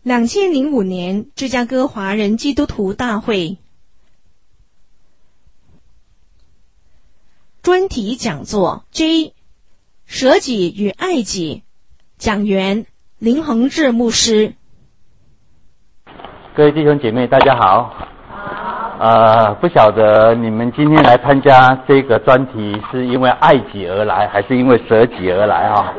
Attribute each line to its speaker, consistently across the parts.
Speaker 1: 2005年芝加哥华人基督徒大会专题讲座 J 舍己与爱己，讲员林宏志牧师。
Speaker 2: 各位弟兄姐妹大家好。不晓得你们今天来参加这个专题是因为爱己而来，还是因为舍己而来啊？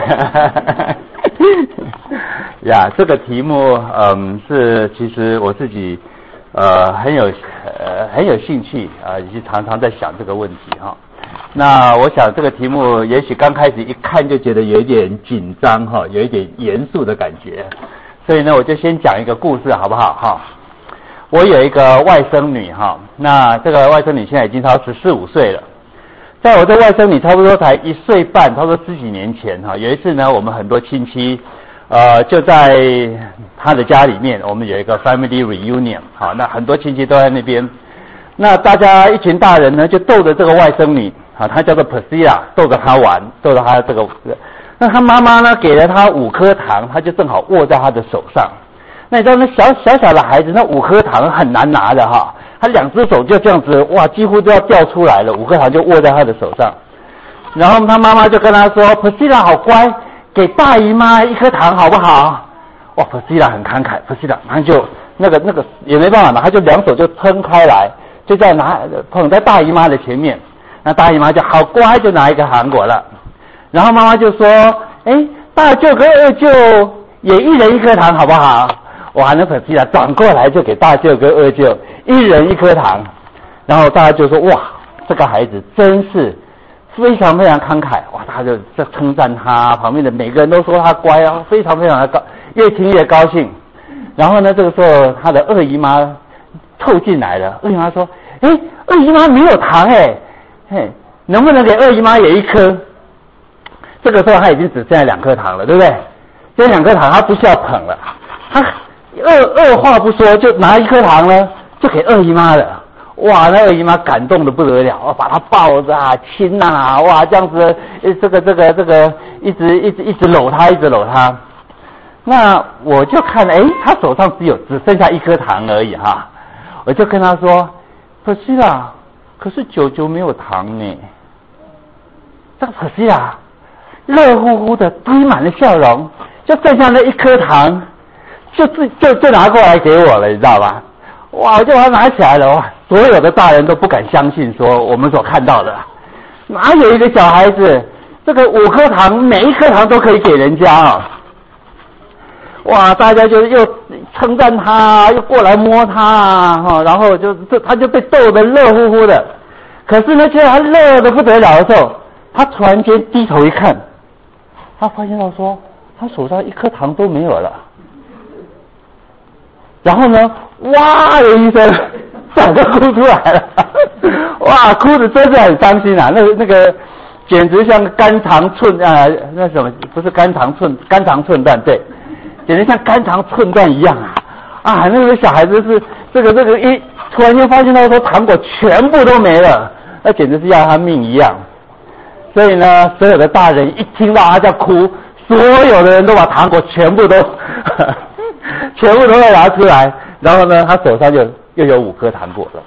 Speaker 2: 呀，这个题目是其实我自己很有兴趣也是常常在想这个问题哈。那我想这个题目也许刚开始一看就觉得有一点紧张哈，有一点严肃的感觉，所以呢我就先讲一个故事好不好哈？我有一个外甥女哈，那这个外甥女现在已经超14、15岁了。在我这外甥女差不多才1岁半，差不多10几年前哈，有一次呢，我们很多亲戚就在她的家里面，我们有一个 family reunion 好，那很多亲戚都在那边。那大家一群大人呢，就逗着这个外甥女啊，她叫做 Priscilla， 逗着她玩，逗着她这个。那她妈妈呢，给了她5颗糖，她就正好握在她的手上。那你知道那小的孩子，那5颗糖很难拿的哈，他2只手就这样子，哇，几乎都要掉出来了，5颗糖就握在他的手上。然后他妈妈就跟他说 ：“Priscilla 好乖，给大姨妈1颗糖好不好？”哇 ，Priscilla 很慷慨 ，Priscilla 然后就那个也没办法拿，他就2手就撑开来，就这样捧在大姨妈的前面。那大姨妈就好乖，就拿一个糖果了。然后妈妈就说：“哎，大舅跟二舅也1人1颗糖好不好？”哇，那Priscilla转过来就给大舅跟二舅1人1颗糖，然后大家就说：“哇，这个孩子真是非常非常慷慨。”哇，大家就在称赞他，旁边的每个人都说他乖啊，非常非常的高，越听越高兴。然后呢，这个时候他的二姨妈凑进来了，二姨妈说：“哎，二姨妈没有糖嘿，能不能给二姨妈也1颗？”这个时候他已经只剩下2颗糖了，对不对？这2颗糖他不需要捧了，他二话不说就拿1颗糖呢，就给二姨妈了。哇，那二姨妈感动的不得了，把她抱着亲哇，这样子，这个一直搂她，一直搂她。那我就看，她手上只剩下1颗糖而已哈，我就跟她说：“Priscilla，可是舅舅没有糖呢。”这个Priscilla乐乎乎的堆满了笑容，就剩下那1颗糖。就拿过来给我了，你知道吧？哇，我就把它拿起来了，哇！所有的大人都不敢相信，说我们所看到的，哪有一个小孩子，这个5颗糖，每1颗糖都可以给人家啊！哇，大家就又称赞他，又过来摸他然后他就被逗得乐乎乎的。可是呢，就在他乐得不得了的时候，他突然间低头一看，他发现到说，他手上1颗糖都没有了。然后呢，哇的一声，早就哭出来了，哇，哭的真是很伤心啊！那个简直像肝肠寸那什么不是肝肠寸断，对，简直像肝肠寸断一样啊！那个小孩子是这个一突然间发现到说糖果全部都没了，那简直是要他命一样。所以呢，所有的大人一听到他在哭，所有的人都把糖果全部都会拿出来，然后呢，他手上又有5颗糖果了。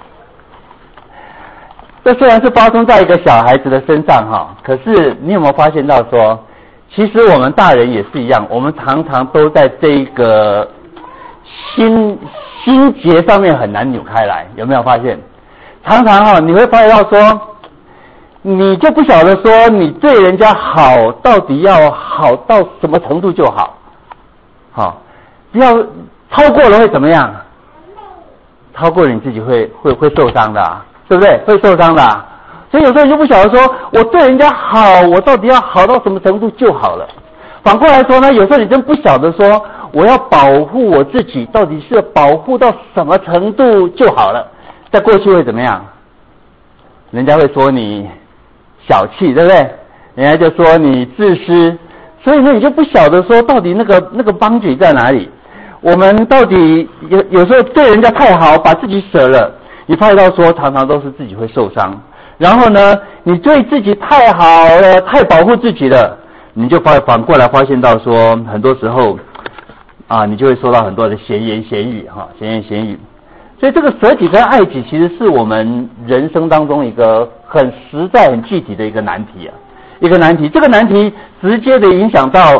Speaker 2: 这虽然是发生在一个小孩子的身上哈，可是你有没有发现到说，其实我们大人也是一样，我们常常都在这个心结上面很难扭开来，有没有发现？常常你会发现到说，你就不晓得说你对人家好到底要好到什么程度就好，不要超过了会怎么样？超过了你自己会受伤的对不对？会受伤的所以有时候你就不晓得说，我对人家好，我到底要好到什么程度就好了。反过来说呢，有时候你真不晓得说，我要保护我自己，到底是保护到什么程度就好了。在过去会怎么样？人家会说你小气，对不对？人家就说你自私，所以呢，你就不晓得说到底那个帮举在哪里。我们到底有时候对人家太好，把自己舍了，你发现到说常常都是自己会受伤。然后呢，你对自己太好了，太保护自己了，你就反过来发现到说，很多时候啊，你就会收到很多的闲言闲语哈，闲言闲语。所以这个舍己跟爱己其实是我们人生当中一个很实在、很具体的一个难题啊，一个难题。这个难题直接的影响到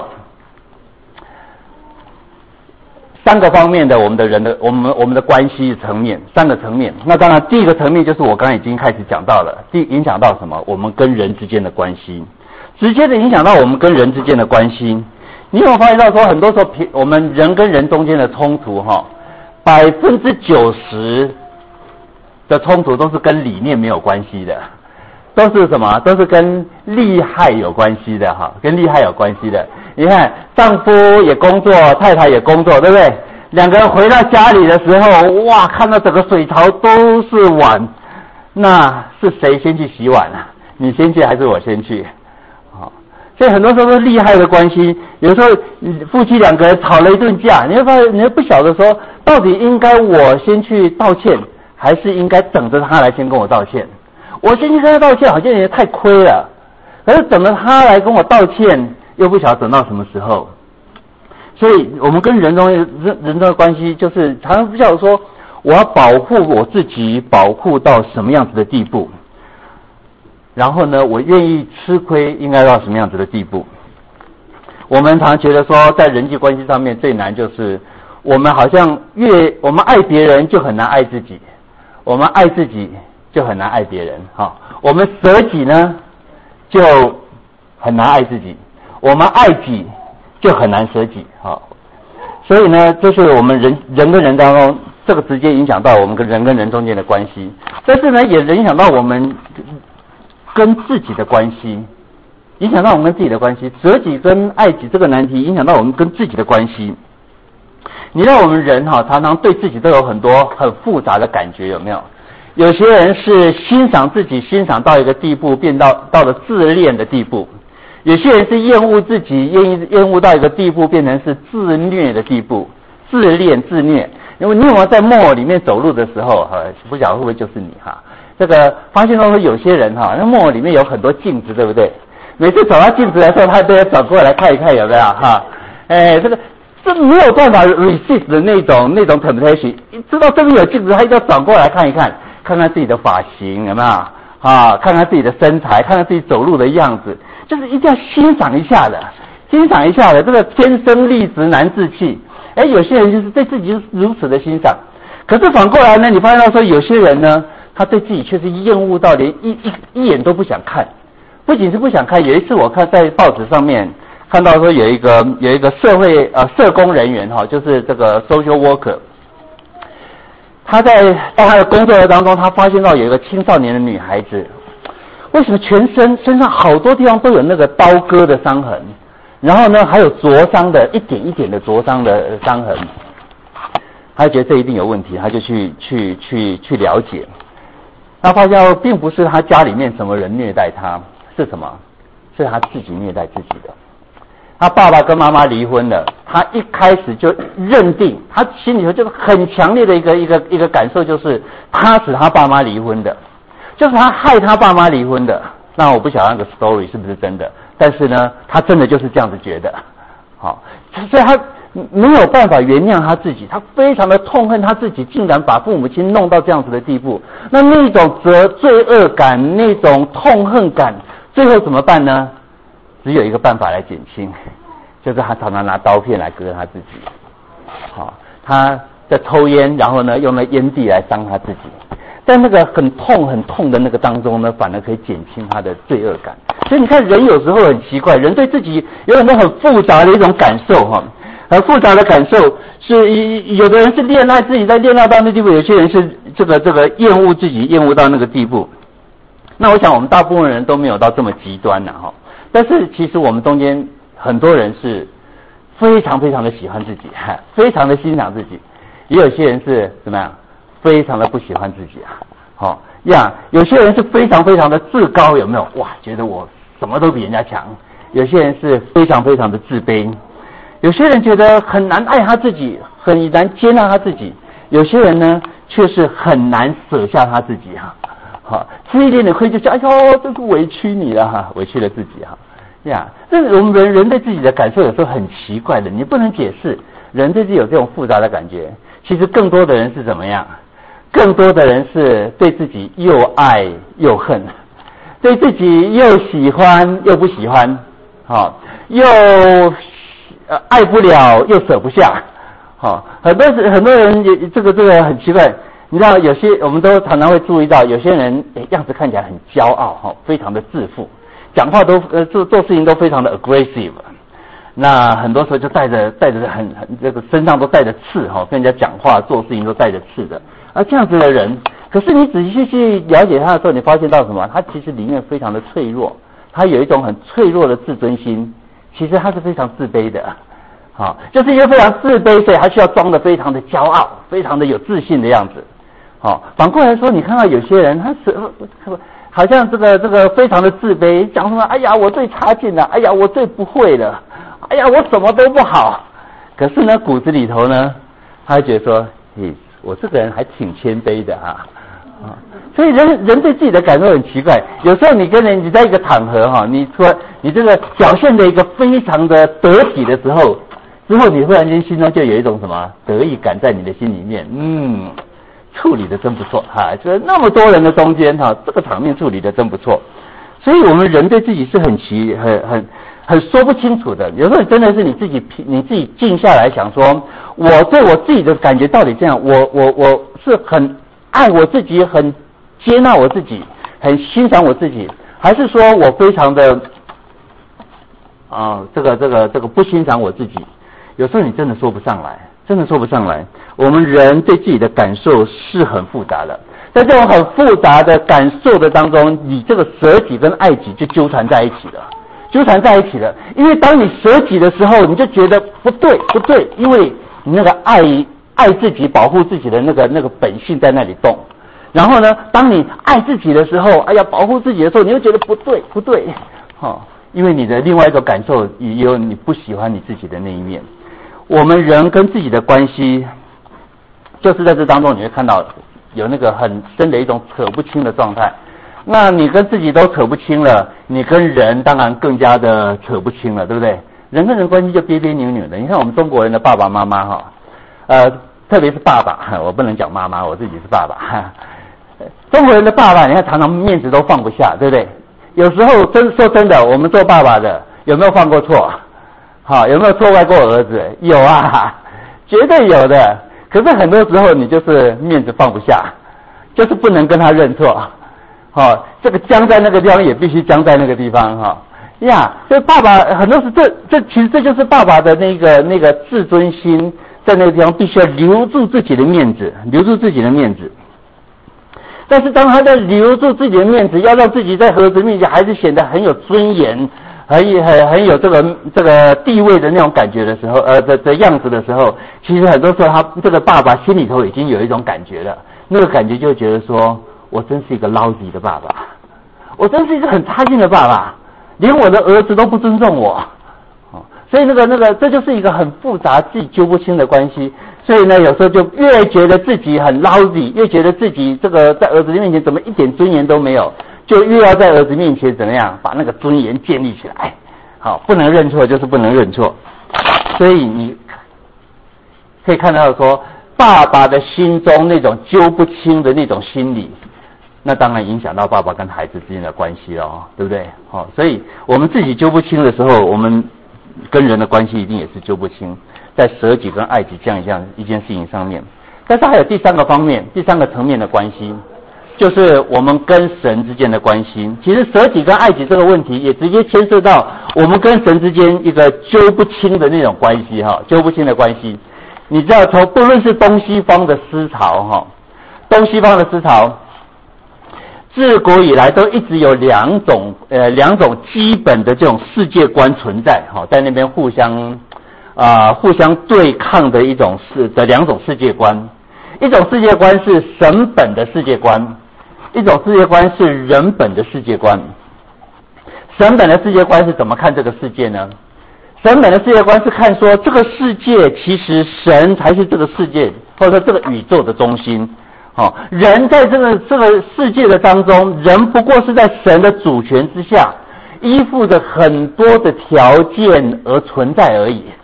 Speaker 2: 3个方面的我们的关系层面，3个层面。那当然第一个层面就是我刚才已经开始讲到了，影响到什么？我们跟人之间的关系，直接的影响到我们跟人之间的关系。你有没有发现到说，很多时候我们人跟人中间的冲突90%的冲突都是跟理念没有关系的，都是什么？都是跟利害有关系的哈，跟利害有关系的。你看，丈夫也工作，太太也工作，对不对？2个人回到家里的时候，哇，看到整个水槽都是碗，那是谁先去洗碗啊？你先去还是我先去？所以很多时候是利害的关系，有时候夫妻2个人吵了一顿架，你会发现你会不晓得说，到底应该我先去道歉，还是应该等着他来先跟我道歉？我先去跟他道歉，好像也太亏了，可是等着他来跟我道歉，又不晓得等到什么时候。所以我们跟人中的关系，就是常常不晓得说，我要保护我自己，保护到什么样子的地步。然后呢，我愿意吃亏应该到什么样子的地步？我们常觉得说，在人际关系上面最难就是我们好像我们爱别人就很难爱自己，我们爱自己就很难爱别人哈。我们舍己呢就很难爱自己，我们爱己就很难舍己哈。所以呢，这是我们人跟人当中，这个直接影响到我们跟人中间的关系，但是呢，也影响到我们跟自己的关系，影响到我们跟自己的关系。舍己跟爱己这个难题影响到我们跟自己的关系。你让我们人常常对自己都有很多很复杂的感觉，有没有？有些人是欣赏自己，欣赏到一个地步，变到了自恋的地步；有些人是厌恶自己，厌恶到一个地步，变成是自虐的地步，自恋自虐。因为你有没有在木偶里面走路的时候，不晓得会不会就是你哈？这个发现到说有些人那木偶里面有很多镜子，对不对？每次走到镜子的时候，他都要转过来看一看，有没有哈？这没有办法 resist 的那种 temptation， 知道这边有镜子，他一定要转过来看一看，看看自己的发型有没有看看自己的身材，看看自己走路的样子，就是一定要欣赏一下的，这个天生丽质难自弃。有些人就是对自己如此的欣赏，可是反过来呢，你发现到说有些人呢，他对自己却是厌恶到连一眼都不想看。不仅是不想看，有一次我看在报纸上面看到说有一个社工人员就是这个 social worker， 他在他的工作当中，他发现到有一个青少年的女孩子，为什么身上好多地方都有那个刀割的伤痕，然后呢还有灼伤的一点一点的灼伤的伤痕，他觉得这一定有问题，他就去了解，他发现并不是他家里面什么人虐待他，是什么？是他自己虐待自己的。他爸爸跟妈妈离婚了，他一开始就认定，他心里头就是很强烈的一个感受，就是他使他爸妈离婚的，就是他害他爸妈离婚的。那我不晓得那个 story 是不是真的，但是呢，他真的就是这样子觉得。所以他没有办法原谅他自己，他非常的痛恨他自己，竟然把父母亲弄到这样子的地步。那种罪恶感，那种痛恨感，最后怎么办呢？只有一个办法来减轻，就是他常常拿刀片来割他自己。他在抽烟，然后呢用那烟蒂来伤他自己。在那个很痛的那个当中呢，反而可以减轻他的罪恶感。所以你看，人有时候很奇怪，人对自己有很多很复杂的一种感受很复杂的感受，是有的人是恋爱自己，在恋爱到那地步，有些人是这个厌恶自己，厌恶到那个地步。那我想我们大部分人都没有到这么极端但是其实我们中间很多人是非常非常的喜欢自己，非常的欣赏自己，也有些人是怎么样，非常的不喜欢自己有些人是非常非常的自高，有没有？哇，觉得我什么都比人家强。有些人是非常非常的自卑，有些人觉得很难爱他自己，很难接纳他自己，有些人呢却是很难舍下他自己吃一点点亏就觉得哎呦，这是委屈你了委屈了自己这我们人对自己的感受有时候很奇怪的，你不能解释， 人对自己有这种复杂的感觉。其实更多的人是怎么样？更多的人是对自己又爱又恨，对自己又喜欢又不喜欢，又爱不了又舍不下，很多人也这个很奇怪。你知道有些我们都常常会注意到，有些人样子看起来很骄傲，非常的自负，讲话都做事情都非常的 aggressive。那很多时候就带着很这个身上都带着刺，跟人家讲话做事情都带着刺的。而这样子的人，可是你仔细去了解他的时候，你发现到什么？他其实里面非常的脆弱，他有一种很脆弱的自尊心，其实他是非常自卑的。就是因为非常自卑，所以他需要装得非常的骄傲，非常的有自信的样子。反过来说，你看到有些人，他是好像这个非常的自卑，讲什么？哎呀，我最差劲了，哎呀，我最不会了，哎呀，我什么都不好。可是呢，骨子里头呢，他会觉得说，我这个人还挺谦卑的所以人对自己的感受很奇怪。有时候你跟人你在一个场合你说你这个表现的一个非常的得体的时候，之后你忽然间心中就有一种什么得意感在你的心里面，处理的真不错就是那么多人的中间这个场面处理的真不错。所以我们人对自己是很说不清楚的。有时候真的是你自己静下来想说，我对我自己的感觉到底这样，我是很爱我自己，很接纳我自己，很欣赏我自己，还是说我非常的这个不欣赏我自己？有时候你真的说不上来，真的说不上来。我们人对自己的感受是很复杂的，在这种很复杂的感受的当中，你这个舍己跟爱己就纠缠在一起了。因为当你舍己的时候，你就觉得不对，因为你那个爱自己保护自己的那个本性在那里动。然后呢，当你爱自己的时候，保护自己的时候，你又觉得不对因为你的另外一个感受也有你不喜欢你自己的那一面。我们人跟自己的关系，就是在这当中你会看到有那个很深的一种扯不清的状态。那你跟自己都扯不清了，你跟人当然更加的扯不清了，对不对？人跟人关系就别别扭扭的。你看我们中国人的爸爸妈妈特别是爸爸，我不能讲妈妈，我自己是爸爸。中国人的爸爸，你看常常面子都放不下，对不对？有时候说真的，我们做爸爸的有没有犯过错？有没有错怪过儿子？有啊，绝对有的。可是很多时候你就是面子放不下，就是不能跟他认错。这个僵在那个地方也必须僵在那个地方所以爸爸很多时其实这就是爸爸的那个自尊心，在那个地方必须要留住自己的面子。但是当他在留住自己的面子，要让自己在儿子面前还是显得很有尊严，很有这个地位的那种感觉的时候，的样子的时候，其实很多时候他这个爸爸心里头已经有一种感觉了，那个感觉就觉得说，我真是一个lousy的爸爸，我真是一个很差劲的爸爸，连我的儿子都不尊重我。所以这就是一个很复杂自己揪不清的关系。所以呢，有时候就越觉得自己很lousy，越觉得自己这个在儿子面前怎么一点尊严都没有，就越要在儿子面前怎么样把那个尊严建立起来。不能认错就是不能认错。所以你可以看到说，爸爸的心中那种揪不清的那种心理，那当然影响到爸爸跟孩子之间的关系了，对不对？所以我们自己揪不清的时候，我们跟人的关系一定也是揪不清，在舍己跟爱己这样一件事情上面。但是还有第三个方面，第三个层面的关系，就是我们跟神之间的关系。其实舍己跟爱己这个问题也直接牵涉到我们跟神之间一个揪不清的那种关系揪不清的关系。你知道不论是东西方的思潮自古以来都一直有两种基本的这种世界观存在在那边互相对抗的两种世界观。一种世界观是神本的世界观，一种世界观是人本的世界观。神本的世界观是怎么看这个世界呢？神本的世界观是看说，这个世界其实神才是这个世界或者说这个宇宙的中心。人在这个世界的当中，人不过是在神的主权之下，依附着很多的条件而存在而已。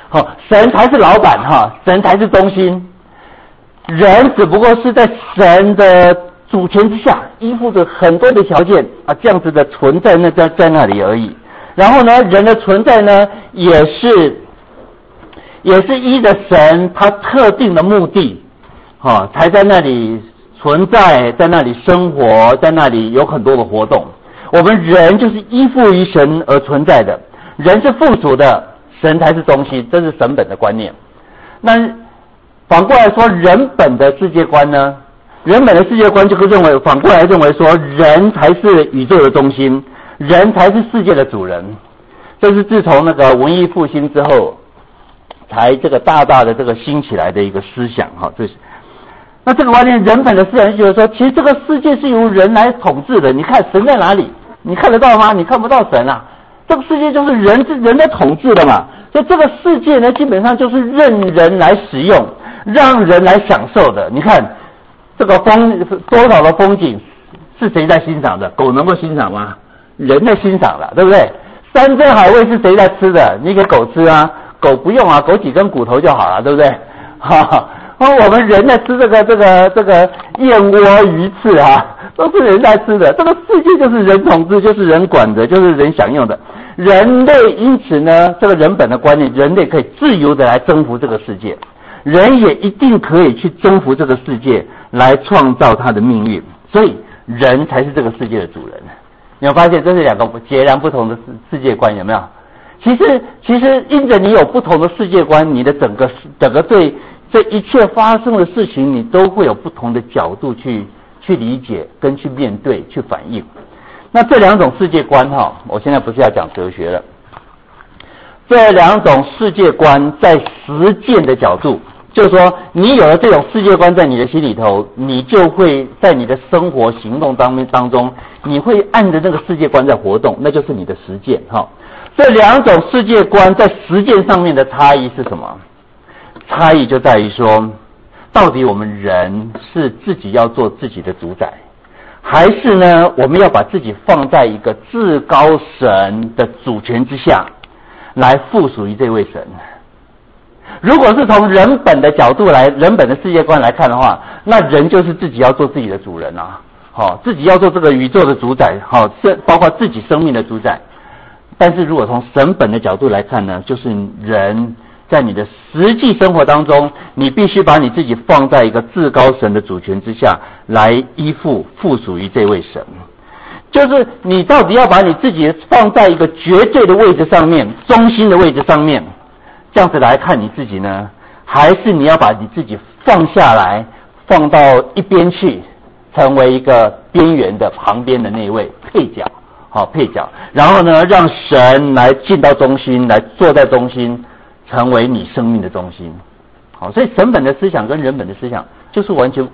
Speaker 2: 神才是老板神才是中心，人只不过是在神的主权之下，依附着很多的条件这样子的存在在那里而已。然后呢，人的存在呢，也是依着神他特定的目的才在那里存在，在那里生活，在那里有很多的活动。我们人就是依附于神而存在的，人是附属的，神才是中心，这是神本的观念。那反过来说，人本的世界观呢？人本的世界观就是反过来认为说，人才是宇宙的中心，人才是世界的主人。这是自从那个文艺复兴之后，才这个大大的这个兴起来的一个思想那这个观念，人本的思想就是说，其实这个世界是由人来统治的。你看神在哪里？你看得到吗？你看不到神啊。这个世界就是人在统治的嘛。所以这个世界呢，基本上就是任人来使用，让人来享受的。你看这个多少的风景是谁在欣赏的？狗能够欣赏吗？人在欣赏了，对不对？山珍海味是谁在吃的？你给狗吃啊？狗不用啊，狗几根骨头就好了，对不对？我们人在吃这个燕窝鱼翅都是人在吃的。这个世界就是人统治，就是人管的，就是人享用的。人类因此呢，这个人本的观念，人类可以自由的来征服这个世界，人也一定可以去征服这个世界，来创造他的命运。所以人才是这个世界的主人。你有发现这是两个截然不同的世界观，有没有？其实因着你有不同的世界观，你的整个对这一切发生的事情，你都会有不同的角度去理解跟去面对去反应。那这两种世界观我现在不是要讲哲学了，这两种世界观在实践的角度，就是说你有了这种世界观在你的心里头，你就会在你的生活行动当中，你会按着那个世界观在活动，那就是你的实践这两种世界观在实践上面的差异是什么？差异就在于说，到底我们人是自己要做自己的主宰，还是呢我们要把自己放在一个至高神的主权之下，来附属于这位神？如果是从人本的角度来，人本的世界观来看的话，那人就是自己要做自己的主人自己要做这个宇宙的主宰包括自己生命的主宰。但是如果从神本的角度来看呢，就是人在你的实际生活当中，你必须把你自己放在一个至高神的主权之下，来附属于这位神。就是你到底要把你自己放在一个绝对的位置上面，中心的位置上面，这样子来看你自己呢？还是你要把你自己放下来，放到一边去，成为一个边缘的旁边的那位配角然后呢，让神来进到中心，来坐在中心，成为你生命的中心。所以神本的思想跟人本的思想就是完全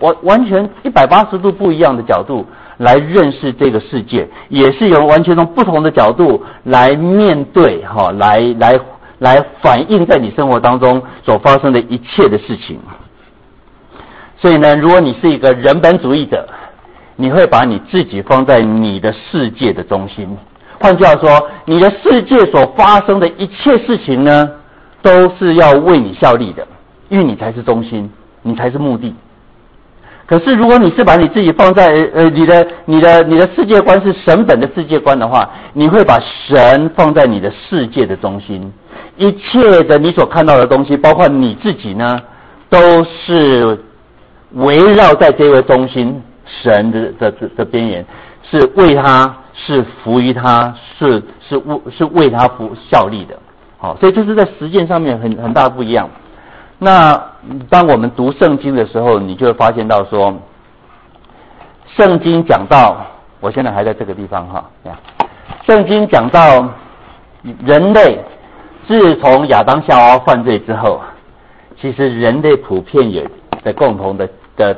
Speaker 2: 180度不一样的角度来认识这个世界，也是有完全从不同的角度来面对来反映在你生活当中所发生的一切的事情。所以呢，如果你是一个人本主义者，你会把你自己放在你的世界的中心。换句话说，你的世界所发生的一切事情呢，都是要为你效力的，因为你才是中心，你才是目的。可是如果你是把你自己放在你的世界观是神本的世界观的话，你会把神放在你的世界的中心，一切的你所看到的东西，包括你自己呢，都是围绕在这位中心神的边缘，是为他，是服于他，是为他效力的。所以这是在实践上面很大的不一样。那当我们读圣经的时候，你就会发现到说，圣经讲到，我现在还在这个地方圣经讲到人类自从亚当夏娃犯罪之后，其实人类普遍有的共同的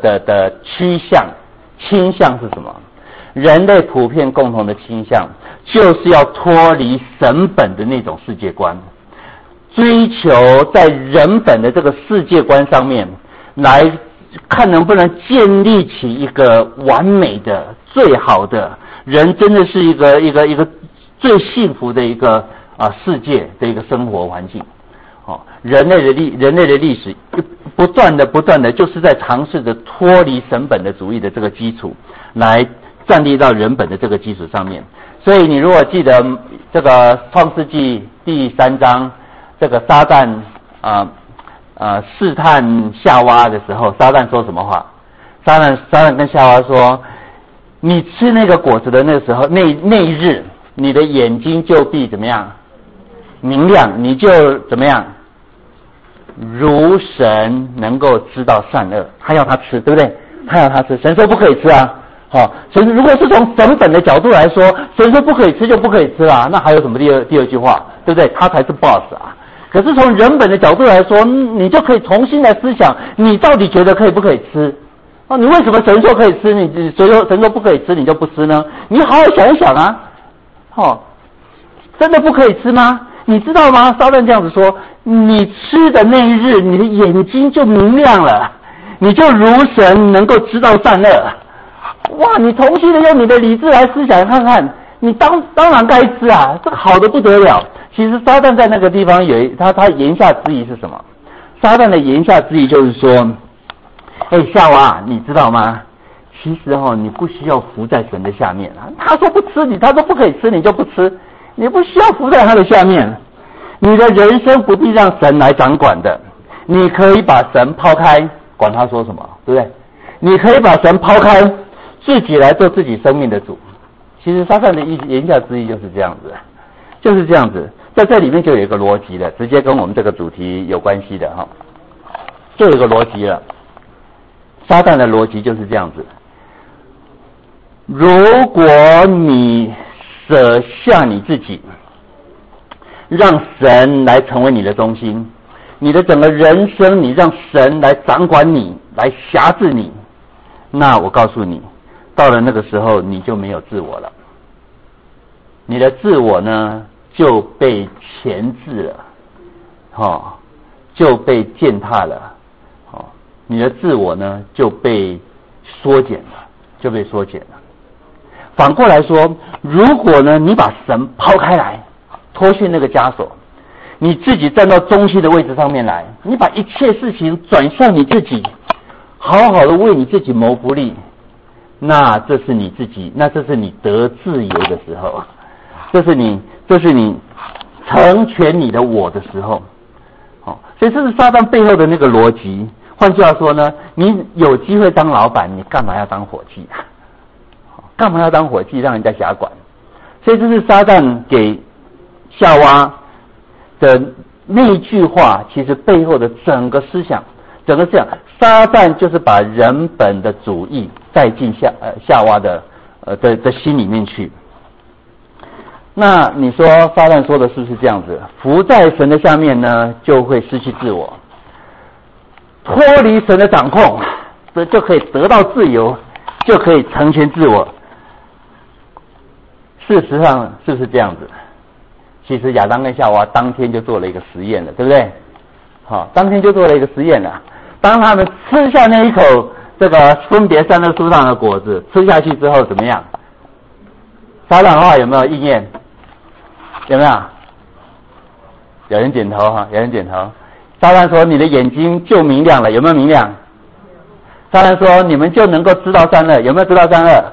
Speaker 2: 倾向是什么？人类普遍共同的倾向就是要脱离神本的那种世界观，追求在人本的这个世界观上面来看能不能建立起一个完美的、最好的人，真的是一个最幸福的一个世界的一个生活环境。 人类的历史不断的就是在尝试着脱离神本的主义的这个基础，来站立到人本的这个基础上面。所以你如果记得这个创世纪第3章，这个撒旦试探夏娃的时候，撒旦说什么话？撒旦跟夏娃说，你吃那个果子的那个时候，那一日你的眼睛就必怎么样明亮，你就怎么样如神能够知道善恶。他要他吃，对不对？他要他吃，神说不可以吃啊。神如果是从神本的角度来说，神说不可以吃就不可以吃啦，那还有什么第二句话，对不对？他才是 boss 啊。可是从人本的角度来说，你就可以重新来思想，你到底觉得可以不可以吃？你为什么神说可以吃，你神说不可以吃，你就不吃呢？你好好想一想啊。真的不可以吃吗？你知道吗？撒旦这样子说，你吃的那一日，你的眼睛就明亮了，你就如神能够知道善恶。哇，你重新的用你的理智来思想看看，你当然该吃啊，这个好的不得了。其实撒旦在那个地方他言下之意是什么？撒旦的言下之意就是说，夏娃，你知道吗？其实你不需要服在神的下面啊。他说不吃他说不可以吃，你就不吃，你不需要服在他的下面。你的人生不必让神来掌管的，你可以把神抛开，管他说什么，对不对？你可以把神抛开，自己来做自己生命的主。其实撒旦的言下之意就是这样子，就是这样子。在这里面就有一个逻辑了，直接跟我们这个主题有关系的就有一个逻辑了。撒旦的逻辑就是这样子：如果你舍下你自己，让神来成为你的中心，你的整个人生你让神来掌管你，来辖制你，那我告诉你，到了那个时候你就没有自我了，你的自我呢就被钳制了，就被践踏了，你的自我呢就被缩减了，反过来说，如果呢你把神抛开来，脱去那个枷锁，你自己站到中心的位置上面来，你把一切事情转向你自己，好好的为你自己谋福利，那这是你自己，那这是你得自由的时候，这是你成全你的我的时候。所以这是撒旦背后的那个逻辑。换句话说呢，你有机会当老板，你干嘛要当伙计啊？干嘛要当伙计让人家辖管？所以这是撒旦给夏娃的那一句话，其实背后的整个思想，撒旦就是把人本的主义带进夏娃的心里面去。那你说撒旦说的是不是这样子？服在神的下面呢，就会失去自我，脱离神的掌控，就可以得到自由，就可以成全自我。事实上是不是这样子？其实亚当跟夏娃当天就做了一个实验了，对不对？当天就做了一个实验了。当他们吃下那一口这个分别善恶树上的果子，吃下去之后怎么样？撒旦的话有没有应验？有没有？有人点头有人点头。撒旦说你的眼睛就明亮了，有没有明亮？撒旦说你们就能够知道善恶，有没有知道善恶？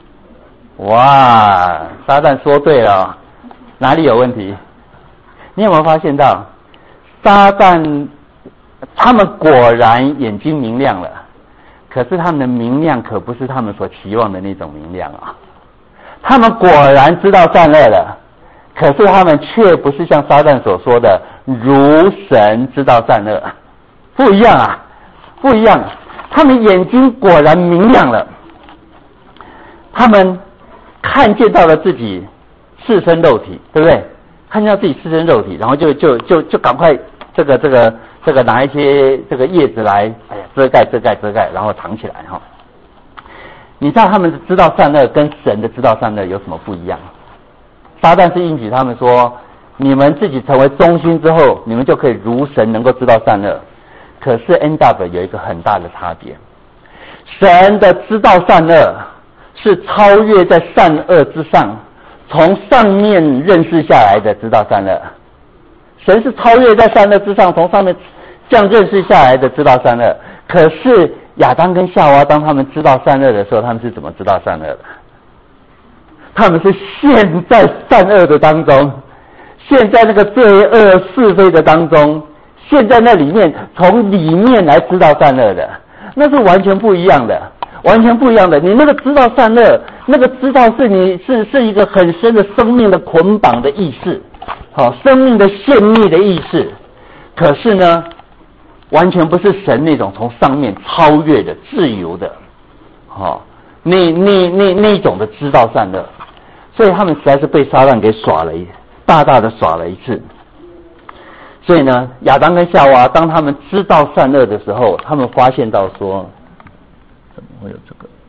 Speaker 2: 哇，撒旦说对了，哪里有问题？你有没有发现到，撒旦他们果然眼睛明亮了，可是他们的明亮可不是他们所期望的那种明亮啊。他们果然知道善恶了，可是他们却不是像撒旦所说的如神知道善恶，不一样啊，不一样。他们眼睛果然明亮了，他们看见到了自己赤身肉体，对不对？看见到自己赤身肉体，然后就赶快这个拿一些这个叶子来，遮盖，然后藏起来哈。你知道他们知道善恶跟神的知道善恶有什么不一样？撒旦是应许他们说，你们自己成为中心之后，你们就可以如神能够知道善恶。可是 end up 有一个很大的差别，神的知道善恶是超越在善恶之上，从上面认识下来的知道善恶。 神是超越在善恶之上，从上面这样认识下来的知道善恶。可是亚当跟夏娃当他们知道善恶的时候，他们是怎么知道善恶的？他们是陷在善恶的当中，陷在那个罪恶是非的当中，陷在那里面，从里面来知道善恶的，那是完全不一样的，完全不一样的。你那个知道善恶，那个知道是你是一个很深的生命的捆绑的意识，好，生命的陷溺的意识。可是呢，完全不是神那种从上面超越的自由的，好，那种的知道善恶。所以他们实在是被撒旦给大大的耍了一次。所以呢，亚当跟夏娃当他们知道善恶的时候，他们发现到说，怎么会有这个？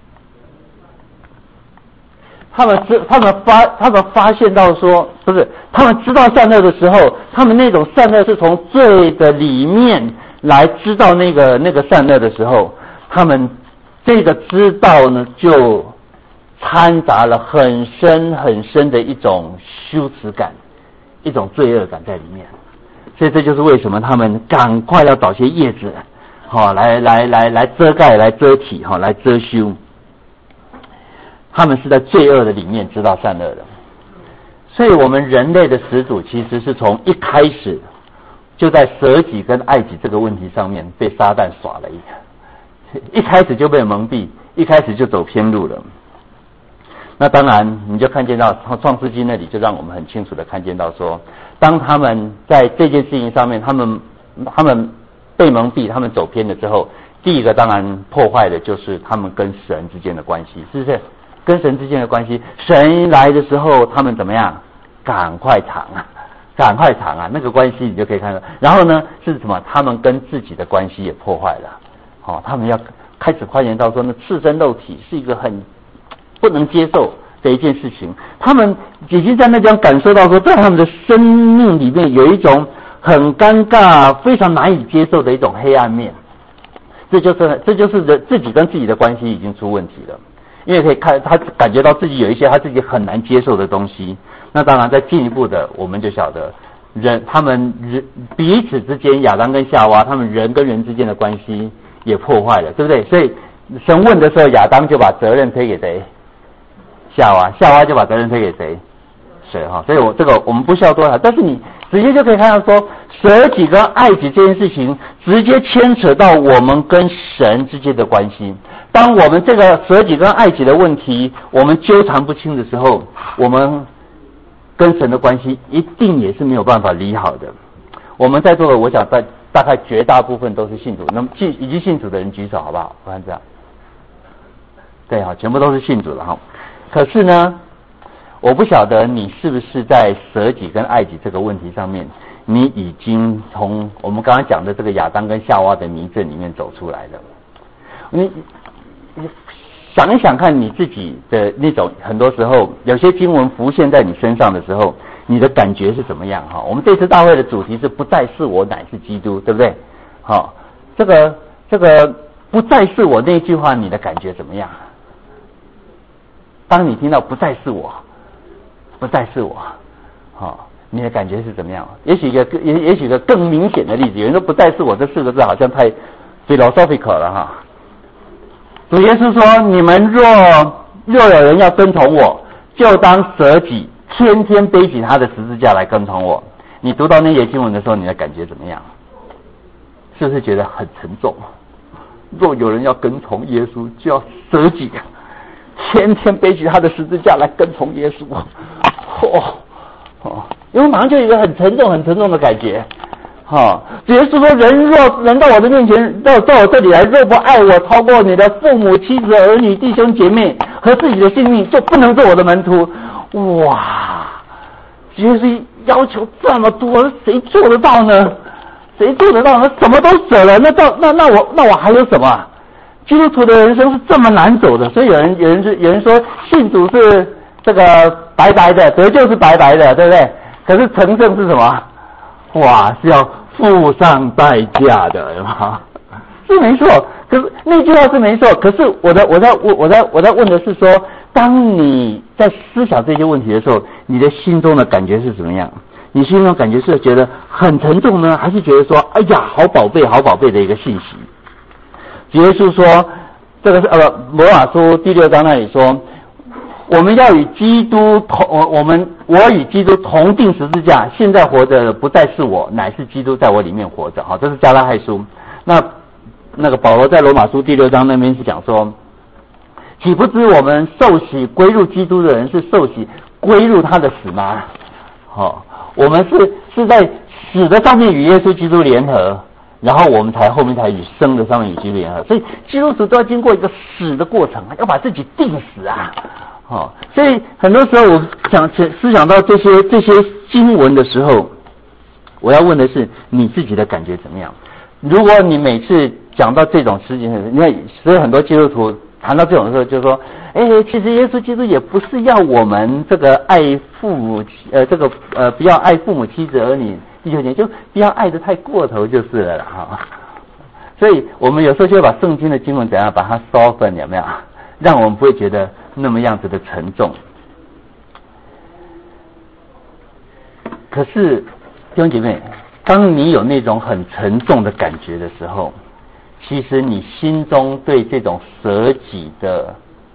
Speaker 2: 他们发现到说，不是，他们知道善恶的时候，他们那种善恶是从罪的里面来知道那个善恶的时候，他们这个知道呢，就掺杂了很深很深的一种羞耻感，一种罪恶感在里面。所以这就是为什么他们赶快要找些叶子，来遮盖、来遮体、来遮羞。他们是在罪恶的里面知道善恶的。所以我们人类的始祖其实是从一开始就在舍己跟爱己这个问题上面被撒旦耍了一开始就被蒙蔽，一开始就走偏路了。那当然你就看见到创世纪那里就让我们很清楚的看见到说，当他们在这件事情上面他们被蒙蔽，他们走偏了之后，第一个当然破坏的就是他们跟神之间的关系，是不是？跟神之间的关系，神来的时候他们怎么样？赶快藏啊，那个关系你就可以看到。然后呢是什么？他们跟自己的关系也破坏了。他们要开始发现到说，那赤身肉体是一个很不能接受的一件事情。他们已经在那边感受到说，在他们的生命里面有一种很尴尬、非常难以接受的一种黑暗面。这就是自己跟自己的关系已经出问题了。因为可以看他感觉到自己有一些他自己很难接受的东西。那当然再进一步的，我们就晓得他们彼此之间，亚当跟夏娃他们人跟人之间的关系也破坏了，对不对？所以神问的时候，亚当就把责任推给谁？夏娃就把责任推给谁？神哈。所以我们不需要多少，但是你直接就可以看到说，舍己跟爱己这件事情直接牵扯到我们跟神之间的关系。当我们这个舍己跟爱己的问题我们纠缠不清的时候，我们跟神的关系一定也是没有办法理好的。我们在座的，我想大概绝大部分都是信主，那么已经信主的人举手好不好？我看这样，对哈，全部都是信主的哈。可是呢，我不晓得你是不是在舍己跟爱己这个问题上面，你已经从我们刚刚讲的这个亚当跟夏娃的迷阵里面走出来了。你想一想看你自己的那种，很多时候有些经文浮现在你身上的时候，你的感觉是怎么样哈？我们这次大会的主题是不再是我乃是基督，对不对？好，这个不再是我那句话，你的感觉怎么样？当你听到不再是我，好，你的感觉是怎么样？也许一个更明显的例子，有人说不再是我这4个字好像太 philosophical 了哈。主耶稣说，你们若有人要跟从我，就当舍己，天天背起他的十字架来跟从我。你读到那些经文的时候，你的感觉怎么样？是不是觉得很沉重？若有人要跟从耶稣，就要舍己，天天背起他的十字架来跟从耶稣。因为马上就有一个很沉重的感觉。主耶稣说，人到我的面前，到我这里来，若不爱我超过你的父母、妻子、儿女、弟兄姐妹和自己的性命，就不能做我的门徒。哇，耶稣要求这么多，谁做得到呢？什么都舍了，那我还有什么？基督徒的人生是这么难走的。所以有人说，信主是这个白白的，得救是白白的，对不对？可是成圣是什么？哇，是要付上代价的，是没错。可是那句话是没错。可是我在问的是说，当你在思想这些问题的时候，你的心中的感觉是怎么样？ 你心中感觉是觉得很沉重呢，还是觉得说，哎呀，好宝贝，好宝贝的一个信息？主耶稣说，这个是罗马书第6章那里说，我们要与基督同，我与基督同定十字架，现在活着的不再是我，乃是基督在我里面活着。好，这是加拉太书。那个保罗在罗马书第6章那边是讲说，岂不知我们受洗归入基督的人是受洗归入他的死吗？我们是在死的上面与耶稣基督联合，然后我们后面才与生的上面与基督联合。所以基督徒都要经过一个死的过程，要把自己定死啊！所以很多时候我思想到这些经文的时候，我要问的是你自己的感觉怎么样？如果你每次讲到这种事情，因为所以很多基督徒谈到这种的时候，就说：“其实耶稣基督也不是要我们这个爱父母，不要爱父母、妻子、儿女、弟兄姐妹，就不要爱得太过头就是了哈。”所以我们有时候就会把圣经的经文怎样把它soften，有没有？让我们不会觉得那么样子的沉重。可是弟兄姐妹，当你有那种很沉重的感觉的时候，其实你心中对这种舍己的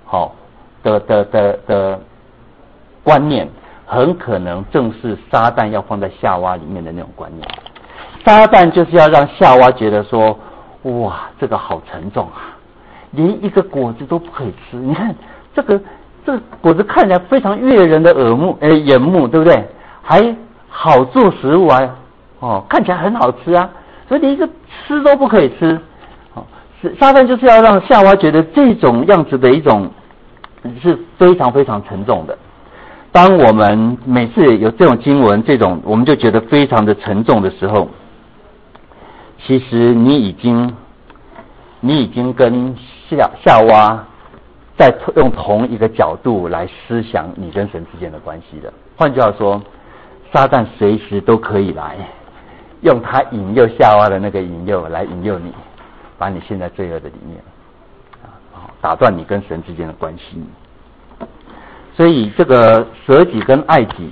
Speaker 2: 观念，很可能正是撒旦要放在夏娃里面的那种观念。撒旦就是要让夏娃觉得说，哇，这个好沉重啊，连一个果子都不可以吃。你看这个果子看起来非常悦人的眼目，对不对？还好做食物啊，看起来很好吃啊，所以连一个吃都不可以吃。撒旦就是要让夏娃觉得这种样子的一种是非常非常沉重的。当我们每次有这种经文，我们就觉得非常的沉重的时候，其实你已经跟夏娃在用同一个角度来思想你跟神之间的关系了。换句话说，撒旦随时都可以来用他引诱夏娃的那个引诱来引诱你，把你陷在罪恶的里面，打断你跟神之间的关系。所以这个舍己跟爱己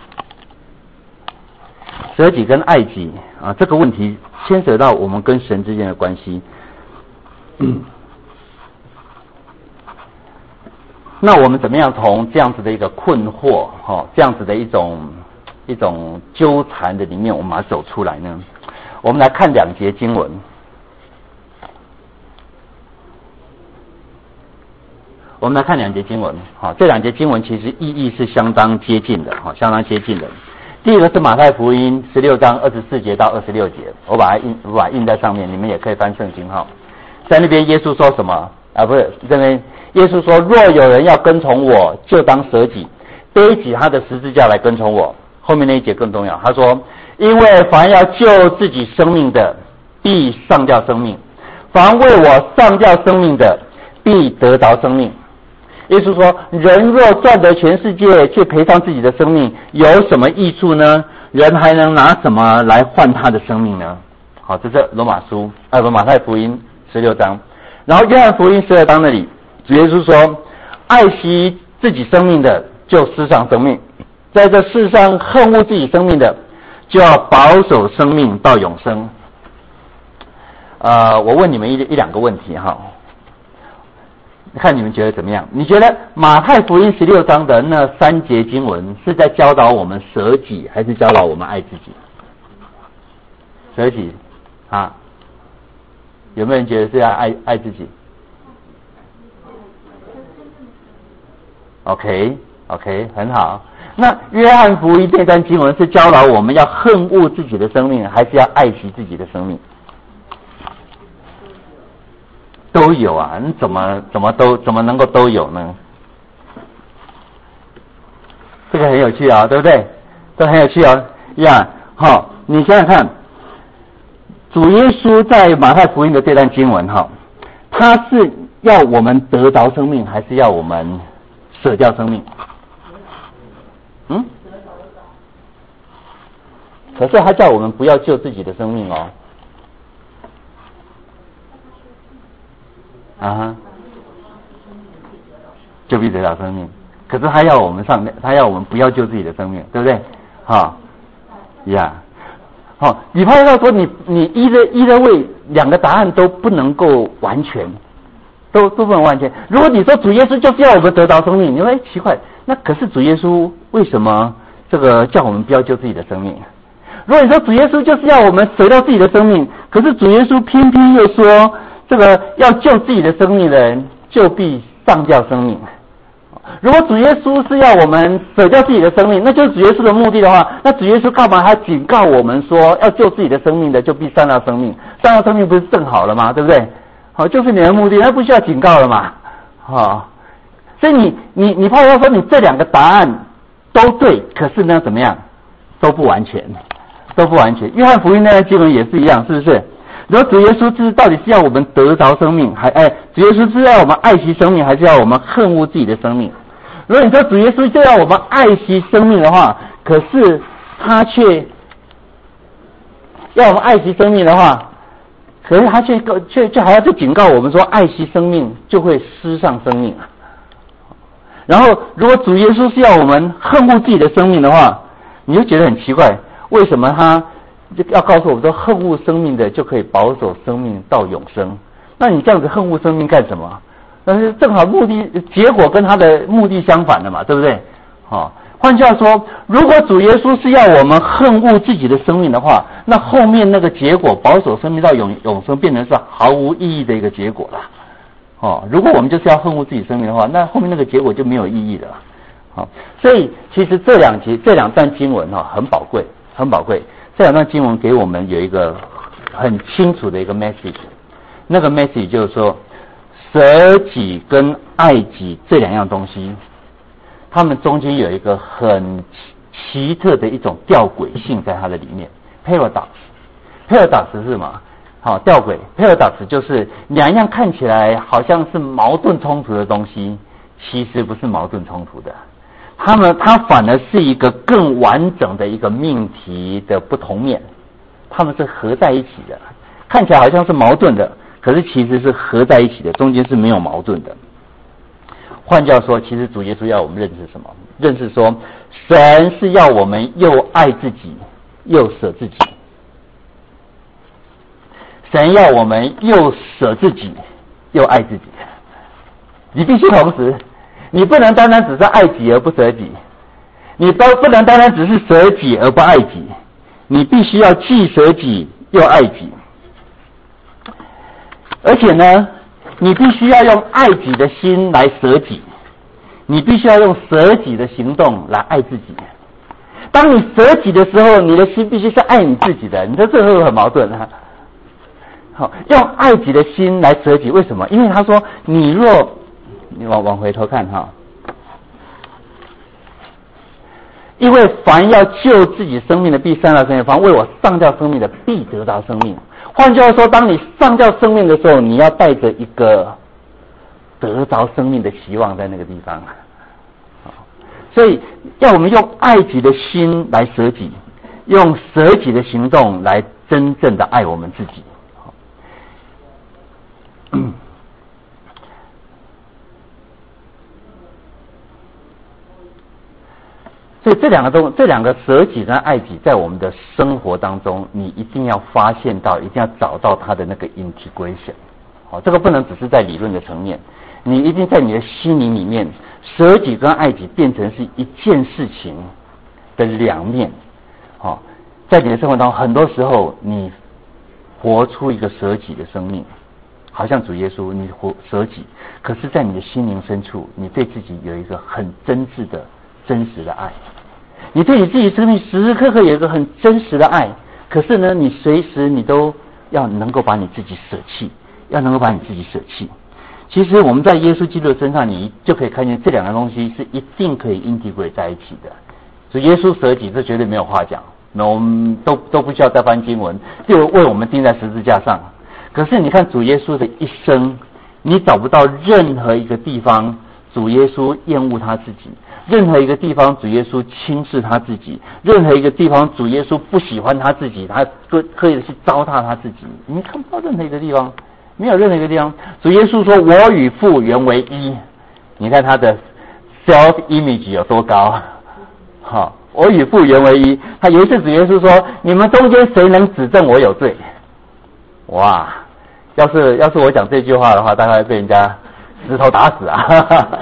Speaker 2: 这个问题牵扯到我们跟神之间的关系。那我们怎么样从这样子的一个困惑，这样子的一种纠缠的里面，我们把它走出来呢？我们来看2节经文。我们来看2节经文，这2节经文其实意义是相当接近的。第一个是马太福音16章24节到26节，我把它印在上面，你们也可以翻圣经哈。在那边耶稣说什么？不是这边耶稣说，若有人要跟从我，就当舍己，背起他的十字架来跟从我。后面那一节更重要，他说，因为凡要救自己生命的，必上吊生命；凡为我上吊生命的，必得着生命。耶稣说，人若赚得全世界，却赔上自己的生命，有什么益处呢？人还能拿什么来换他的生命呢？好，这是马太福音16章。然后约翰福音12章那里，主耶稣说，爱惜自己生命的，就失上生命；在这世上恨恶自己生命的，就要保守生命到永生。我问你们一两个问题哈，看你们觉得怎么样？你觉得马太福音16章的那3节经文是在教导我们舍己，还是教导我们爱自己？舍己啊，有没有人觉得是要爱自己 ？OK， 很好。那约翰福音这段经文是教导我们要恨恶自己的生命，还是要爱惜自己的生命？都有啊，你怎么能够都有呢？这个很有趣啊，对不对？这很有趣啊呀！好，你想想看，主耶稣在马太福音的这段经文他是要我们得着生命，还是要我们舍掉生命？可是他叫我们不要救自己的生命哦。就必得到生命。可是他要我们不要救自己的生命，对不对？ 呀。好，你发现到说你either way 两个答案都不能够完全，都不能完全。如果你说主耶稣就是要我们得到生命，你会奇怪，那可是主耶稣为什么这个叫我们不要救自己的生命？如果你说主耶稣就是要我们舍掉自己的生命，可是主耶稣偏偏又说这个要救自己的生命的人就必上吊生命。如果主耶稣是要我们舍掉自己的生命，那就是主耶稣的目的的话，那主耶稣干嘛还警告我们说要救自己的生命的就必上吊生命？上吊生命不是正好了吗？对不对？好，就是你的目的，那不需要警告了嘛？好，所以你怕要说你这两个答案都对，可是呢怎么样都不完全，都不完全。约翰福音那段经文也是一样，是不是？如果主耶稣是到底是要我们得着生命，主耶稣是要我们爱惜生命，还是要我们恨恶自己的生命？如果你说主耶稣就要我们爱惜生命的话，可是他却要我们爱惜生命的话，可是他却还要去警告我们说，爱惜生命就会失上生命啊。然后，如果主耶稣是要我们恨恶自己的生命的话，你就觉得很奇怪，为什么他要告诉我们说恨恶生命的就可以保守生命到永生？那你这样子恨恶生命干什么？但是正好结果跟他的目的相反的嘛，对不对？换句话说，如果主耶稣是要我们恨恶自己的生命的话，那后面那个结果保守生命到永生变成是毫无意义的一个结果了。如果我们就是要恨恶自己生命的话，那后面那个结果就没有意义了。所以其实这两段经文很宝贵，很宝贵。这两段经文给我们有一个很清楚的一个 message， 那个 message 就是说，舍己跟爱己这两样东西，它们中间有一个很奇特的一种吊诡性在它的里面。paradox 是什么？吊诡 paradox 就是两样看起来好像是矛盾冲突的东西，其实不是矛盾冲突的。它反而是一个更完整的一个命题的不同面，它们是合在一起的，看起来好像是矛盾的，可是其实是合在一起的，中间是没有矛盾的。换句话说，其实主耶稣要我们认识什么？认识说，神是要我们又爱自己又舍自己，神要我们又舍自己又爱自己，你必须同时。你不能单单只是爱己而不舍己，你都不能单单只是舍己而不爱己，你必须要既舍己又爱己。而且呢，你必须要用爱己的心来舍己，你必须要用舍己的行动来爱自己。当你舍己的时候，你的心必须是爱你自己的，你说这会不会很矛盾啊？好，用爱己的心来舍己，为什么？因为他说，你往回头看因为凡要救自己生命的必上吊生命，凡为我上吊生命的必得到生命。换句话说，当你上吊生命的时候，你要带着一个得着生命的希望在那个地方。所以要我们用爱己的心来舍己，用舍己的行动来真正的爱我们自己。所以这两个舍己跟爱己，在我们的生活当中，你一定要发现到，一定要找到它的那个 integration。这个不能只是在理论的层面，你一定在你的心灵里面，舍己跟爱己变成是一件事情的两面。在你的生活当中，很多时候你活出一个舍己的生命，好像主耶稣，你舍己，可是在你的心灵深处，你对自己有一个很真挚的真实的爱，你对你自己生命时时刻刻有一个很真实的爱，可是呢，你随时你都要能够把你自己舍弃，要能够把你自己舍弃。其实我们在耶稣基督的身上，你就可以看见这两个东西是一定可以 integrate 在一起的。所以耶稣舍己，这绝对没有话讲，那我们都不需要再翻经文，就为我们钉在十字架上。可是你看主耶稣的一生，你找不到任何一个地方主耶稣厌恶他自己，任何一个地方主耶稣轻视他自己，任何一个地方主耶稣不喜欢他自己，他刻意的去糟蹋他自己，你看不到任何一个地方，没有任何一个地方主耶稣说我与父原为一。你看他的 self image 有多高。 我与父原为一。他有一次主耶稣说，你们中间谁能指证我有罪？哇，要是我讲这句话的话，大概被人家石头打死啊！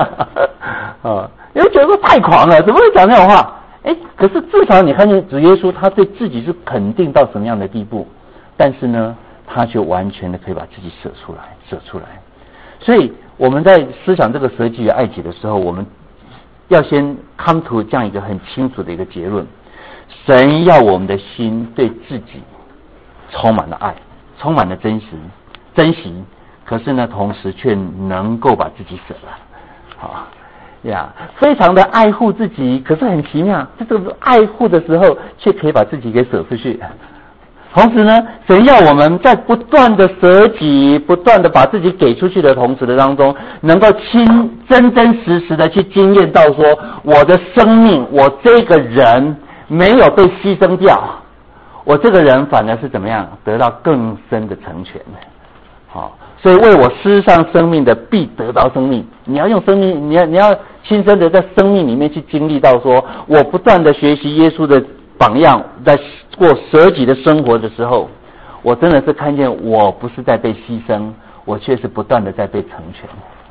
Speaker 2: 因为觉得说太狂了，怎么会讲那种话？可是至少你看见主耶稣他对自己是肯定到什么样的地步，但是呢，他却完全的可以把自己舍出来。所以我们在思想这个舍己与爱己的时候，我们要先 come to 这样一个很清楚的一个结论：神要我们的心对自己充满了爱，充满了珍惜，可是呢，同时却能够把自己舍了，非常的爱护自己，可是很奇妙，这个爱护的时候，却可以把自己给舍出去。同时呢，神要我们在不断的舍己、不断的把自己给出去的同时的当中，能够真真实实的去经验到说，我的生命，我这个人没有被牺牲掉，我这个人反而是怎么样得到更深的成全。所以为我施上生命的必得到生命。你要用生命，你要亲身的在生命里面去经历到说，我不断的学习耶稣的榜样，在过舍己的生活的时候，我真的是看见我不是在被牺牲，我却是不断的在被成全。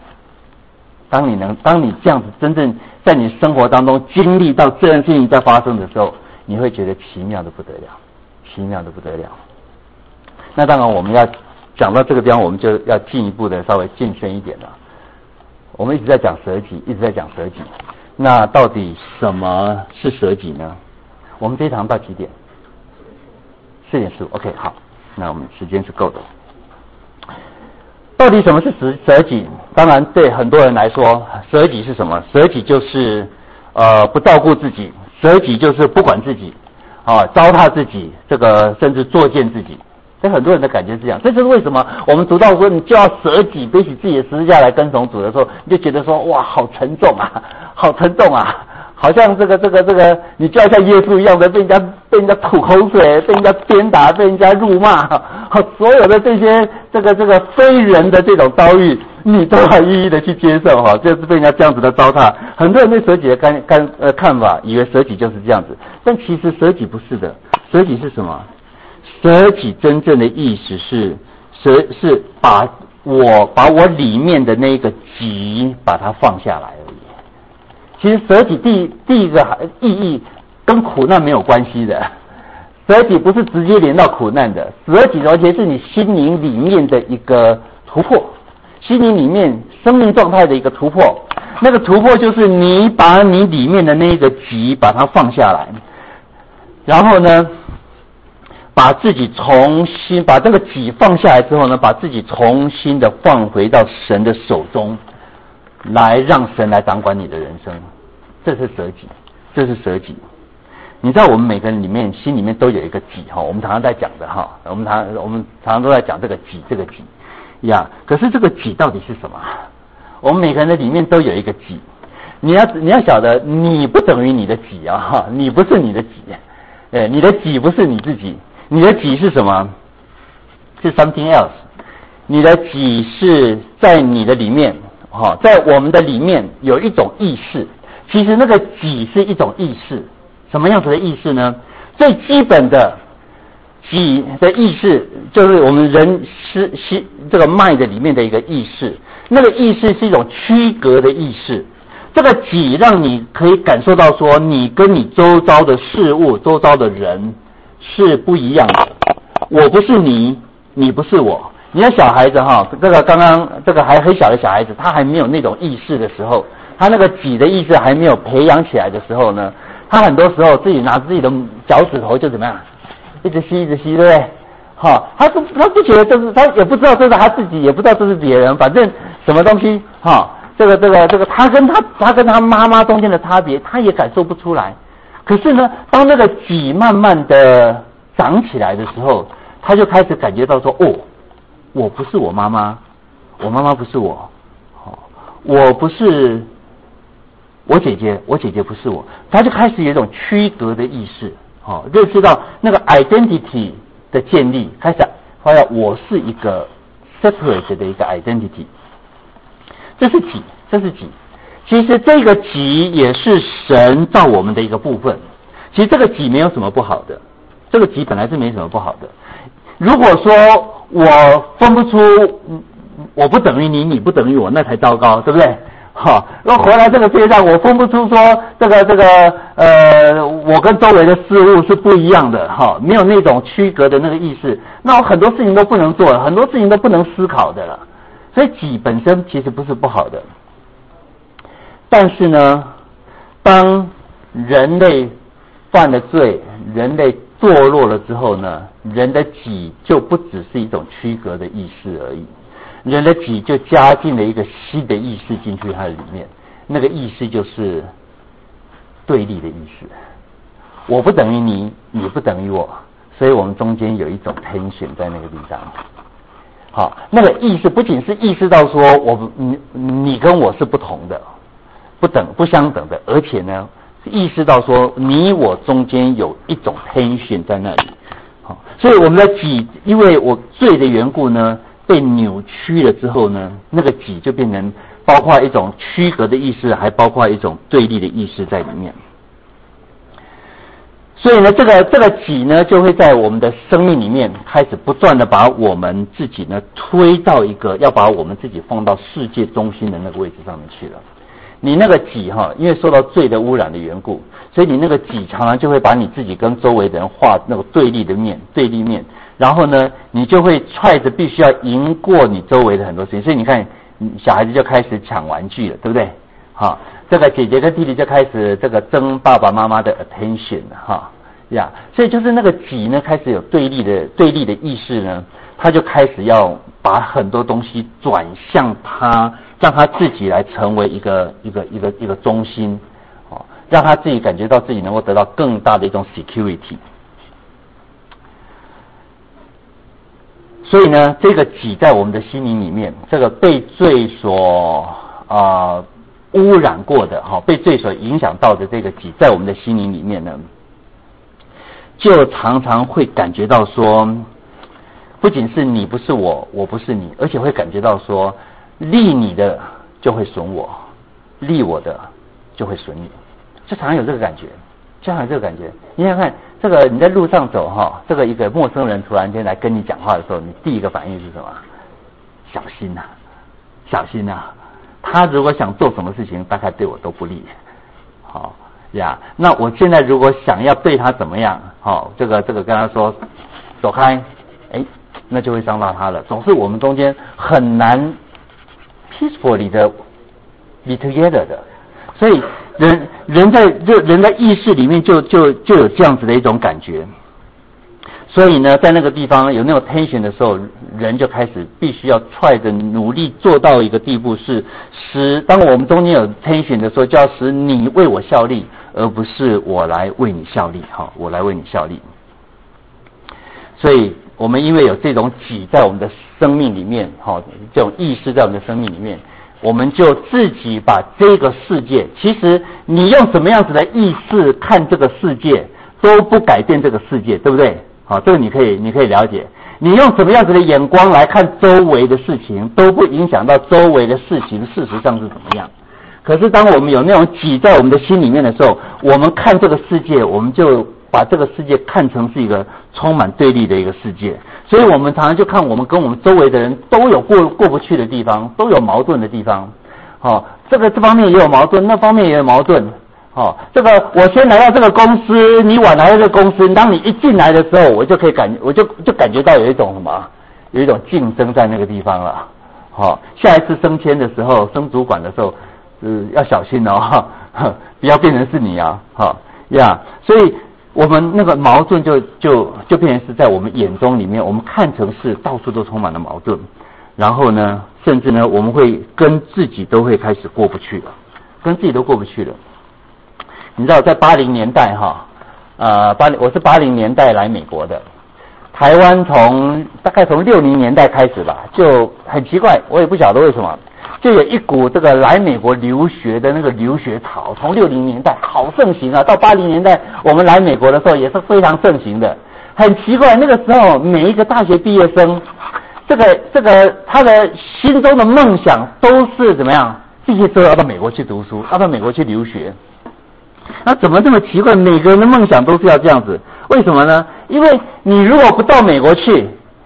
Speaker 2: 当你这样子真正在你生活当中经历到这样事情在发生的时候，你会觉得奇妙的不得了。那当然我们要讲到这个地方，我们就要进一步的稍微进深一点了。我们一直在讲舍己，那到底什么是舍己呢？我们这一堂到几点？4点15。OK， 好，那我们时间是够的。到底什么是舍己？当然对很多人来说，舍己是什么？舍己就是不照顾自己，舍己就是不管自己，糟蹋自己，这个甚至作践自己。所以很多人的感觉是这样，这就是为什么我们读到说你就要舍己，背起自己的十字架来跟从主的时候，你就觉得说哇，好沉重啊，好像这个，你就要像耶稣一样的被人家吐口水，被人家鞭打，被人家辱骂，所有的这些这个非人的这种遭遇，你都要一一的去接受就是被人家这样子的糟蹋。很多人对舍己的看法，以为舍己就是这样子，但其实舍己不是的。舍己是什么？舍己真正的意思是把我里面的那个己把它放下来而已。其实舍己第一个意义跟苦难没有关系的，舍己不是直接连到苦难的，舍己完全是你心灵里面的一个突破，心灵里面生命状态的一个突破。那个突破就是你把你里面的那个己把它放下来，然后呢把自己把这个己放下来之后呢，把自己重新的放回到神的手中，来让神来掌管你的人生。这是舍己。你知道我们每个人里面心里面都有一个己我们常常在讲的我们常常都在讲这个己呀。可是这个己到底是什么？我们每个人的里面都有一个己。你要晓得，你不等于你的己你不是你的己，你的己不是你自己。你的己是什么？是 something else。你的己是在你的里面在我们的里面有一种意识。其实那个己是一种意识。什么样子的意识呢？最基本的己的意识就是我们人这个脉的里面的一个意识。那个意识是一种区隔的意识。这个己让你可以感受到说，你跟你周遭的事物、周遭的人是不一样的。我不是你，你不是我。你看小孩子这个刚刚这个还很小的小孩子，他还没有那种意识的时候，他那个己的意识还没有培养起来的时候呢，他很多时候自己拿自己的脚趾头就怎么样，一直吸，对不对？他不觉得这是，他也不知道这是他自己，也不知道这是别人，反正什么东西这个他跟他妈妈中间的差别，他也感受不出来。可是呢，当那个己慢慢的长起来的时候，他就开始感觉到说，我不是我妈妈，我妈妈不是我，我不是我姐姐，我姐姐不是我，他就开始有一种区隔的意识，认识到那个 identity 的建立，开始发现我是一个 separate 的一个 identity， 这是己。其实这个己也是神造我们的一个部分。 其实这个己没有什么不好的，这个己本来是没什么不好的。如果说我分不出我不等于你，你不等于我，那才糟糕，对不对？好，那回来这个世界上，我分不出说我跟周围的事物是不一样的，哈，没有那种区隔的那个意识，那我很多事情都不能做了，很多事情都不能思考的了。所以己本身其实不是不好的，但是呢，当人类犯了罪，人类堕落了之后呢，人的己就不只是一种区隔的意识而已。人的己就加进了一个新的意识进去它的里面，那个意识就是对立的意识。我不等于你，你不等于我，所以我们中间有一种tension在那个地方。好，那个意识不仅是意识到说你跟我是不同的，不相等的，而且呢，意识到说你我中间有一种tension在那里。好，所以我们的己因为我罪的缘故呢，被扭曲了之后呢，那个己就变成包括一种区隔的意识，还包括一种对立的意识在里面。所以呢，这个己呢，就会在我们的生命里面开始不断的把我们自己呢推到一个要把我们自己放到世界中心的那个位置上面去了。你那个己因为受到罪的污染的缘故，所以你那个己常常就会把你自己跟周围的人画那个对立面。然后呢，你就会踹着必须要赢过你周围的很多事情，所以你看，小孩子就开始抢玩具了，对不对？好，这个姐姐跟弟弟就开始这个争爸爸妈妈的 attention 了，哈呀，所以就是那个己呢开始有对立的意识呢，他就开始要把很多东西转向他，让他自己来成为一个中心，让他自己感觉到自己能够得到更大的一种 security。所以呢，这个己在我们的心灵里面，这个被罪所污染过的被罪所影响到的这个己，在我们的心灵里面呢，就常常会感觉到说，不仅是你不是我，我不是你，而且会感觉到说，利你的就会损我，利我的就会损你，就常常有这个感觉。就好像这个感觉，你想看这个你在路上走这个一个陌生人突然间来跟你讲话的时候，你第一个反应是什么？小心啊，小心啊！他如果想做什么事情，大概对我都不利。好呀，那我现在如果想要对他怎么样，这个跟他说走开，那就会伤到他了。总是我们中间很难 peacefully 的 be together 的，所以人在意识里面就有这样子的一种感觉，所以呢，在那个地方有那种 tension 的时候，人就开始必须要try着努力做到一个地步，是使当我们中间有 tension 的时候，就要使你为我效力，而不是我来为你效力，我来为你效力。所以我们因为有这种己在我们的生命里面，这种意识在我们的生命里面，我们就自己把这个世界，其实你用什么样子的意识看这个世界，都不改变这个世界，对不对？好，这个你可以了解。你用什么样子的眼光来看周围的事情，都不影响到周围的事情事实上是怎么样。可是当我们有那种己在我们的心里面的时候，我们看这个世界，我们就把这个世界看成是一个充满对立的一个世界。所以我们常常就看我们跟我们周围的人都有过不去的地方，都有矛盾的地方。这方面也有矛盾，那方面也有矛盾。这个我先来到这个公司，你晚来到这个公司，当你一进来的时候，我就感觉到有一种什么，有一种竞争在那个地方了。下一次升迁的时候，升主管的时候，要小心哦，不要变成是你啊，所以我们那个矛盾就变成是在我们眼中里面，我们看成是到处都充满了矛盾，然后呢，甚至呢，我们会跟自己都会开始过不去了，跟自己都过不去了。你知道，在80年代我是80年代来美国的，台湾大概从60年代开始吧，就很奇怪，我也不晓得为什么，就有一股这个来美国留学的那个留学潮，从60年代好盛行啊，到80年代我们来美国的时候也是非常盛行的。很奇怪，那个时候每一个大学毕业生，这个他的心中的梦想都是怎么样？毕业之后要到美国去读书，要到美国去留学。 那怎么这么奇怪？每个人的梦想都是要这样子，为什么呢？因为你如果不到美国去，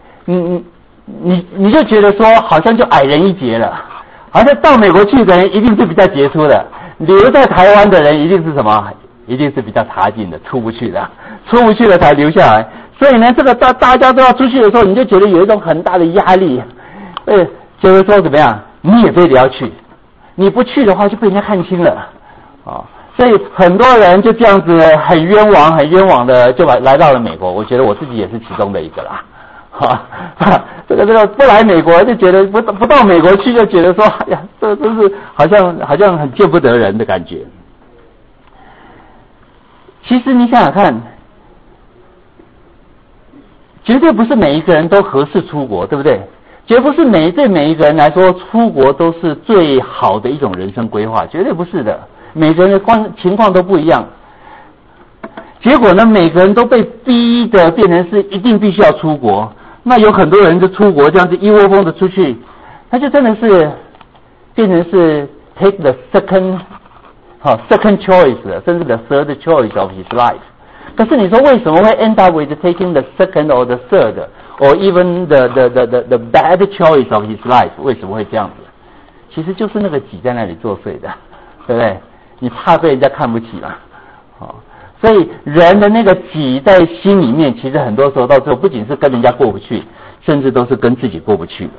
Speaker 2: 你就觉得说好像就矮人一截了，好像到美国去的人一定是比较杰出的，留在台湾的人一定是什么？一定是比较差劲的，出不去的才留下来。所以呢，这个大家都要出去的时候，你就觉得有一种很大的压力，觉得说怎么样，你也非得要去，你不去的话就被人家看清了啊。所以很多人就这样子很冤枉的就来到了美国。我觉得我自己也是其中的一个啦。这个不来美国就觉得不到美国去就觉得说，哎呀，这真是好像很见不得人的感觉。其实你想想看，绝对不是每一个人都合适出国，对不对？绝不是对每一个人来说，出国都是最好的一种人生规划，绝对不是的。每个人的情况都不一样。结果呢，每个人都被逼的变成是一定必须要出国。那有很多人就出国这样子一窝蜂的出去，他就真的是变成是 take the second choice， 甚至 the third choice of his life。可是你说为什么会 end up with taking the second or the third or even the bad choice of his life？ 为什么会这样子？其实就是那个己在那里作祟的，对不对？你怕被人家看不起嘛？所以人的那个己在心里面，其实很多时候到最后不仅是跟人家过不去，甚至都是跟自己过不去的。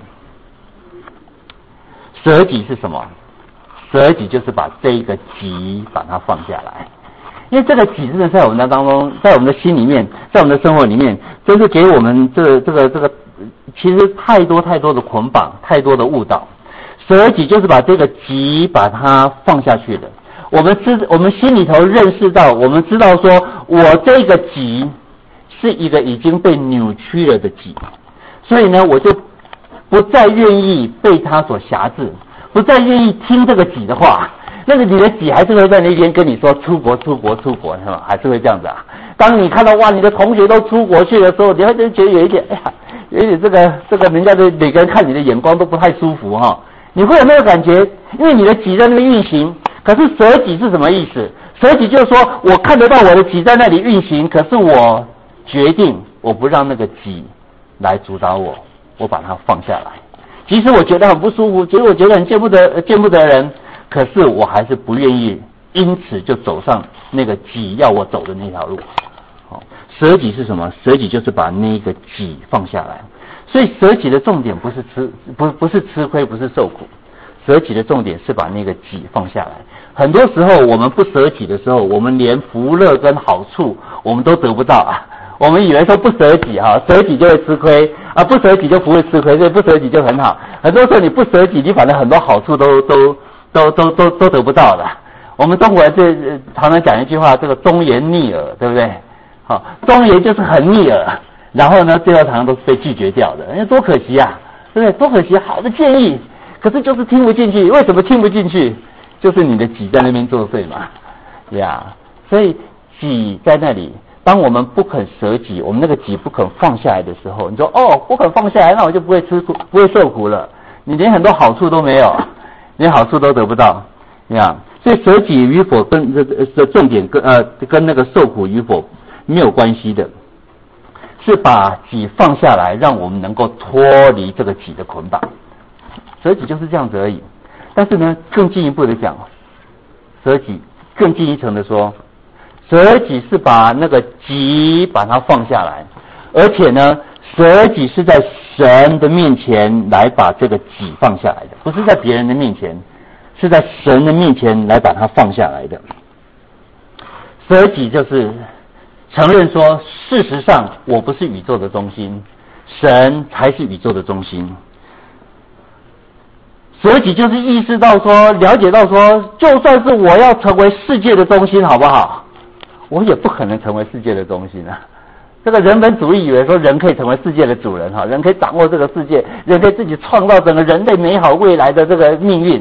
Speaker 2: 舍己是什么？舍己就是把这一个己把它放下来。因为这个己真的在我们当中，在我们的心里面，在我们的生活里面，真是给我们这个其实太多的捆绑，太多的误导。舍己就是把这个己把它放下去的。我们心里头认识到，我们知道说，我这个己是一个已经被扭曲了的己，所以呢，我就不再愿意被他所辖制，不再愿意听这个己的话。那个你的己还是会在那边跟你说出国，是吧？还是会这样子啊。当你看到哇，你的同学都出国去的时候，你会觉得有一点，哎呀，有一点这个人家的每个人看你的眼光都不太舒服哈。你会有那个感觉，因为你的己在那边运行。可是舍己是什么意思？舍己就是说我看得到我的己在那里运行，可是我决定我不让那个己来主导我，我把它放下来。即使我觉得很不舒服，其实我觉得很见不得人，可是我还是不愿意因此就走上那个己要我走的那条路。舍己是什么？舍己就是把那个己放下来。所以舍己的重点不是吃亏，不是受苦。舍己的重点是把那个己放下来。很多时候我们不舍己的时候，我们连福乐跟好处我们都得不到啊。我们以为说不舍己舍己就会吃亏啊，不舍己就不会吃亏，所以不舍己就很好。很多时候你不舍己，你反正很多好处都得不到的。我们中国人这常常讲一句话，这个忠言逆耳，对不对？忠言就是很逆耳，然后呢，最后常常都是被拒绝掉的，因为多可惜啊，对不对？多可惜，好的建议，可是就是听不进去。为什么听不进去？就是你的己在那边作祟嘛，所以己在那里，当我们不肯舍己，我们那个己不肯放下来的时候，你说不肯放下来，那我就不会吃苦，不会受苦了。你连很多好处都没有，连好处都得不到，所以舍己与否跟的重点跟那个受苦与否没有关系的，是把己放下来，让我们能够脱离这个己的捆绑。舍己就是这样子而已。但是呢，更进一步的讲，舍己更进一层的说，舍己是把那个己把它放下来，而且呢，舍己是在神的面前来把这个己放下来的，不是在别人的面前，是在神的面前来把它放下来的。舍己就是承认说，事实上我不是宇宙的中心，神才是宇宙的中心。舍己就是意识到说，了解到说，就算是我要成为世界的中心，好不好？我也不可能成为世界的中心啊。这个人本主义以为说人可以成为世界的主人人可以掌握这个世界，人可以自己创造整个人类美好未来的这个命运。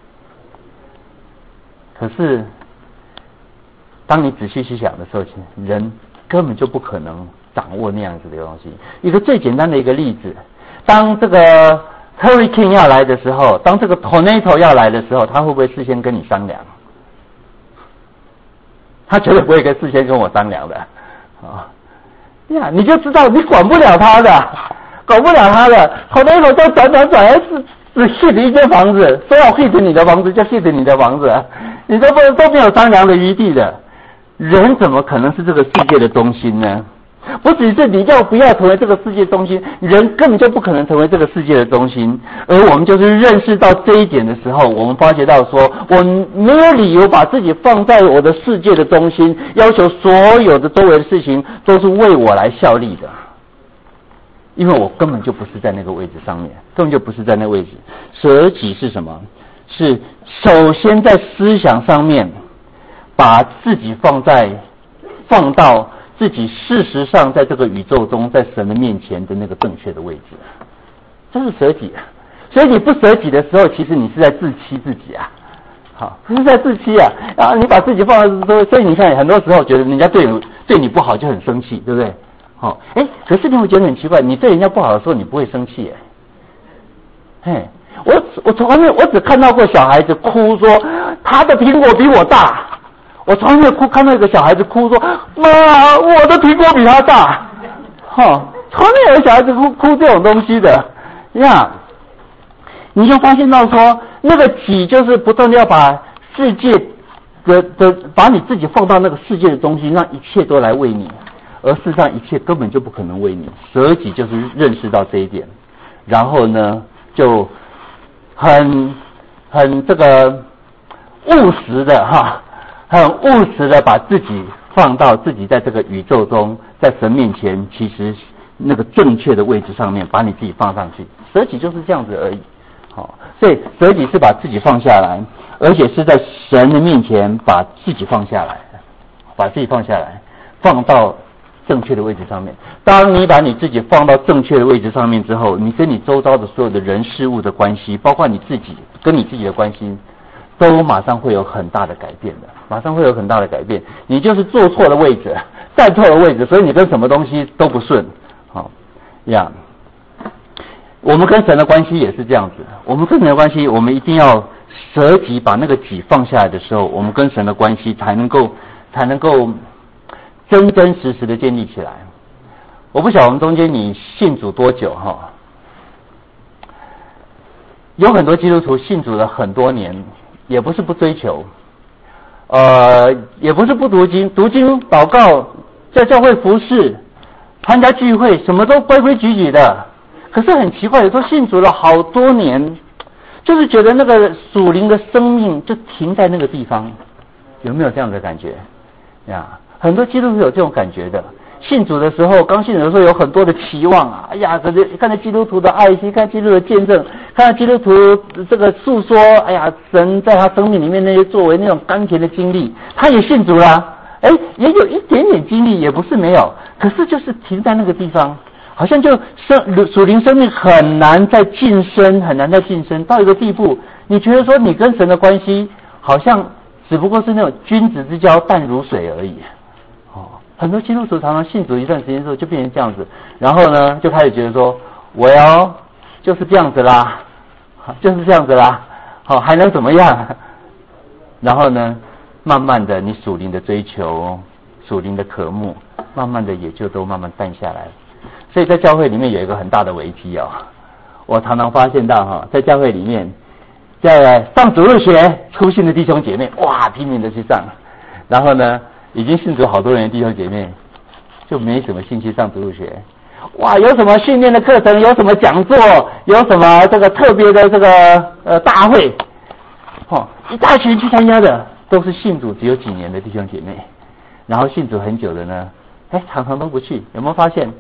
Speaker 2: 可是当你仔细去想的时候，人根本就不可能掌握那样子的东西。一个最简单的一个例子，当这个Hurricane 要来的时候，当这个 Tornado 要来的时候，他会不会事先跟你商量？ 他绝对不会事先跟我商量的啊。呀，你就知道你管不了他的，管不了他的，好多人都转，只 hit 一间房子，说要 hit 你的房子就 hit 你的房子，你都没有商量的余地的。人怎么可能是这个世界的中心呢？不只是你要不要成为这个世界中心，人根本就不可能成为这个世界的中心。而我们就是认识到这一点的时候，我们发觉到说，我没有理由把自己放在我的世界的中心，要求所有的周围的事情都是为我来效力的，因为我根本就不是在那个位置上面，根本就不是在那个位置。舍己是什么？是首先在思想上面把自己放到自己事实上在这个宇宙中，在神的面前的那个正确的位置，这是舍己。所以你不舍己的时候，其实你是在自欺自己啊，好，是在自欺啊。然后你把自己放在，所以你看，很多时候觉得人家对你不好就很生气，对不对？好，可是你会觉得很奇怪，你对人家不好的时候，你不会生气，我只看到过小孩子哭说他的苹果比我大。我从来没有看到一个小孩子哭说：“妈，我的苹果比他大。”从来没有小孩子哭这种东西的呀。你就发现到说，那个己就是不断的要把世界把你自己放到那个世界的中心，让一切都来为你，而事实上一切根本就不可能为你。舍己就是认识到这一点，然后呢，就很这个务实的很务实的把自己放到自己在这个宇宙中，在神面前其实那个正确的位置上面，把你自己放上去。舍己就是这样子而已。所以舍己是把自己放下来，而且是在神的面前把自己放下来，放到正确的位置上面。当你把你自己放到正确的位置上面之后，你跟你周遭的所有的人事物的关系，包括你自己跟你自己的关系，都马上会有很大的改变的，马上会有很大的改变。你就是坐错了位置，站错了位置，所以你跟什么东西都不顺。我们跟神的关系也是这样子。我们跟神的关系，我们一定要舍己，把那个己放下来的时候，我们跟神的关系才能够真真实实的建立起来。我不晓得我们中间你信主多久有很多基督徒信主了很多年，也不是不追求，也不是不读经，读经、祷告、在教会服侍、参加聚会，什么都规规矩矩的。可是很奇怪，有时候信主了好多年，就是觉得那个属灵的生命就停在那个地方。有没有这样的感觉呀？很多基督徒有这种感觉的。信主的时候，刚信主的时候有很多的期望啊！可是看到基督徒的爱心，看基督徒的见证，看到基督徒这个诉说，神在他生命里面那些作为那种甘甜的经历，他也信主了，也有一点点经历，也不是没有，可是就是停在那个地方，好像就属灵生命很难再晋升，到一个地步，你觉得说你跟神的关系好像只不过是那种君子之交淡如水而已。很多基督徒常常信主一段时间之后就变成这样子，然后呢就开始觉得说就是这样子啦，还能怎么样？然后呢慢慢的你属灵的追求、属灵的渴慕，慢慢的也就都慢慢淡下来了。所以在教会里面有一个很大的危机我常常发现到在教会里面，在上主日学出信的弟兄姐妹，拼命的去上，然后呢已经信主好多人的弟兄姐妹就没什么兴趣上主日学。有什么训练的课程，有什么讲座，有什么这个特别的这个大会，一大群去参加的都是信主只有几年的弟兄姐妹，然后信主很久的呢，常常都不去。有没有发现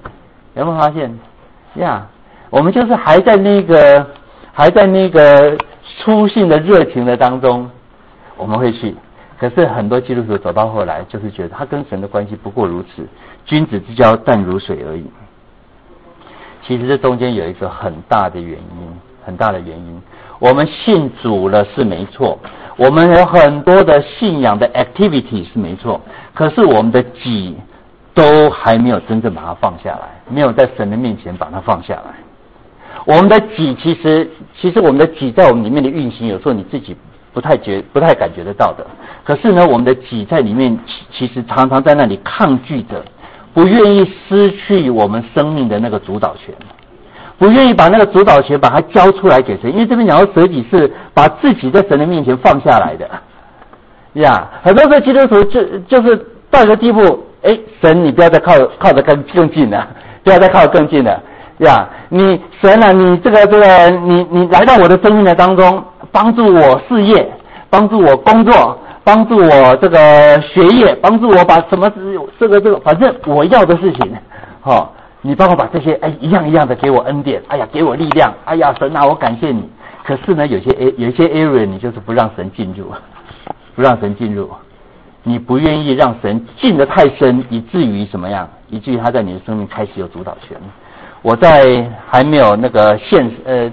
Speaker 2: 我们就是还在那个初信的热情的当中，我们会去。可是很多基督徒走到后来，就是觉得他跟神的关系不过如此，君子之交淡如水而已。其实这中间有一个很大的原因。我们信主了是没错，我们有很多的信仰的 activity 是没错，可是我们的己都还没有真正把它放下来，没有在神的面前把它放下来。我们的己其实我们的己在我们里面的运行，有时候你自己不太感觉得到的。 可是呢，我们的己在里面其实常常在那里抗拒着，不愿意失去我们生命的那个主导权，不愿意把那个主导权把它交出来给神。因为这边讲到舍己是把自己在神的面前放下来的呀。很多时候基督徒就是到一个地步，神你不要再靠得更近了，不要再靠得更近了呀。你神啊，你这个你来到我的生命的当中，帮助我事业，帮助我工作，帮助我这个学业，帮助我把什么这个，反正我要的事情，你帮我把这些一样一样的给我恩典，给我力量，神啊，我感谢你。可是呢，有些 area 你就是不让神进入，不让神进入，你不愿意让神进得太深，以至于什么样？以至于他在你的生命开始有主导权。我在还没有那个现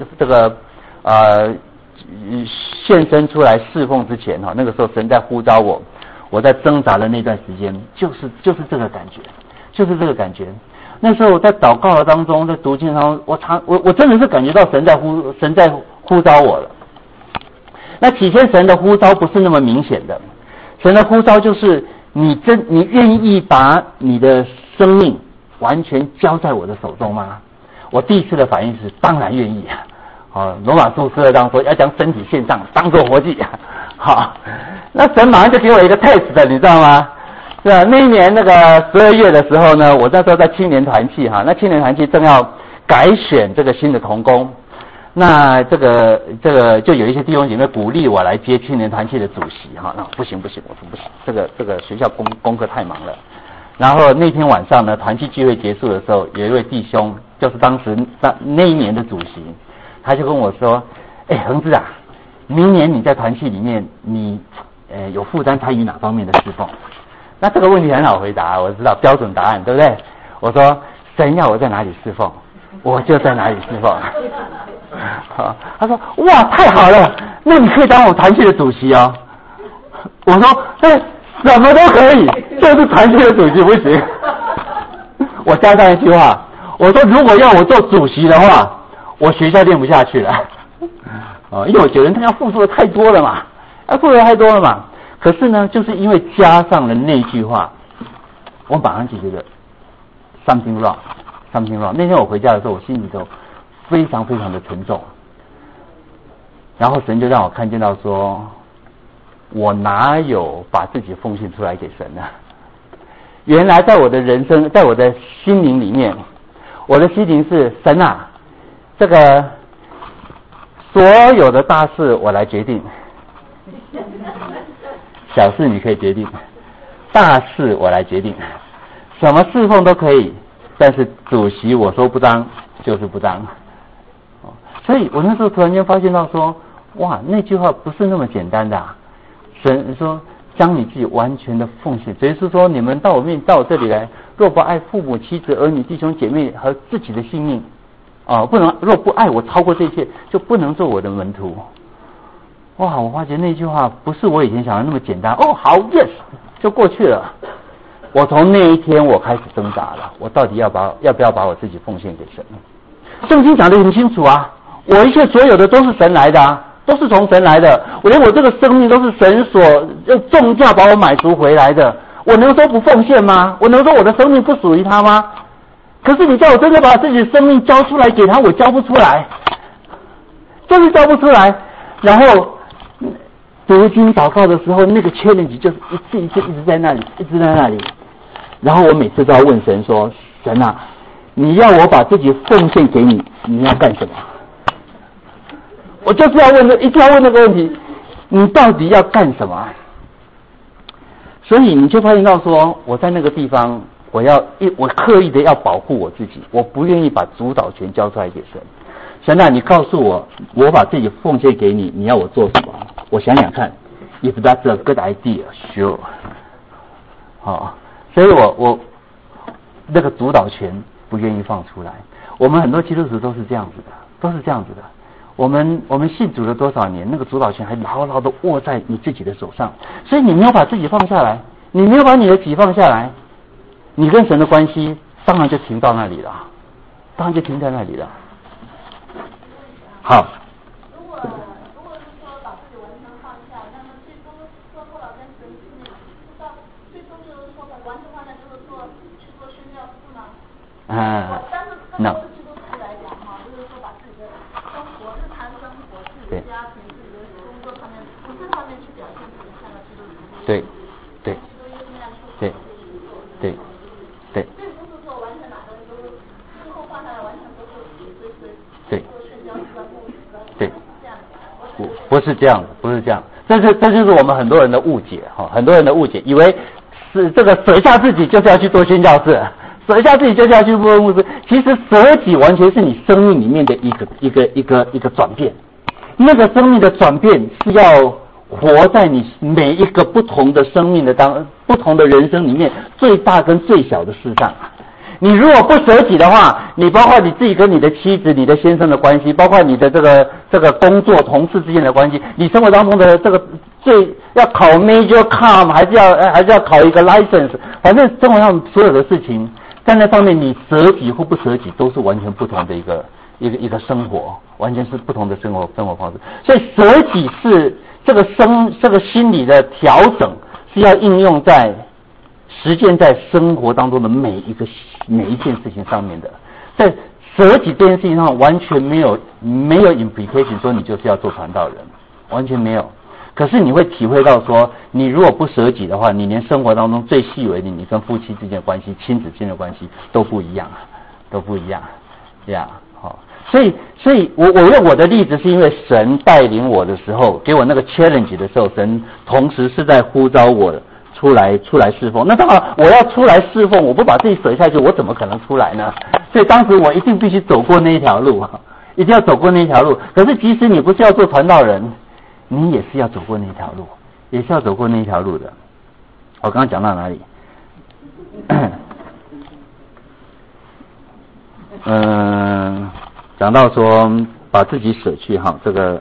Speaker 2: 身出来侍奉之前那个时候神在呼召我在挣扎的那段时间，就是这个感觉，就是这个感觉。那时候我在祷告的当中，在读经当中，我真的是感觉到神在呼召我了。那起先神的呼召不是那么明显的，神的呼召就是你愿意把你的生命完全交在我的手中吗？我第一次的反应是当然愿意罗马书12章说要将身体献上，当作活祭那神马上就给我一个 test 的，你知道吗？是吧？那一年那个12月的时候呢，我那时候在青年团契那青年团契正要改选这个新的同工，那这个就有一些弟兄姐妹鼓励我来接青年团契的主席那不行，我说不行，这个学校功课太忙了。然后那天晚上呢，团契聚会结束的时候，有一位弟兄，就是当时那一年的主席，他就跟我说：“恒志啊，明年你在团契里面，你有负担参与哪方面的侍奉？”那这个问题很好回答，我知道标准答案，对不对？我说神要我在哪里侍奉，我就在哪里侍奉。他说：“哇，太好了，那你可以当我团契的主席哦。”我说：“什么都可以，就是团契的主席不行。”我加上一句话，我说：“如果要我做主席的话，我学校练不下去了。”因为我觉得他要付出的太多了嘛，可是呢，就是因为加上了那句话，我马上就觉得 something wrong。那天我回家的时候，我心里头非常非常的沉重。然后神就让我看见到说，我哪有把自己奉献出来给神呢？原来在我的人生，在我的心灵里面，我的心灵是神啊，这个所有的大事我来决定，小事你可以决定，大事我来决定，什么侍奉都可以，但是主席我说不当就是不当。所以我那时候突然间发现到说，哇，那句话不是那么简单的神说将你自己完全的奉献，只是说你们到我这里来，若不爱父母妻子儿女弟兄姐妹和自己的性命若不爱我超过这些，就不能做我的门徒。哇，我发觉那句话不是我以前想的那么简单。好 yes 就过去了。我从那一天我开始挣扎了，我到底要不要把我自己奉献给神？圣经讲得很清楚我一切所有的都是神来的都是从神来的，我连我这个生命都是神所用重价把我买赎回来的，我能说不奉献吗？我能说我的生命不属于他吗？可是你叫我真的把自己的生命交出来给他，我交不出来，就是交不出来。然后读经祷告的时候，那个challenge就是一直在那里，然后我每次都要问神说，神啊，你要我把自己奉献给你，你要干什么？我就是一定要问那个问题，你到底要干什么？所以你就发现到说，我在那个地方，我刻意的要保护我自己，我不愿意把主导权交出来给神。神啊，你告诉我，我把自己奉献给你，你要我做什么？我想想看 ，if that's a good idea, sure。所以我那个主导权不愿意放出来。我们很多基督徒都是这样子的。我们信主了多少年，那个主导权还牢牢的握在你自己的手上，所以你没有把自己放下来，你没有把你的己放下来，你跟神的关系当然就停到那里了，好。
Speaker 3: 如果是说把自己完全放下，那么最终说后来跟神
Speaker 2: 那。对，对，对，对，对，对，对，对，不是这样的，不是这样，这就是我们很多人的误解哈，很多人的误解，以为是这个舍下自己就是要去做宣教士，舍下自己就是要去做牧师，其实舍己完全是你生命里面的一个转变。那个生命的转变是要活在你每一个不同的生命的不同的人生里面最大跟最小的事上。你如果不舍己的话，你包括你自己跟你的妻子、你的先生的关系，包括你的这个工作同事之间的关系，你生活当中的这个要考 major com 还是要考一个 license， 反正生活上所有的事情，在那方面你舍己或不舍己都是完全不同的一个生活，完全是不同的生活方式。所以舍己是这个心理的调整，是要应用在实践在生活当中的每一件事情上面的。在舍己这件事情上，完全没有 implication 说你就是要做传道人，完全没有。可是你会体会到说，你如果不舍己的话，你连生活当中最细微的，你跟夫妻之间的关系、亲子之间的关系都不一样，这样。所以我用我的例子，是因为神带领我的时候，给我那个 challenge 的时候，神同时是在呼召我出来侍奉。那当然，我要出来侍奉，我不把自己舍下去，我怎么可能出来呢？所以当时我一定必须走过那一条路，一定要走过那一条路。可是即使你不是要做传道人，你也是要走过那条路，也是要走过那条路的。我刚刚讲到哪里？讲到说把自己舍去哈，这个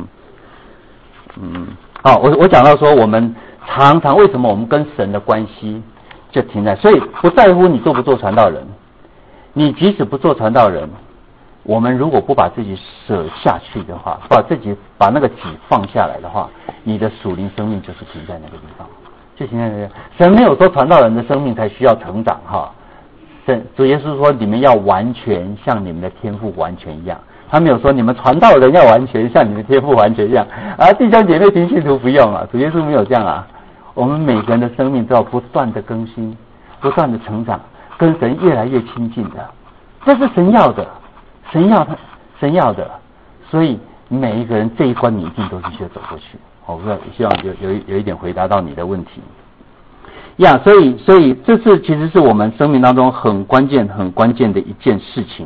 Speaker 2: 我讲到说我们常常为什么我们跟神的关系就停在，所以不在乎你做不做传道人，你即使不做传道人，我们如果不把自己舍下去的话，把那个己放下来的话，你的属灵生命就是停在那个地方，就停在那个。神没有说传道人的生命才需要成长哈。主耶稣说你们要完全像你们的天父完全一样，他没有说你们传道人要完全像你们的天父完全一样弟兄姐妹平信徒不用主耶稣没有这样我们每个人的生命都要不断的更新，不断的成长，跟神越来越亲近的，这是神要的，神要的，所以每一个人这一关你一定都必须走过去。我希望有一点回答到你的问题。所以这是其实是我们生命当中很关键的一件事情。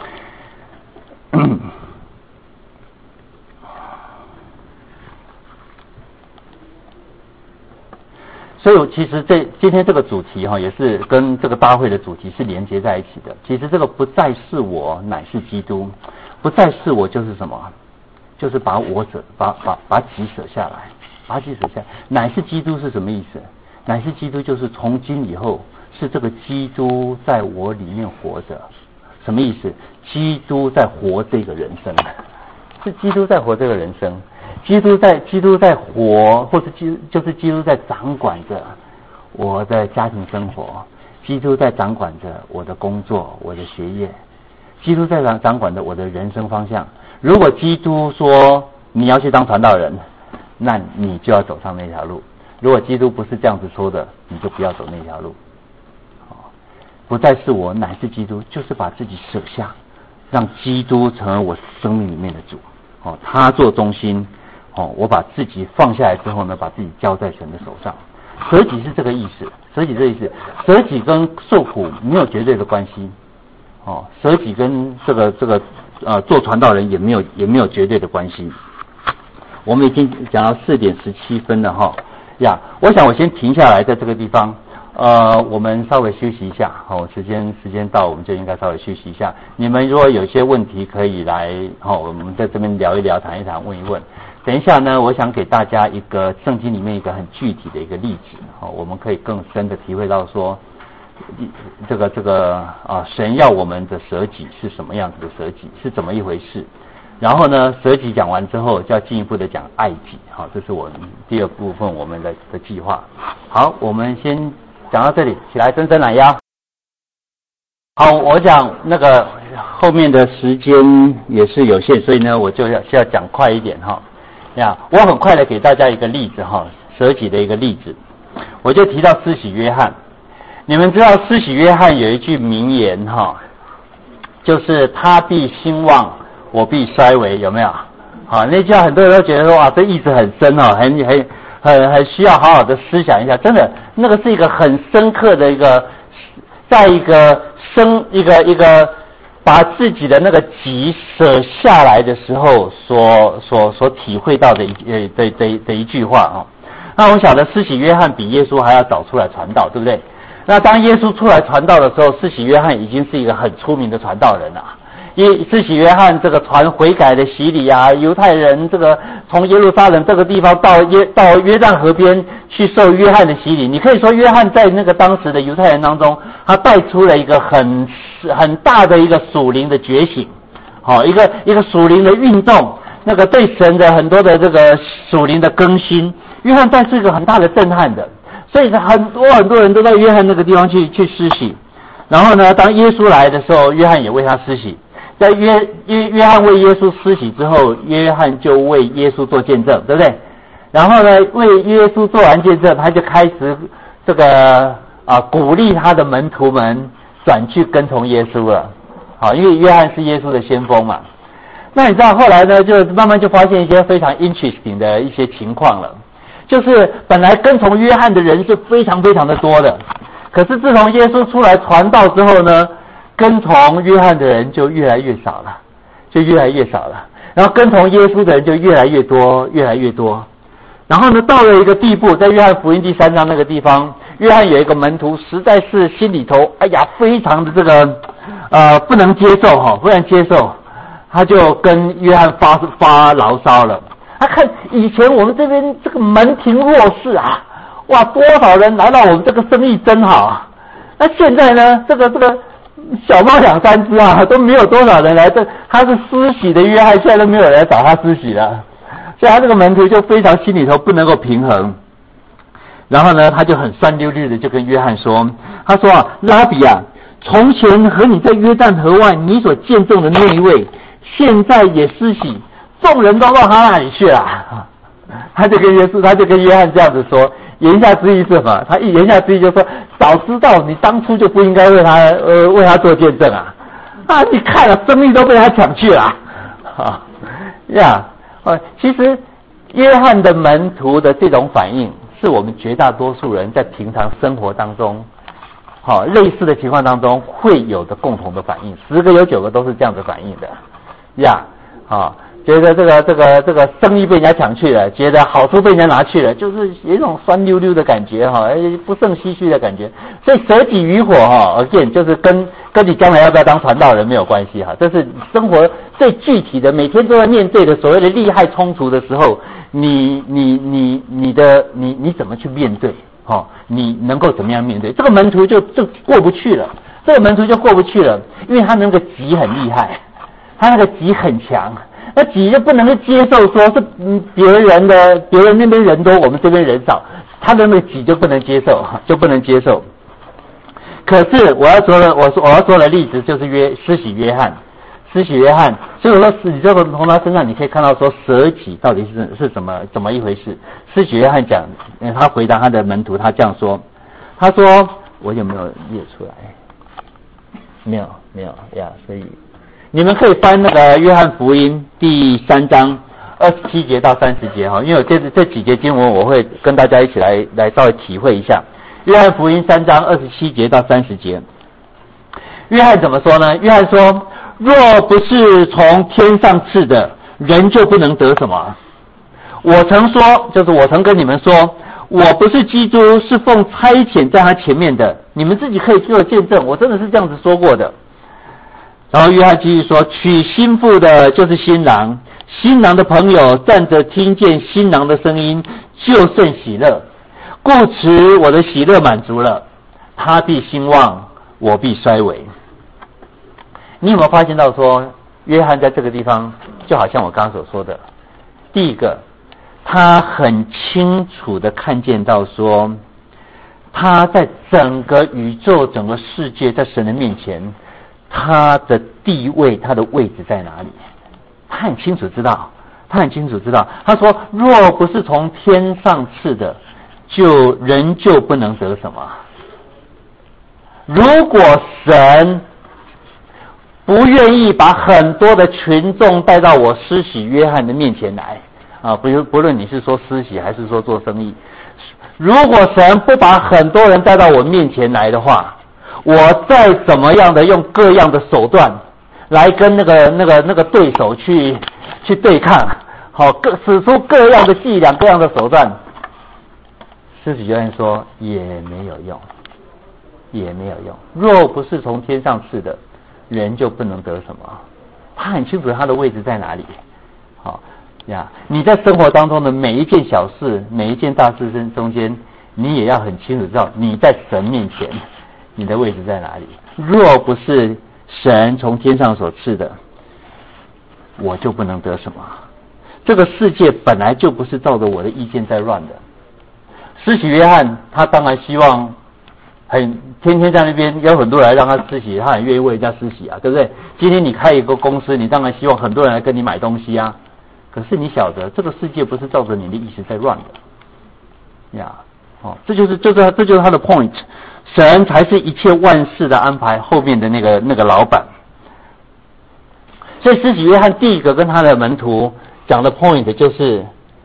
Speaker 2: 所以其实今天这个主题也是跟这个大会的主题是连接在一起的。其实这个不再是我，乃是基督。不再是我就是什么？就是把己舍下来，把己舍下来。乃是基督是什么意思？乃是基督就是从今以后是这个基督在我里面活着。什么意思？基督在活这个人生，是基督在活这个人生。基督在活，或是就是基督在掌管着我的家庭生活，基督在掌管着我的工作、我的学业，基督在掌管着我的人生方向。如果基督说你要去当传道人，那你就要走上那条路。如果基督不是这样子说的，你就不要走那条路。不再是我，乃是基督，就是把自己舍下，让基督成为我生命里面的主。他做中心。我把自己放下来之后呢，把自己交在神的手上。舍己是这个意思，舍己跟受苦没有绝对的关系。舍己跟这个做传道人也没有绝对的关系。我们已经讲到4点17分了我想我先停下来在这个地方，我们稍微休息一下。时间到，我们就应该稍微休息一下。你们如果有些问题可以来，我们在这边聊一聊，谈一谈，问一问。等一下呢，我想给大家一个圣经里面一个很具体的一个例子，我们可以更深的体会到说，神要我们的舍己是什么样子的舍己，是怎么一回事。然后呢，舍己讲完之后，就要进一步的讲爱己，这是我们第二部分我们的计划。好，我们先讲到这里，起来，伸伸懒腰。 好，我讲那个后面的时间也是有限，所以呢，我就要讲快一点哈。呀，我很快的给大家一个例子哈，舍己的一个例子，我就提到施洗约翰。你们知道施洗约翰有一句名言哈，就是他必兴旺，我必衰微，有没有？好，那句话很多人都觉得说哇，这意思很深哦，很需要好好的思想一下。真的，那个是一个很深刻的一个，在一个把自己的那个己舍下来的时候所体会到的一句话哦。那我晓得施洗约翰比耶稣还要早出来传道，对不对？那当耶稣出来传道的时候，施洗约翰已经是一个很出名的传道人了。施洗约翰这个传悔改的洗礼啊，犹太人这个从耶路撒冷这个地方到约旦河边去受约翰的洗礼，你可以说约翰在那个当时的犹太人当中，他带出了一个很大的一个属灵的觉醒，好，一个属灵的运动，那个对神的很多的这个属灵的更新，约翰带出一个很大的震撼的，所以很多人都到约翰那个地方去施洗，然后呢，当耶稣来的时候，约翰也为他施洗。在约翰为耶稣施洗之后，约翰就为耶稣做见证，对不对？然后呢，为耶稣做完见证，他就开始这个鼓励他的门徒们转去跟从耶稣了。好，因为约翰是耶稣的先锋嘛。那你知道后来呢，就慢慢就发现一些非常 interesting 的一些情况了，就是本来跟从约翰的人是非常非常的多的，可是自从耶稣出来传道之后呢，跟从约翰的人就越来越少了，然后跟从耶稣的人就越来越多。然后呢，到了一个地步，在约翰福音第3章那个地方，约翰有一个门徒，实在是心里头，哎呀，非常的这个不能接受，他就跟约翰发牢骚了。他看以前我们这边这个门庭若市啊，哇，多少人来到我们这个生意真好啊。那现在呢，这个小猫2、3只啊，都没有多少人来。他是施洗的约翰，现在都没有人来找他施洗了，所以他这个门徒就非常心里头不能够平衡。然后呢，他就很酸溜溜的就跟约翰说，他说啊，拉比啊，从前和你在约旦河外你所见证的那一位，现在也施洗，众人都到他那里去了。他就跟约翰这样子说，言下之意是什么？他言下之意就说，早知道你当初就不应该为他做见证啊！你看了，生意都被他抢去了。其实约翰的门徒的这种反应，是我们绝大多数人在平常生活当中，类似的情况当中会有的共同的反应，10个有9个都是这样子反应的。觉得这个生意被人家抢去了，觉得好处被人家拿去了，就是有一种酸溜溜的感觉不胜唏嘘的感觉。所以舍己于火again 就是跟你将来要不要当传道人没有关系这是生活最具体的，每天都在面对的所谓的利害冲突的时候，你怎么去面对你能够怎么样面对？这个门徒就过不去了，因为他那个己很厉害，他那个己很强。那己就不能够接受说是别人那边人多，我们这边人少，他的那个己就不能接受。可是我要说的例子就是施洗约翰，所以我说你就从他身上你可以看到说舍己到底是怎么一回事。施洗约翰讲，他回答他的门徒，他这样说，他说我有没有列出来？没有呀，所以。你们可以翻那个约翰福音第3章27节到30节因为这几节经文我会跟大家一起来稍微体会一下。约翰福音3章27节到30节，约翰怎么说呢？约翰说，若不是从天上赐的，人就不能得什么。我曾跟你们说，我不是基督，是奉差遣在他前面的，你们自己可以做见证，我真的是这样子说过的。然后约翰继续说，娶新妇的就是新郎，新郎的朋友站着听见新郎的声音，就甚喜乐，故此我的喜乐满足了，他必兴旺，我必衰微。你有没有发现到说，约翰在这个地方就好像我刚刚所说的，第一个，他很清楚的看见到说，他在整个宇宙整个世界在神的面前， 他的地位，他的位置在哪里？他很清楚知道，他说若不是从天上赐的，人就不能得什么。如果神不愿意把很多的群众带到我施洗约翰的面前来啊，不论你是说施洗还是说做生意，如果神不把很多人带到我面前来的话，我再怎么样的用各样的手段来跟那个对手去对抗，好，使出各样的伎俩、各样的手段，施洗约翰说也没有用。若不是从天上赐的，人就不能得什么。他很清楚他的位置在哪里。好呀，你在生活当中的每一件小事、每一件大事中间，你也要很清楚知道你在神面前你的位置在哪里。若不是神从天上所赐的，我就不能得什么。这个世界本来就不是照着我的意见在乱的。施洗约翰他当然希望天天在那边有很多人来让他施洗，他很愿意为人家施洗啊，对不对？今天你开一个公司，你当然希望很多人来跟你买东西啊。可是你晓得，这个世界不是照着你的意思在乱的呀。这就是他的 point。神才是一切万事的安排后面的那个老板。所以施洗约翰第一个跟他的门徒讲的 point 就是，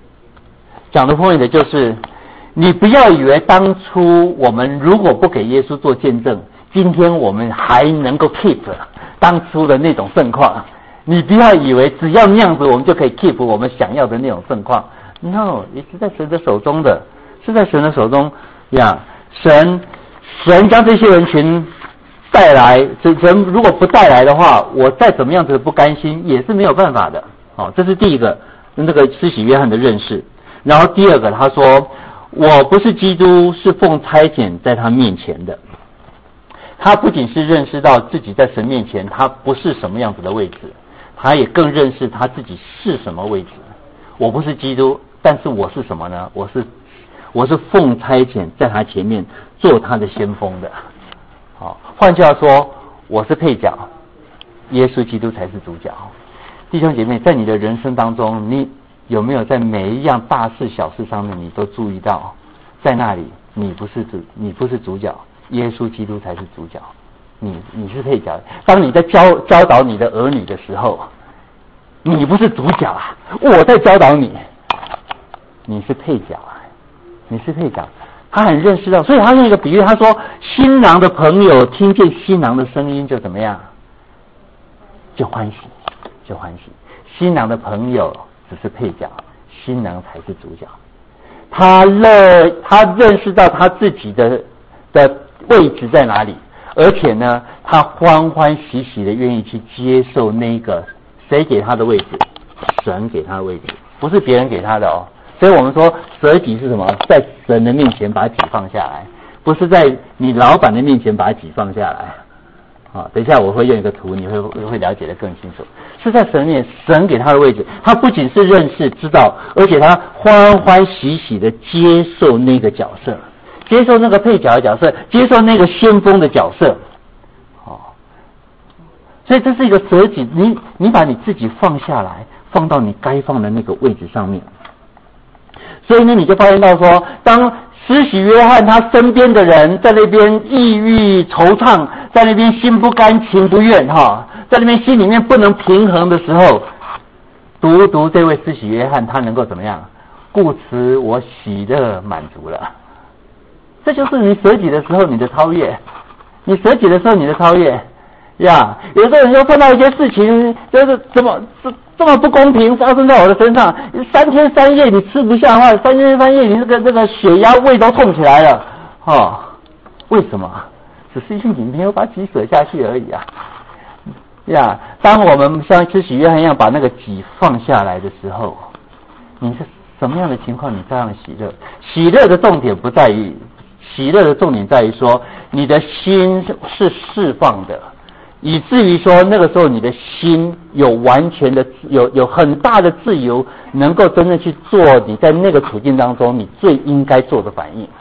Speaker 2: 你不要以为当初我们如果不给耶稣做见证，今天我们还能够 keep 当初的那种盛况。你不要以为只要那样子我们就可以 keep 我们想要的那种盛况。No， 也是在神的手中的，是在神的手中呀。神将这些人群带来，神如果不带来的话，我再怎么样子不甘心也是没有办法的。好，这是第一个那个施洗约翰的认识。然后第二个他说，我不是基督，是奉差遣在他面前的。他不仅是认识到自己在神面前他不是什么样子的位置，他也更认识他自己是什么位置。我不是基督，但是我是什么呢？我是奉差遣在他前面做他的先锋的。好，换句话说，我是配角，耶稣基督才是主角。弟兄姐妹，在你的人生当中，你有没有在每一样大事小事上面你都注意到，在那里你不是主角，耶稣基督才是主角，你是配角。当你在教导你的儿女的时候，你不是主角啊，我在教导你，你是配角啊，你是配角。他很认识到，所以他用一个比喻，他说新郎的朋友听见新郎的声音就怎么样？就欢喜。新郎的朋友只是配角，新郎才是主角。他认识到他自己的位置在哪里，而且呢，他欢欢喜喜的愿意去接受那个谁给他的位置，神给他的位置，不是别人给他的哦。所以我们说舍己是什么？在神的面前把己放下来，不是在你老板的面前把己放下来。好，等一下我会用一个图，你会了解得更清楚。是在神面，神给他的位置，他不仅是认识知道，而且他欢欢喜喜的接受那个角色，接受那个配角的角色，接受那个先锋的角色。好，所以这是一个舍己，你把你自己放下来，放到你该放的那个位置上面。所以呢，你就发现到说，当施洗约翰他身边的人在那边抑郁惆怅，在那边心不甘情不愿在那边心里面不能平衡的时候，读这位施洗约翰他能够怎么样？故此我喜乐满足了。这就是你舍己的时候你的超越，你舍己的时候你的超越呀。有的人就碰到一些事情，就是这么不公平发生在我的身上，3天3夜你吃不下饭，3天3夜你这个血压胃都痛起来了为什么？只是因为你没有把己舍下去而已啊呀。当我们像施洗约翰一样把那个己放下来的时候，你是什么样的情况你照样喜乐。喜乐的重点不在于，喜乐的重点在于说你的心是释放的，以至于说那个时候你的心有完全的有很大的自由，能够真正去做你在那个处境当中你最应该做的反应。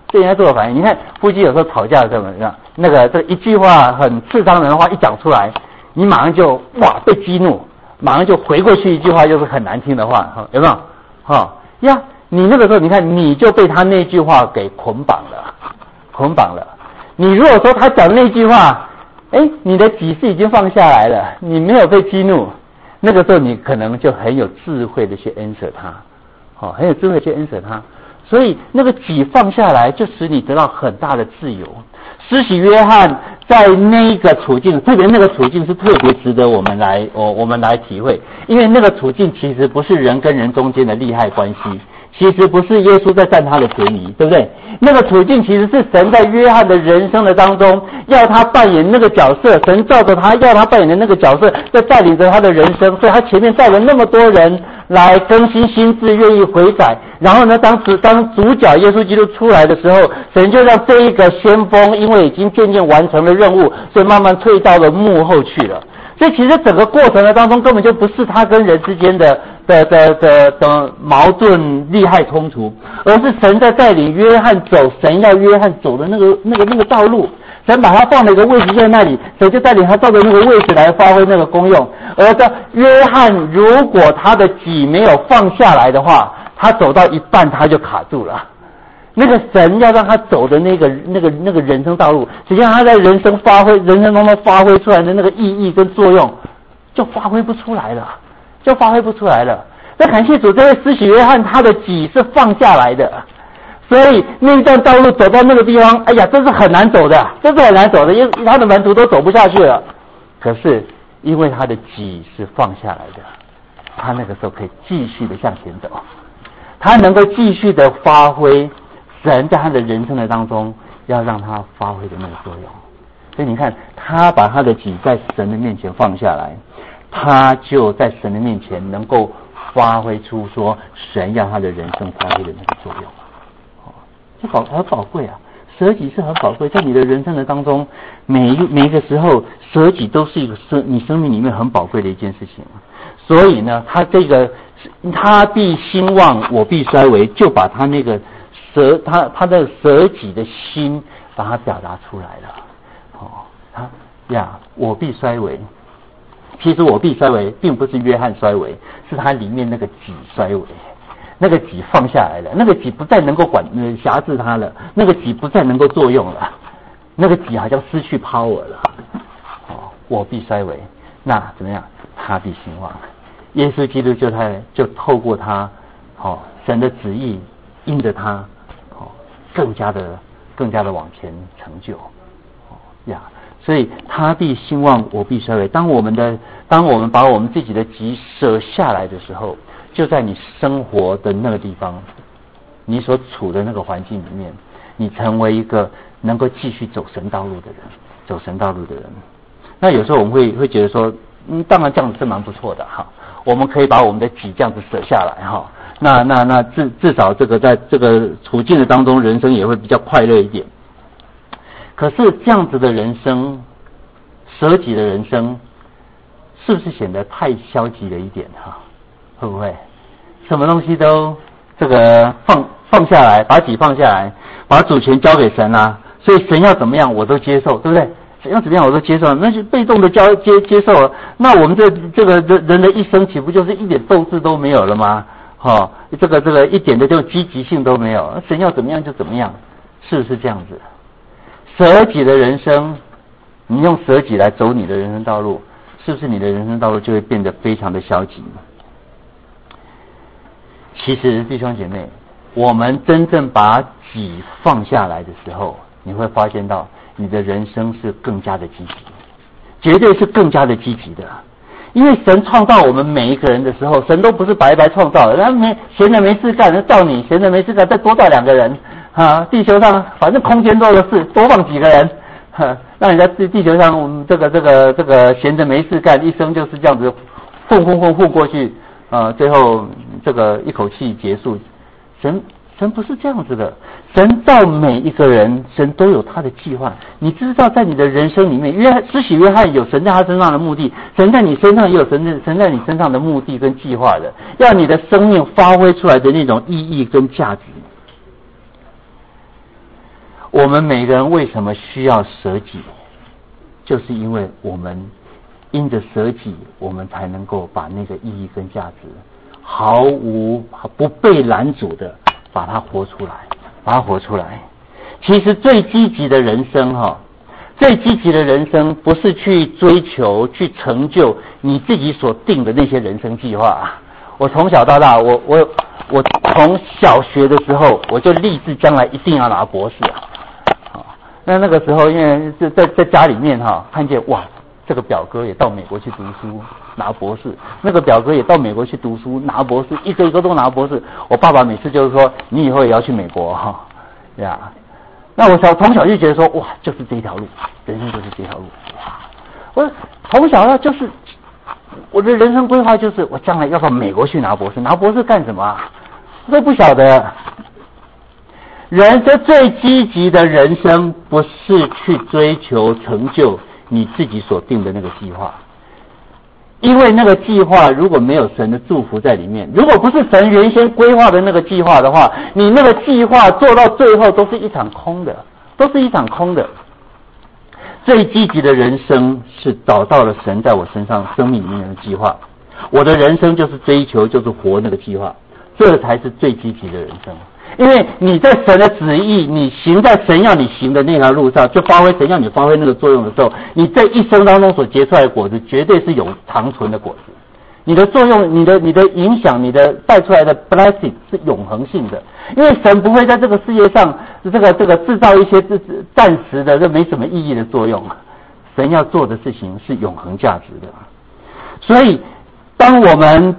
Speaker 2: 对人家做的反应。你看夫妻有时候吵架的时候，这一句话很刺伤人的话一讲出来，你马上就被激怒，马上就回过去一句话又是很难听的话，有没有？呀，你那个时候你看你就被他那句话给捆绑了。你如果说他讲那句话，你的己是已经放下来了，你没有被激怒，那个时候你可能就很有智慧的去恩舍他，很有智慧去恩舍他。所以那个己放下来，就使你得到很大的自由。施洗约翰在那个处境，特别那个处境是特别值得我们来体会，因为那个处境其实不是人跟人中间的利害关系，其实不是耶稣在占他的便宜，对不对？那个处境其实是神在约翰的人生的当中要他扮演那个角色，神照着他要他扮演的那个角色，在带领着他的人生，所以他前面带了那么多人来更新心智，愿意悔改。然后呢，当主角耶稣基督出来的时候，神就让这一个先锋，因为已经渐渐完成了任务，所以慢慢退到了幕后去了。所以其实整个过程的当中，根本就不是他跟人之间的矛盾利害冲突，而是神在带领约翰走神要约翰走的那个道路。神把他放了一个位置在那里，神就带领他照着那个位置来发挥那个功用。而在约翰如果他的己没有放下来的话，他走到一半他就卡住了。那个神要让他走的那个人生道路，实际上他在人生当中发挥出来的那个意义跟作用，就发挥不出来了。那感谢主，这位施洗约翰他的己是放下来的，所以那一段道路走到那个地方，这是很难走的，因为他的门徒都走不下去了。可是因为他的己是放下来的，他那个时候可以继续的向前走，他能够继续的发挥神在他的人生的当中要让他发挥的那个作用。所以你看，他把他的己在神的面前放下来，他就在神的面前能够发挥出说神要他的人生发挥的那个作用。这很宝贵啊，舍己是很宝贵，在你的人生的当中，每一个时候舍己都是一个你生命里面很宝贵的一件事情。所以呢，他必兴旺，我必衰微，就把他那个他的舍己的心把它表达出来了。我必衰微。其实我必衰微并不是约翰衰微，是他里面那个己衰微，那个己放下来了，那个己不再能够辖制他了，那个己不再能够作用了，那个己好像失去 power 了。我必衰微，那怎么样？他必兴旺。耶稣基督就透过他，神的旨意因着他，更加的往前成就。所以他必兴旺，我必衰微。当我们把我们自己的己舍下来的时候，就在你生活的那个地方，你所处的那个环境里面，你成为一个能够继续走神道路的人。那有时候我们会觉得说，当然这样子是蛮不错的哈，我们可以把我们的己这样子舍下来哈。那至少这个在这个处境的当中，人生也会比较快乐一点。可是这样子的人生，舍己的人生，是不是显得太消极了一点哈？会不会？什么东西都这个放下来，把己放下来，把主权交给神啊，所以神要怎么样我都接受，对不对？神要怎么样我都接受，那就被动的接受了。那我们这个人的一生岂不就是一点斗志都没有了吗？这个一点的这种积极性都没有，神要怎么样就怎么样，是不是这样子？舍己的人生，你用舍己来走你的人生道路，是不是你的人生道路就会变得非常的消极？其实弟兄姐妹，我们真正把己放下来的时候，你会发现到你的人生是更加的积极，绝对是更加的积极的。因为神创造我们每一个人的时候，神都不是白白创造的，他闲着没事干就造你，闲着没事干再多造2个人地球上反正空间多的是，多放几个人让你在地球上我们这个闲着没事干，一生就是这样子混过去最后这个一口气结束。神不是这样子的，神造每一个人，神都有他的计划。你知道在你的人生里面，施洗约翰有神在他身上的目的，神在你身上也有神在你身上的目的跟计划的，要你的生命发挥出来的那种意义跟价值。 我们每个人为什么需要舍己？就是因为我们因着舍己，我们才能够把那个意义跟价值毫无不被拦阻的把它活出来。其实最积极的人生最积极的人生不是去追求去成就你自己所定的那些人生计划。我从小到大，我从小学的时候我就立志将来一定要拿博士那个时候因为是在家里面看见哇，这个表哥也到美国去读书拿博士，那个表哥也到美国去读书拿博士，一个一个都拿博士。我爸爸每次就是说你以后也要去美国那我从小就觉得说哇，就是这条路，人生就是这条路。我从小就是我的人生规划就是我将来要到美国去拿博士，拿博士干什么我都不晓得。人生最积极的人生不是去追求成就你自己所定的那个计划，因为那个计划如果没有神的祝福在里面，如果不是神原先规划的那个计划的话，你那个计划做到最后都是一场空的。最积极的人生是找到了神在我身上生命里面的计划，我的人生就是追求就是活那个计划，这才是最积极的人生。因为你在神的旨意，你行在神要你行的那条路上，就发挥神要你发挥那个作用的时候，你在一生当中所结出来的果子绝对是有长存的果子。你的作用，你的影响，你的带出来的 blessing 是永恒性的。因为神不会在这个世界上这个制造一些暂时的这没什么意义的作用，神要做的事情是永恒价值的。所以当我们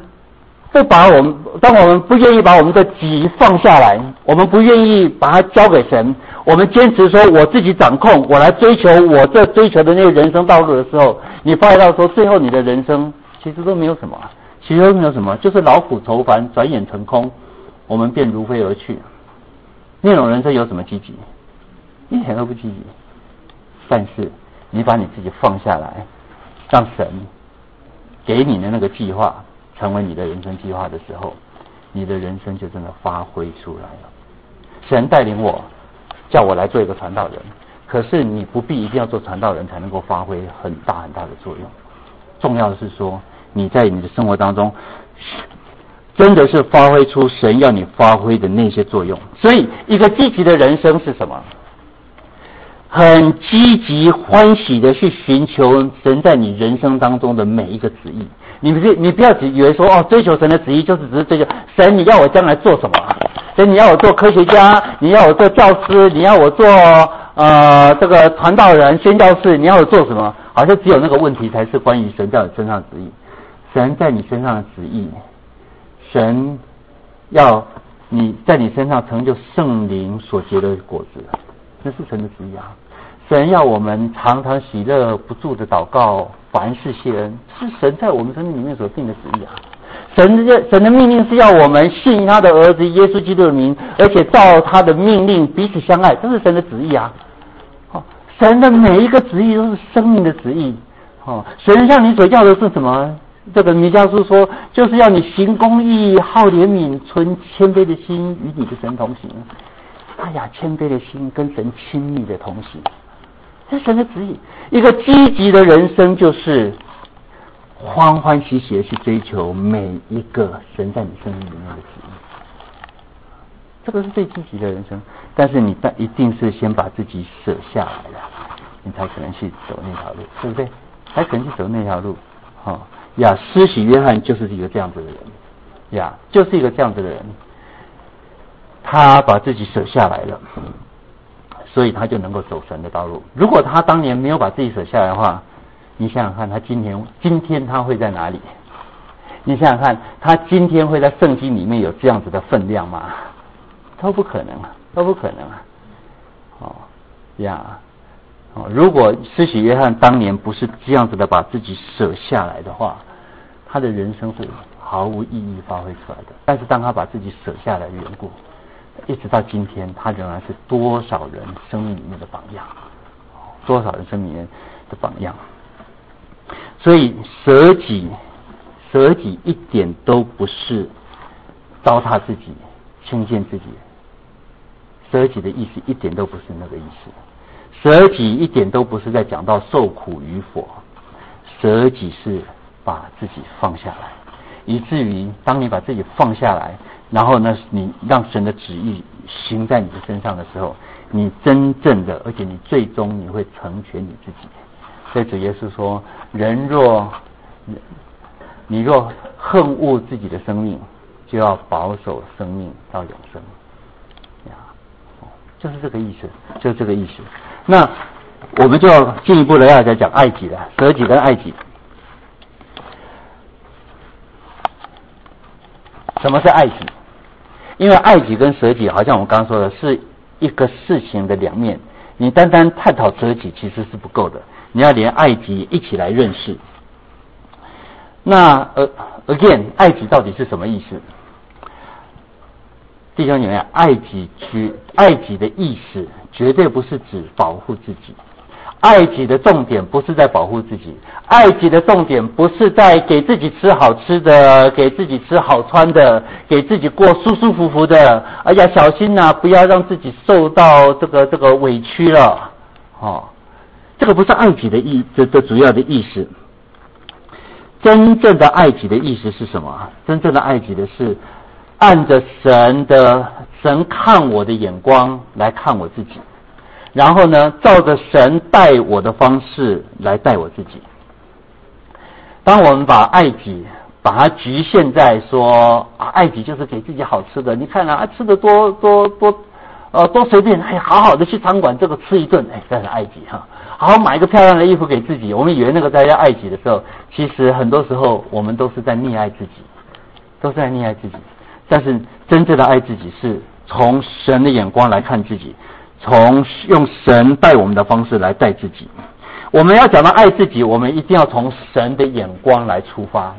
Speaker 2: 不愿意把我们的己放下来，我们不愿意把它交给神，我们坚持说我自己掌控，我来追求我这追求的那个人生道路的时候，你发现到说最后你的人生其实都没有什么，就是劳苦愁烦，转眼成空，我们便如飞而去。那种人生有什么积极？一点都不积极。但是你把你自己放下来，让神给你的那个计划成为你的人生计划的时候，你的人生就真的发挥出来了。神带领我，叫我来做一个传道人，可是你不必一定要做传道人才能够发挥很大的作用。重要的是说，你在你的生活当中真的是发挥出神要你发挥的那些作用。所以一个积极的人生是什么？很积极欢喜的去寻求神在你人生当中的每一个旨意。你不要以为说追求神的旨意就是只是追求神你要我将来做什么，神你要我做科学家，你要我做教师，你要我做这个传道人宣教士，你要我做什么，好像只有那个问题才是关于神在你身上的旨意。神在你身上的旨意，神要你在你身上成就圣灵所结的果子，那是神的旨意神要我们常常喜乐不住的祷告，凡事谢恩，是神在我们生命里面所定的旨意神的命令是要我们信他的儿子耶稣基督的名，而且照他的命令彼此相爱，这是神的旨意神的每一个旨意都是生命的旨意神向你所要的是什么？这个弥迦书说，就是要你行公义，好怜悯，存谦卑的心，与你的神同行。谦卑的心跟神亲密的同行，这是神的旨意。一个积极的人生就是欢欢喜喜的去追求每一个神在你生命里面的旨意，这个是最积极的人生。但是你一定是先把自己舍下来了，你才可能去走那条路，对不对？才可能去走那条路施洗约翰就是一个这样子的人就是一个这样子的人，他把自己舍下来了，所以他就能够走神的道路。如果他当年没有把自己舍下来的话，你想想看他今天他会在哪里？你想想看他今天会在圣经里面有这样子的分量吗？都不可能如果施洗约翰当年不是这样子的把自己舍下来的话，他的人生是毫无意义发挥出来的。但是当他把自己舍下来的缘故，一直到今天他仍然是多少人生命里面的榜样，所以舍己一点都不是糟蹋自己轻贱自己， 舍己的意思一点都不是那个意思。舍己一点都不是在讲到受苦与否，舍己是把自己放下来，以至于当你把自己放下来，然后呢，你让神的旨意行在你的身上的时候，你真正的，而且你最终你会成全你自己。所以主耶稣说，你若恨恶自己的生命，就要保守生命到永生。就是这个意思，就是这个意思。那我们就进一步的要再讲爱己了，舍己跟爱己。什么是爱己？因为爱己跟舍己，好像我们刚刚说的是一个事情的两面。你单单探讨舍己其实是不够的，你要连爱己一起来认识。那again， 爱己到底是什么意思？弟兄姐妹，爱己的意思绝对不是指保护自己，爱己的重点不是在保护自己，爱己的重点不是在给自己吃好吃的，给自己吃好穿的，给自己过舒舒服服的。哎呀，小心啊，不要让自己受到这个委屈了。这个不是爱己的主要的意思。真正的爱己的意思是什么？真正的爱己的是按着神看我的眼光来看我自己，然后呢，照着神待我的方式来待我自己。当我们把爱己把它局限在说爱己就是给自己好吃的，你看啊，吃的多随便，好好的去餐馆这个吃一顿，这是爱己哈。好好买一个漂亮的衣服给自己，我们以为那个才叫爱己的时候，其实很多时候我们都是在溺爱自己，但是真正的爱自己是从神的眼光来看自己，从用神待我们的方式来待自己。我们要讲到爱自己，我们一定要从神的眼光来出发，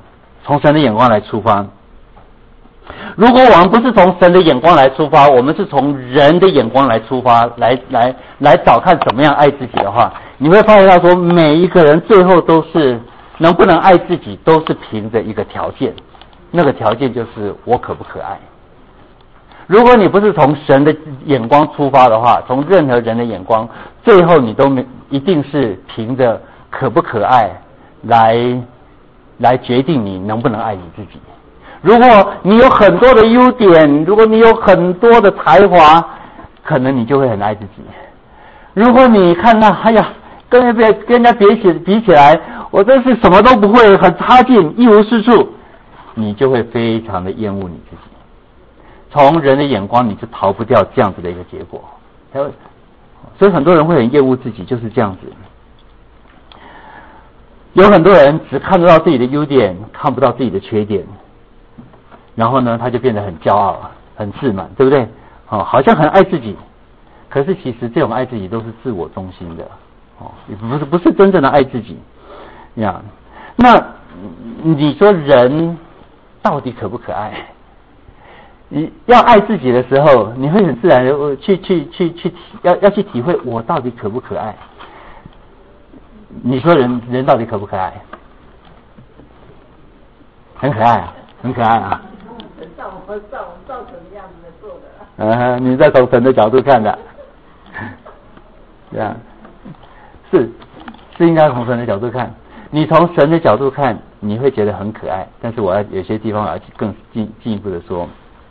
Speaker 2: 如果我们不是从神的眼光来出发，我们是从人的眼光来出发，来找看怎么样爱自己的话，你会发现到说，每一个人最后都是能不能爱自己，都是凭着一个条件，那个条件就是我可不可爱。如果你不是从神的眼光出发的话，从任何人的眼光，最后你都一定是凭着可不可爱来决定你能不能爱你自己。如果你有很多的优点，如果你有很多的才华，可能你就会很爱自己。如果你看到跟人家比起来，我真是什么都不会，很差劲，一无是处，你就会非常的厌恶你自己。从人的眼光，你是逃不掉这样子的一个结果。所以很多人会很厌恶自己，就是这样子。有很多人只看得到自己的优点，看不到自己的缺点，然后呢，他就变得很骄傲，很自满，对不对？好像很爱自己，可是其实这种爱自己都是自我中心的，不是真正的爱自己呀。那你说人到底可不可爱？你要爱自己的时候，你会很自然的要去体会我到底可不可爱。你说人到底可不可爱？很可爱啊，很可爱啊。照成这样子做的。你在从神的角度看的，这样是应该从神的角度看。你从神的角度看，你会觉得很可爱。但是有些地方我要更进一步的说，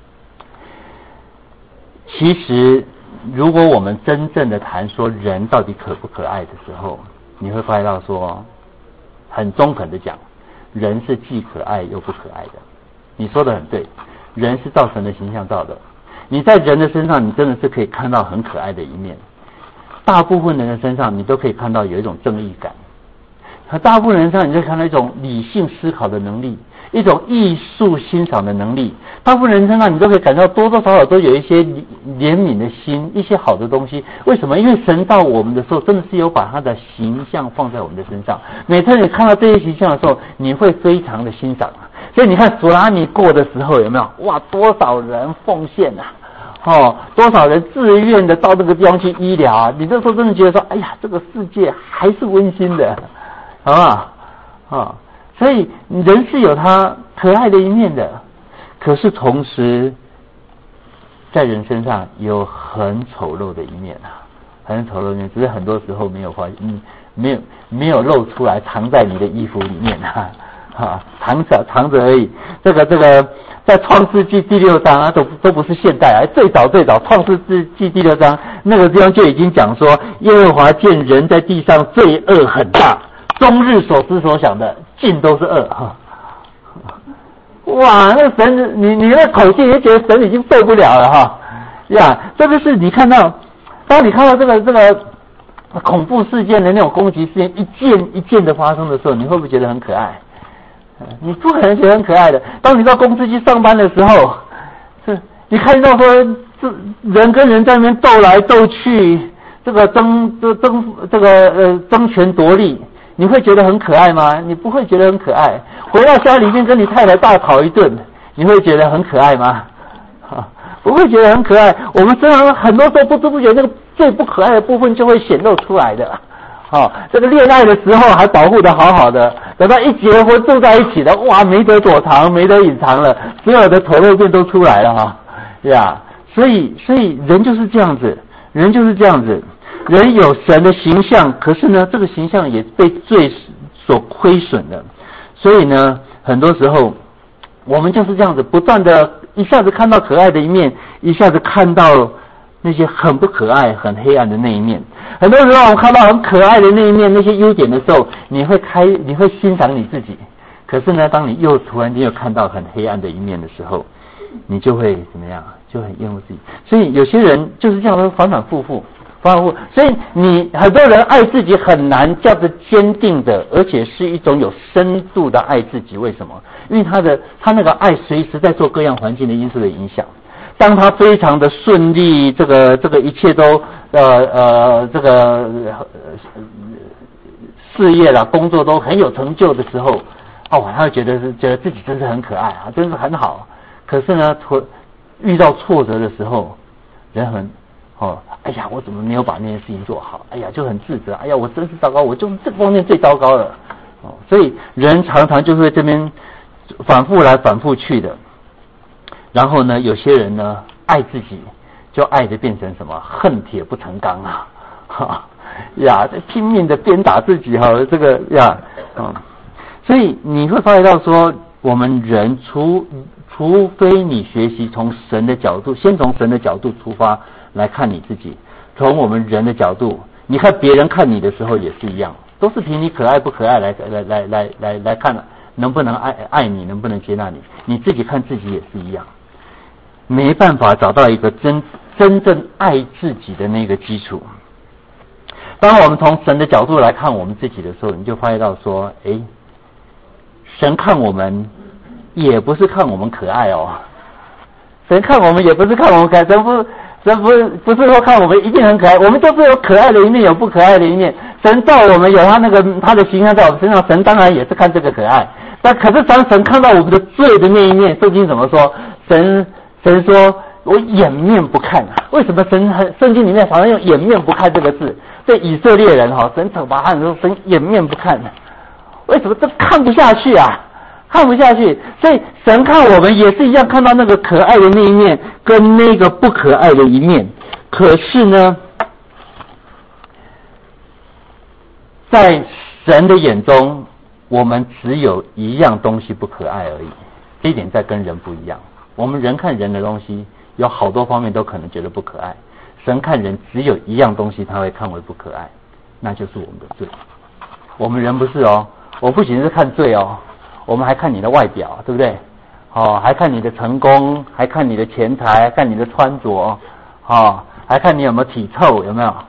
Speaker 2: 其实如果我们真正的谈说人到底可不可爱的时候，你会发现到说，很中肯的讲，人是既可爱又不可爱的。你说的很对，人是照神的形象造的，你在人的身上你真的是可以看到很可爱的一面，大部分人的身上你都可以看到有一种正义感，和大部分人身上你就看到一种理性思考的能力，一种艺术欣赏的能力，大部分人身上你都可以感到多多少少都有一些怜悯的心，一些好的东西。为什么？因为神造我们的时候真的是有把他的形象放在我们的身上，每次你看到这些形象的时候，你会非常的欣赏啊。所以你看索拉尼过的时候有没有？哇，多少人奉献啊，多少人自愿的到这个地方去医疗啊，你这时候真的觉得说，哎呀，这个世界还是温馨的，好不好？所以人是有他可爱的一面的，可是同时在人身上有很丑陋的一面啊，很丑陋的一面，只是很多时候没有没有露出来，藏在你的衣服里面啊，藏着而已。这个在创世纪第6章啊，都不是现代啊，最早创世纪第6章那个地方就已经讲说，耶和华见人在地上罪恶很大，终日所思所想的尽都是恶哈。哇，那神，你那口气，你就觉得神已经受不了了哈呀！这就是你看到，当你看到这个恐怖事件的那种攻击事件一件一件的发生的时候，你会不会觉得很可爱？你不可能觉得很可爱的。当你到公司去上班的时候，你看到说人跟人在那边斗来斗去，这个争权夺利，你会觉得很可爱吗？你不会觉得很可爱。回到家里面跟你太太大吵一顿，你会觉得很可爱吗？不会觉得很可爱。我们身上很多时候不知不觉那个最不可爱的部分就会显露出来的。这个恋爱的时候还保护得好好的，等到一结婚住在一起的，哇，没得躲藏，没得隐藏了，所有的丑陋面都出来了哈呀。所以人就是这样子，人有神的形象，可是呢，这个形象也被罪所亏损了。所以呢，很多时候我们就是这样子，不断的一下子看到可爱的一面，一下子看到那些很不可爱、很黑暗的那一面。很多时候我们看到很可爱的那一面，那些优点的时候，你会欣赏你自己。可是呢，当你突然间又看到很黑暗的一面的时候，你就会怎么样？就很厌恶自己。所以有些人就是这样的反反复复。所以很多人爱自己很难这样子坚定的，而且是一种有深度的爱自己。为什么？因为他那个爱随时在做各样环境的因素的影响。当他非常的顺利，这个一切都事业啦、工作都很有成就的时候，他会觉得自己真是很可爱啊，真是很好。可是呢，遇到挫折的时候，人哎呀，我怎么没有把那件事情做好？哎呀，就很自责。哎呀，我真是糟糕，我就是这方面最糟糕了。所以人常常就会这边反复来反复去的。然后呢，有些人呢，爱自己就爱的变成什么？恨铁不成钢啊！拼命的鞭打自己所以你会发觉到说，我们人除非你学习从神的角度，先从神的角度出发来看你自己，从我们人的角度，你看别人看你的时候也是一样，都是凭你可爱不可爱来看，能不能爱你，能不能接纳你，你自己看自己也是一样，没办法找到一个真正爱自己的那个基础。当我们从神的角度来看我们自己的时候，你就发现到说，神看我们也不是看我们可爱哦，神看我们也不是看我们可爱，神不是说看我们一定很可爱，我们都是有可爱的一面，有不可爱的一面。神造我们有他的形象在我们身上，神当然也是看这个可爱。但可是当神看到我们的罪的那一面，圣经怎么说？神说我掩面不看啊。为什么圣经里面常常用掩面不看这个字？对以色列人神惩罚他的时候，神掩面不看。为什么？这看不下去啊，看不下去。所以神看我们也是一样，看到那个可爱的那一面跟那个不可爱的一面。可是呢，在神的眼中，我们只有一样东西不可爱而已。这一点在跟人不一样。我们人看人的东西，有好多方面都可能觉得不可爱。神看人只有一样东西他会看为不可爱，那就是我们的罪。我们人不是我不仅是看罪我们还看你的外表，对不对？还看你的成功，还看你的钱财，还看你的穿着，还看你有没有体臭，有没有？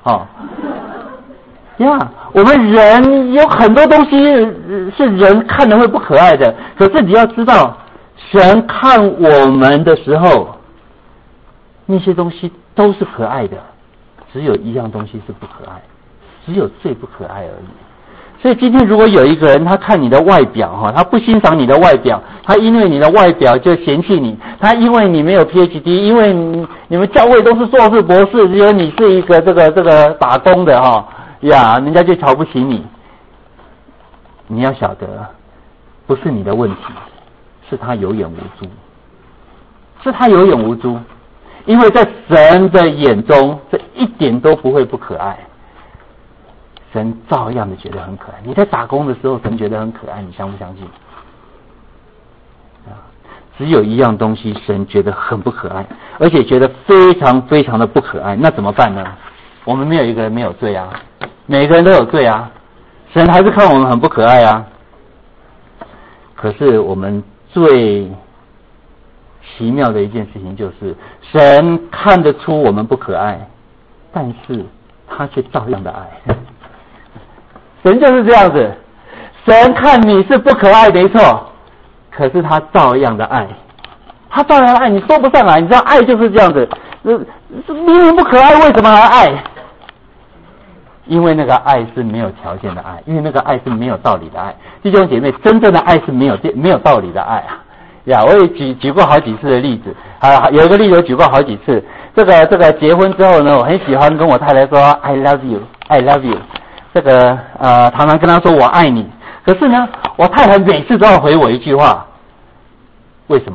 Speaker 2: 我们人有很多东西是人看的会不可爱的，可是你要知道，神看我们的时候，那些东西都是可爱的，只有一样东西是不可爱，只有罪不可爱而已。所以今天如果有一个人他看你的外表他不欣赏你的外表，他因为你的外表就嫌弃你，他因为你没有 PhD， 因为你们教会都是硕士博士，只有你是一个这个打工的人家就瞧不起你。你要晓得，不是你的问题，是他有眼无珠，是他有眼无珠。 因为在神的眼中，这一点都不会不可爱。神照样的觉得很可爱。你在打工的时候，神觉得很可爱，你相不相信？只有一样东西，神觉得很不可爱，而且觉得非常非常的不可爱，那怎么办呢？我们没有一个人没有罪啊，每个人都有罪啊，神还是看我们很不可爱啊。可是我们最奇妙的一件事情就是，神看得出我们不可爱，但是他却照样的爱。神就是这样子，神看你是不可爱没错，可是他照样的爱，他照样的爱，你说不上来。你知道爱就是这样子，明明不可爱，为什么还爱？因为那个爱是没有条件的爱，因为那个爱是没有道理的爱。弟兄姐妹，真正的爱是没有道理的爱啊！呀，我也举过好几次的例子啊，有一个例子我举过好几次。这个结婚之后呢，我很喜欢跟我太太说 I love you I love you， 这个常常跟她说我爱你。可是呢，我太太每次都要回我一句话，为什么？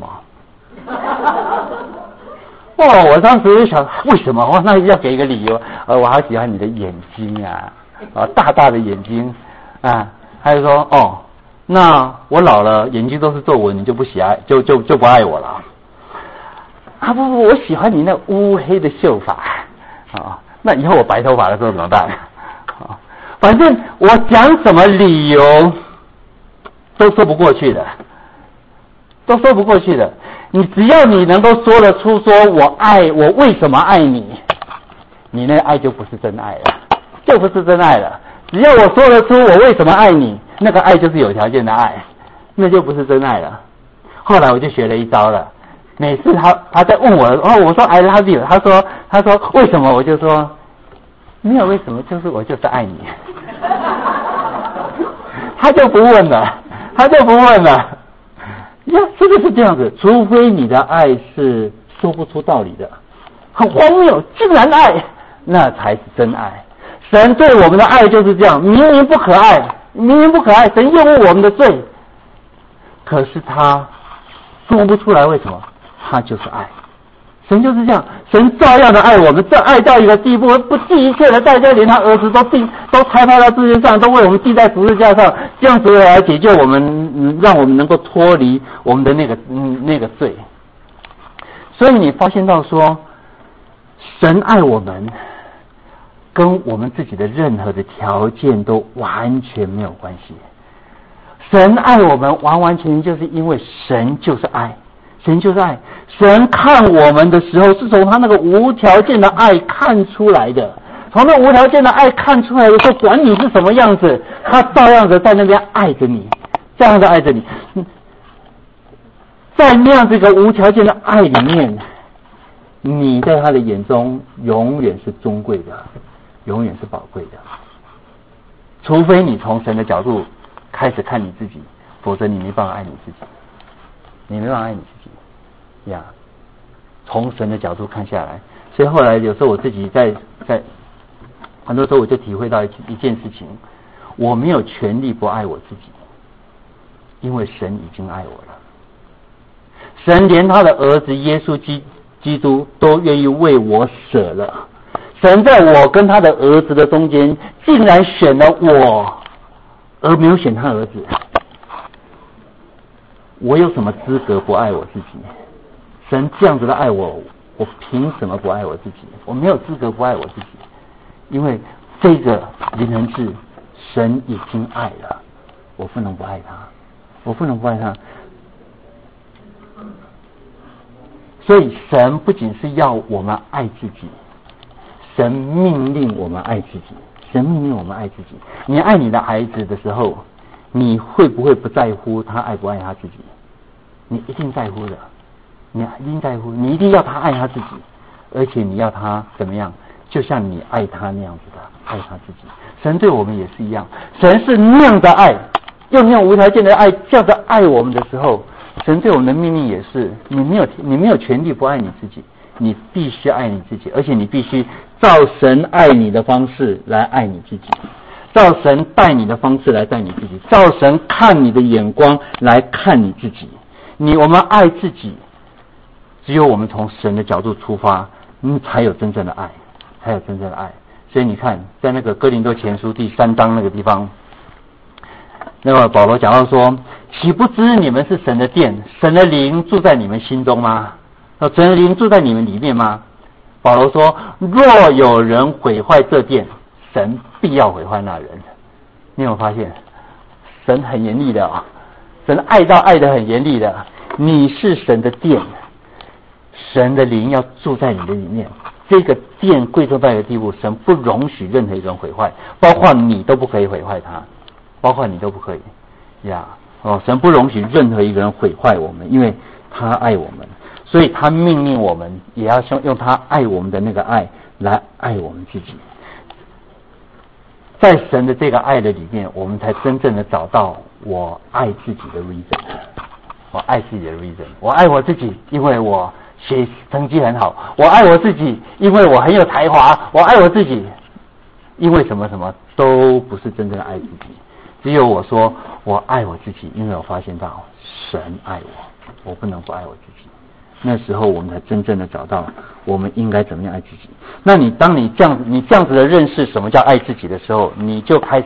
Speaker 2: 我当时就想为什么？那要给一个理由。我好喜欢你的眼睛啊，大大的眼睛啊。他就说那我老了眼睛都是皱纹，你就不喜爱，就不爱我了。不，我喜欢你那乌黑的秀发啊。那以后我白头发的时候怎么办？反正我讲什么理由都说不过去的，都说不过去的。你只要你能够说得出说我为什么爱你，你那爱就不是真爱了，就不是真爱了。只要我说得出我为什么爱你，那个爱就是有条件的爱，那就不是真爱了。后来我就学了一招了，每次他在问我我说 I love you， 他说为什么，我就说没有为什么，就是我就是爱你。他就不问了。呀，真的是这样子，除非你的爱是说不出道理的，很荒谬，竟然爱，那才是真爱。神对我们的爱就是这样，明明不可爱，神厌恶我们的罪，可是他说不出来为什么，他就是爱。神就是这样，神照样的爱我们，这爱到一个地步，不计一切的代价，连他儿子都差派到世界上，都为我们钉在十字架上，这样子来解救我们，让我们能够脱离我们的那个罪。所以你发现到说，神爱我们，跟我们自己的任何的条件都完全没有关系。神爱我们，完完全全就是因为神就是爱。神就是爱，神看我们的时候是从他那个无条件的爱看出来的，从那无条件的爱看出来的时候，管你是什么样子，他照样的在那边爱着你，这样的爱着你。在那样子一个无条件的爱里面，你在他的眼中永远是尊贵的，永远是宝贵的。除非你从神的角度开始看你自己，否则你没办法爱你自己，你没办法爱你自己呀。从神的角度看下来，所以后来有时候我自己在很多时候我就体会到一件事情，我没有权利不爱我自己，因为神已经爱我了。神连他的儿子耶稣基督都愿意为我舍了。神在我跟他的儿子的中间，竟然选了我，而没有选他儿子。我有什么资格不爱我自己？神这样子的爱我，我凭什么不爱我自己？我没有资格不爱我自己，因为这个灵人质，神已经爱了，我不能不爱他，我不能不爱他。所以神不仅是要我们爱自己，神命令我们爱自己，神命令我们爱自己。你爱你的孩子的时候，你会不会不在乎他爱不爱他自己？你一定在乎的，你一定在乎，你一定要他爱他自己，而且你要他怎么样？就像你爱他那样子的爱他自己。神对我们也是一样，神是那样的爱，用那样无条件的爱这样的爱我们的时候，神对我们的命令也是，你没有权利不爱你自己，你必须爱你自己，而且你必须照神爱你的方式来爱你自己，照神待你的方式来待你自己，照神看你的眼光来看你自己。我们爱自己只有我们从神的角度出发，才有真正的爱，才有真正的爱。所以你看，在那个哥林多前书第3章那个地方，那么保罗讲到说，岂不知你们是神的殿，神的灵住在你们心中吗？神的灵住在你们里面吗？保罗说，若有人毁坏这殿，神必要毁坏那人。你有没有发现，神很严厉的啊、神爱得很严厉的。你是神的殿，神的灵要住在你的里面。这个殿贵重到一个地步，神不容许任何一个人毁坏，包括你都不可以毁坏它，包括你都不可以呀。神不容许任何一个人毁坏我们，因为他爱我们，所以他命令我们也要用他爱我们的那个爱来爱我们自己。在神的这个爱的里面，我们才真正的找到我爱自己的 reason。我爱自己的 reason， 我爱我自己，因为我成绩很好；我爱我自己，因为我很有才华；我爱我自己，因为什么什么都不是真正的爱自己。只有我说我爱我自己，因为我发现到神爱我，我不能不爱我自己。那时候我们才真正的找到我们应该怎么样爱自己。那当你这样子的认识什么叫爱自己的时候，你就开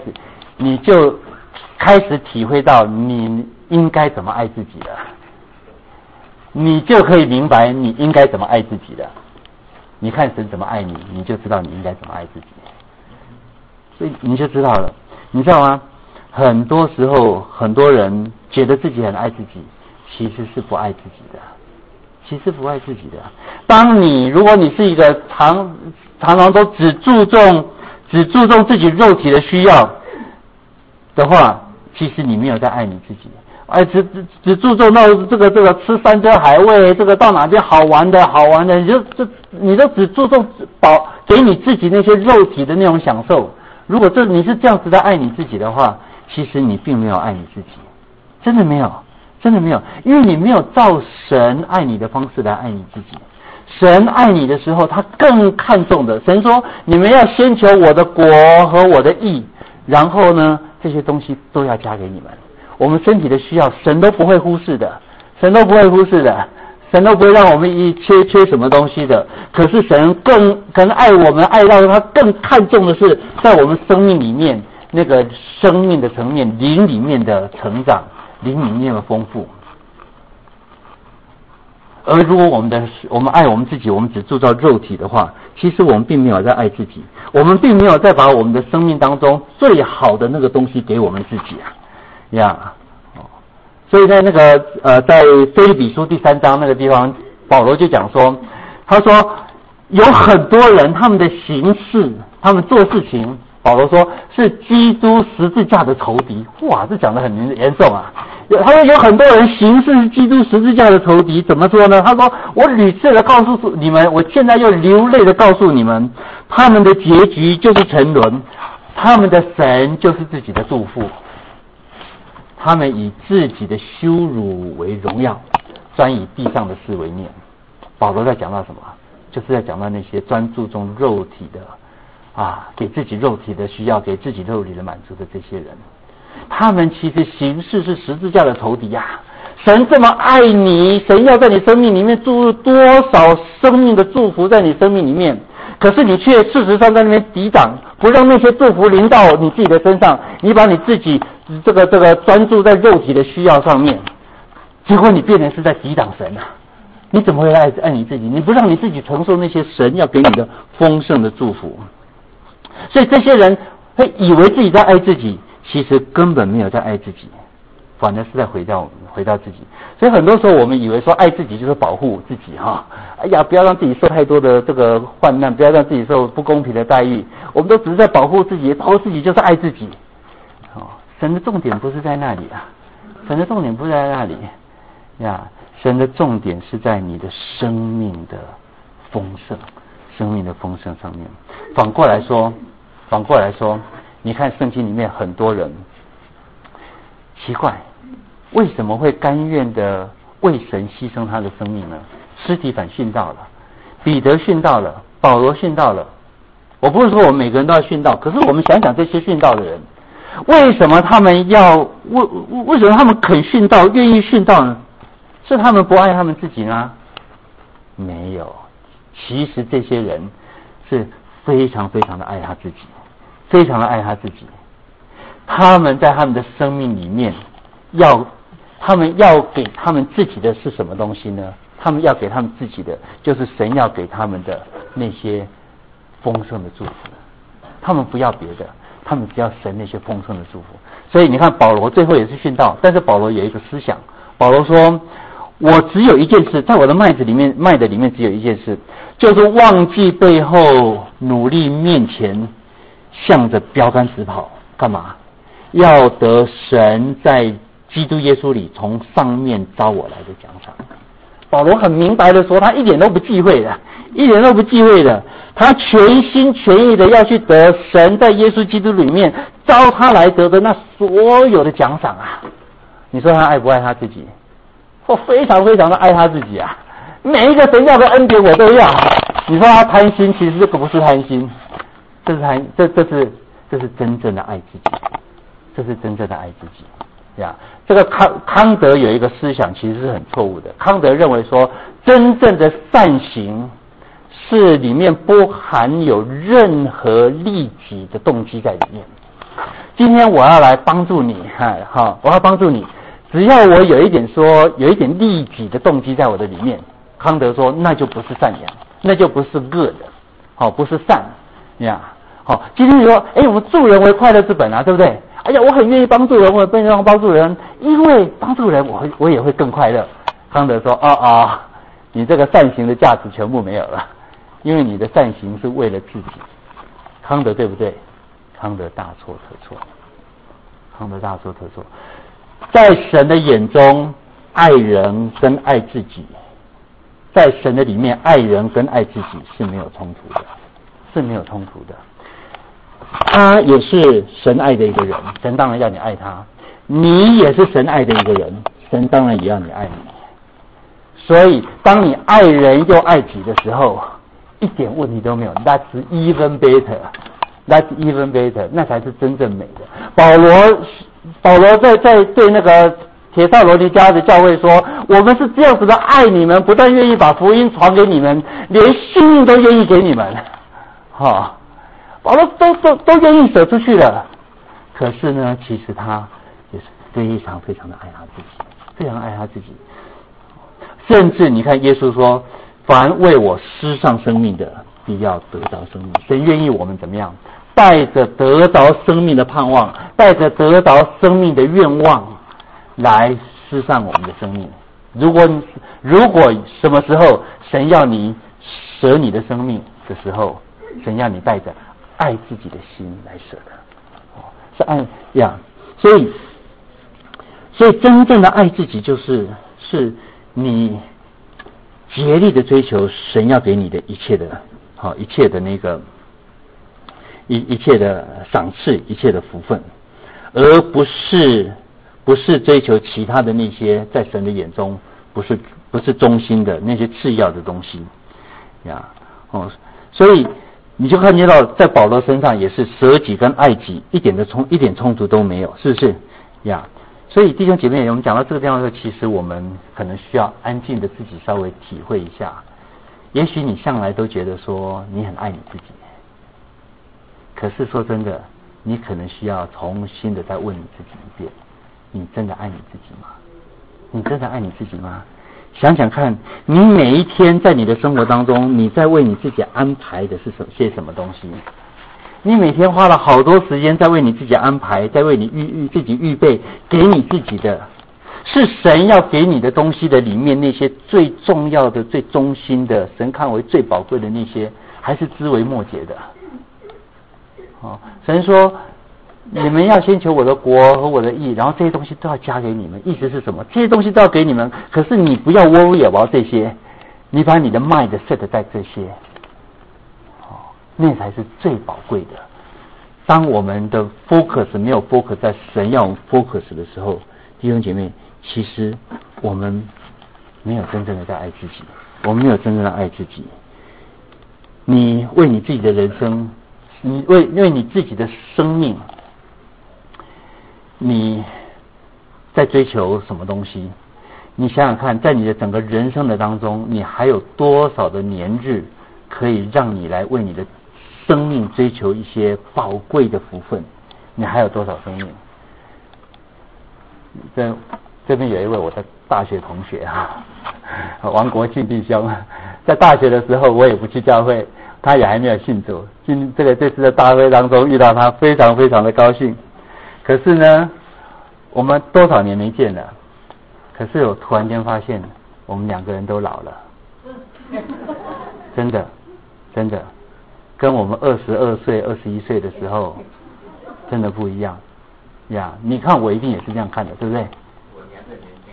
Speaker 2: 始体会到你应该怎么爱自己了，你就可以明白你应该怎么爱自己了。你看神怎么爱你，你就知道你应该怎么爱自己，所以你就知道了。你知道吗？很多时候很多人觉得自己很爱自己，其实是不爱自己的，其实不爱自己的。如果你是一个常常都只注重自己肉体的需要的话，其实你没有在爱你自己。只注重到这个吃山珍海味，这个到哪边好玩的，你都只注重给你自己那些肉体的那种享受。如果你是这样子的爱你自己的话，其实你并没有爱你自己，真的没有，因为你没有照神爱你的方式来爱你自己。神爱你的时候，他更看重的，神说你们要先求我的国和我的义，然后呢这些东西都要加给你们。我们身体的需要神都不会忽视的，神都不会让我们缺什么东西的。可是神可能爱我们爱到他更看重的是在我们生命里面那个生命的层面，灵里面的成长，灵里面的丰富。而如果我们爱我们自己，我们只注重肉体的话，其实我们并没有在爱自己，我们并没有在把我们的生命当中最好的那个东西给我们自己啊。所以在在腓立比书第3章那个地方，保罗就讲说，他说有很多人他们的行事，他们做事情，保罗说是基督十字架的仇敌。哇，这讲得很严重啊。他说有很多人行事是基督十字架的仇敌，怎么说呢？他说我屡次的告诉你们，我现在又流泪的告诉你们，他们的结局就是沉沦，他们的神就是自己的肚腹，他们以自己的羞辱为荣耀，专以地上的事为念。保罗在讲到什么？就是在讲到那些专注重肉体的给自己肉体的需要，给自己肉体的满足的这些人，他们其实行事是十字架的仇敌啊。神这么爱你，神要在你生命里面注入多少生命的祝福在你生命里面，可是你却事实上在那边抵挡，不让那些祝福临到你自己的身上，你把你自己这个专注在肉体的需要上面，结果你变成是在抵挡神啊。你怎么会爱你自己？你不让你自己承受那些神要给你的丰盛的祝福。所以这些人会以为自己在爱自己，其实根本没有在爱自己，反而是在回到自己。所以很多时候我们以为说爱自己就是保护自己哎呀，不要让自己受太多的这个患难，不要让自己受不公平的待遇，我们都只是在保护自己，保护自己就是爱自己。神的重点不是在那里神的重点不是在那里神的重点是在你的生命的丰盛上面。反过来说，你看圣经里面很多人奇怪，为什么会甘愿的为神牺牲他的生命呢？司提反殉道了，彼得殉道了，保罗殉道了。我不是说我们每个人都要殉道，可是我们想想这些殉道的人，为什么他们为什么他们肯殉道，愿意殉道呢？是他们不爱他们自己吗？ 没有。其实这些人是非常非常的爱他自己，非常的爱他自己。他们在他们的生命里面他们要给他们自己的是什么东西呢？他们要给他们自己的就是神要给他们的那些丰盛的祝福。他们不要别的，他们只要神那些丰盛的祝福。所以你看保罗最后也是殉道，但是保罗有一个思想，保罗说，我只有一件事，在我的麦的里面只有一件事，就是忘记背后，努力面前，向着标杆直跑。干嘛？要得神在基督耶稣里从上面招我来的奖赏。保罗很明白的说，他一点都不忌讳的，他全心全意的要去得神在耶稣基督里面招他来得的那所有的奖赏啊！你说他爱不爱他自己？我非常非常的爱他自己啊！每一个神要的恩典我都要。你说他贪心，其实这个不是贪心，这是真正的爱自己，这是真正的爱自己。呀，这个康德有一个思想其实是很错误的。康德认为说，真正的善行是里面不含有任何利己的动机在里面。今天我要来帮助你，我要帮助你，只要我有一点利己的动机在我的里面，康德说那就不是善良，那就不是 good， 不是善呀。今天你说，我们助人为快乐之本啊，对不对？哎呀，我很愿意帮助人，我很愿意帮助人，因为帮助人我也会更快乐。康德说，你这个善行的价值全部没有了，因为你的善行是为了自己。康德对不对？康德大错特错。在神的眼中，爱人跟爱自己，在神的里面，爱人跟爱自己是没有冲突的。他也是神爱的一个人，神当然要你爱他；你也是神爱的一个人，神当然也要你爱你。所以，当你爱人又爱己的时候，一点问题都没有。That's even better， 那才是真正美的。保罗在对那个帖撒罗尼迦的教会说：“我们是这样子的爱你们，不但愿意把福音传给你们，连性命都愿意给你们。”保罗都愿意舍出去了。可是呢，其实他也是非常非常的爱他自己，非常爱他自己。甚至你看耶稣说，凡为我失上生命的，必要得到生命。神愿意我们怎么样？带着得着生命的盼望，带着得着生命的愿望来失上我们的生命。如果什么时候神要你舍你的生命的时候，神要你带着爱自己的心来舍的，是爱呀。所以真正的爱自己是你竭力的追求神要给你的一切的那个一切的赏赐，一切的福分，而不是追求其他的那些在神的眼中不是中心的那些次要的东西呀。所以你就看见到在保罗身上也是舍己跟爱己一点冲突都没有，是不是呀？所以弟兄姐妹，我们讲到这个地方的时候，其实我们可能需要安静的自己稍微体会一下。也许你向来都觉得说你很爱你自己，可是说真的，你可能需要重新的再问你自己一遍：你真的爱你自己吗？你真的爱你自己吗？想想看，你每一天在你的生活当中，你在为你自己安排的是些什么东西？你每天花了好多时间在为你自己安排，在为你自己预备给你自己的，是神要给你的东西的里面那些最重要的、最中心的，神看为最宝贵的那些，还是枝微末节的？神说你们要先求我的国和我的义，然后这些东西都要加给你们。意思是什么？这些东西都要给你们，可是你不要 worry about 这些，你把你的 mind set 在这些，那才是最宝贵的。当我们的 focus 没有 focus 在神要我们 focus 的时候，弟兄姐妹，其实我们没有真正的在爱自己，我们没有真正的爱自己。你为你自己的人生，你为你自己的生命，你在追求什么东西？ 你想想看，在你的整个人生的当中，你还有多少的年日可以让你来为你的生命追求一些宝贵的福分？你还有多少生命？这边有一位我的大学同学王国庆弟兄，在大学的时候我也不去教会，他也还没有信主。这次的大会当中遇到他，非常非常的高兴。可是呢，我们多少年没见了，可是我突然间发现，我们2个人都老了，真的，跟我们22岁、21岁的时候，真的不一样呀。你看我一定也是这样看的，对不对？我年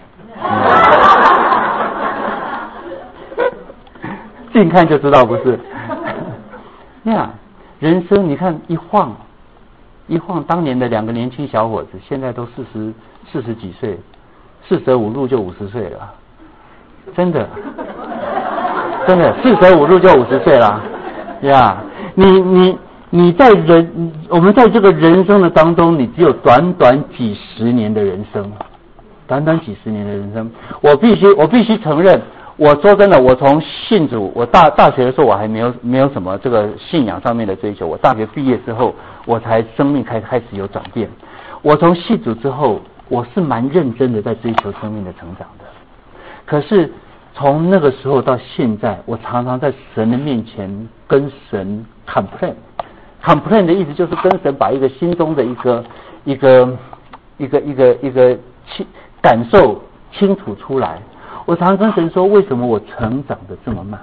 Speaker 2: 岁年轻，近看就知道不是。呀，人生你看一晃，当年的2个年轻小伙子，现在都40几岁，4舍5入就50岁了，真的4舍5入就50岁了呀。我们在这个人生的当中，你只有短短几十年的人生，我必须承认，我说真的，我从信主，我大学的时候我还没有什么这个信仰上面的追求，我大学毕业之后，我才生命开始有转变。我从信主之后，我是蛮认真的在追求生命的成长的。可是从那个时候到现在，我常常在神的面前跟神 complain 的意思就是跟神把一个心中的一个感受清楚出来。我常常跟神说，为什么我成长的这么慢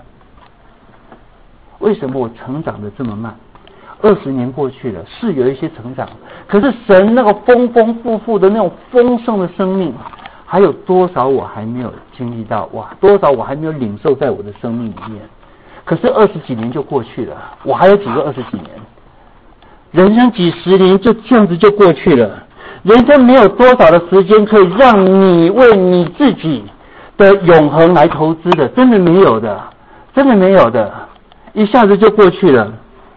Speaker 2: ？20年过去了，是有一些成长，可是神那个丰丰富富的那种丰盛的生命，还有多少我还没有经历到？哇，多少我还没有领受在我的生命里面？可是20几年就过去了，我还有几个20几年？人生几十年就这样子就过去了，人生没有多少的时间可以让你为你自己的永恒来投资的，真的没有的，一下子就过去了。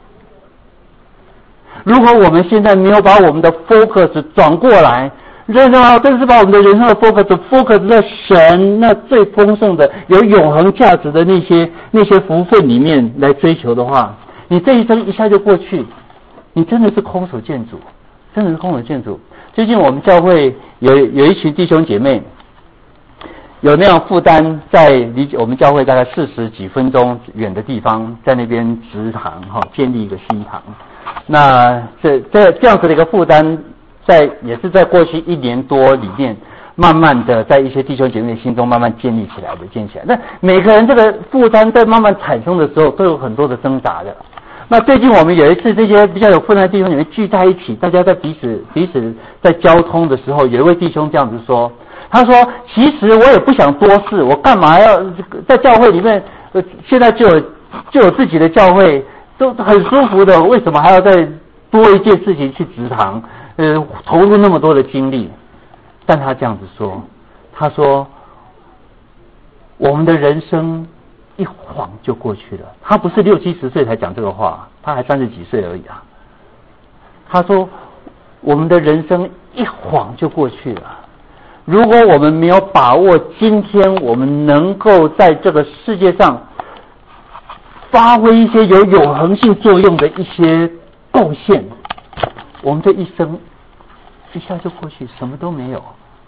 Speaker 2: 如果我们现在没有把我们的 focus 转过来，真是把我们的人生的 focus 在神那最丰盛的有永恒价值的那些福分里面来追求的话，你这一生一下就过去，你真的是空手见主。最近我们教会有一群弟兄姐妹，有那样负担，在离我们教会大概40几分钟远的地方，在那边植堂建立一个新堂。那这样子的一个负担，也是在过去1年多里面，慢慢的在一些弟兄姐妹心中慢慢建立起来。那每个人这个负担在慢慢产生的时候，都有很多的挣扎的。那最近我们有一次，这些比较有负担的弟兄姐妹聚在一起，大家在彼此在交通的时候，有一位弟兄这样子说，他说：“其实我也不想多事，我干嘛要在教会里面？现在就有自己的教会，都很舒服的，为什么还要再多一件事情去植堂？投入那么多的精力。”但他这样子说，他说：“我们的人生一晃就过去了。”他不是60、70岁才讲这个话，他还30几岁而已啊。他说：“我们的人生一晃就过去了。如果我们没有把握今天我们能够在这个世界上发挥一些有永恒性作用的一些贡献，我们这一生一下就过去，什么都没有。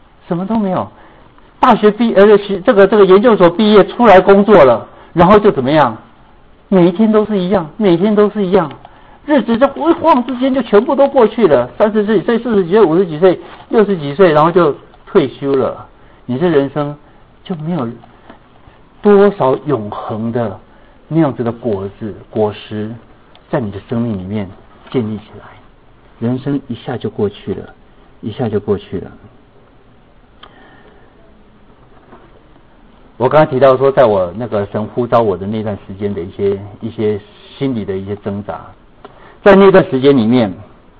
Speaker 2: 大学毕业，这个研究所毕业出来工作了，然后就怎么样？每一天都是一样，日子就一晃之间就全部都过去了。30几岁、40几岁、50几岁、60几岁，然后就退休了。你这人生就没有多少永恒的那样子的果实在你的生命里面建立起来，人生一下就过去了。我刚才提到说，在我那个神呼召我的那段时间的一些心理的一些挣扎，在那段时间里面，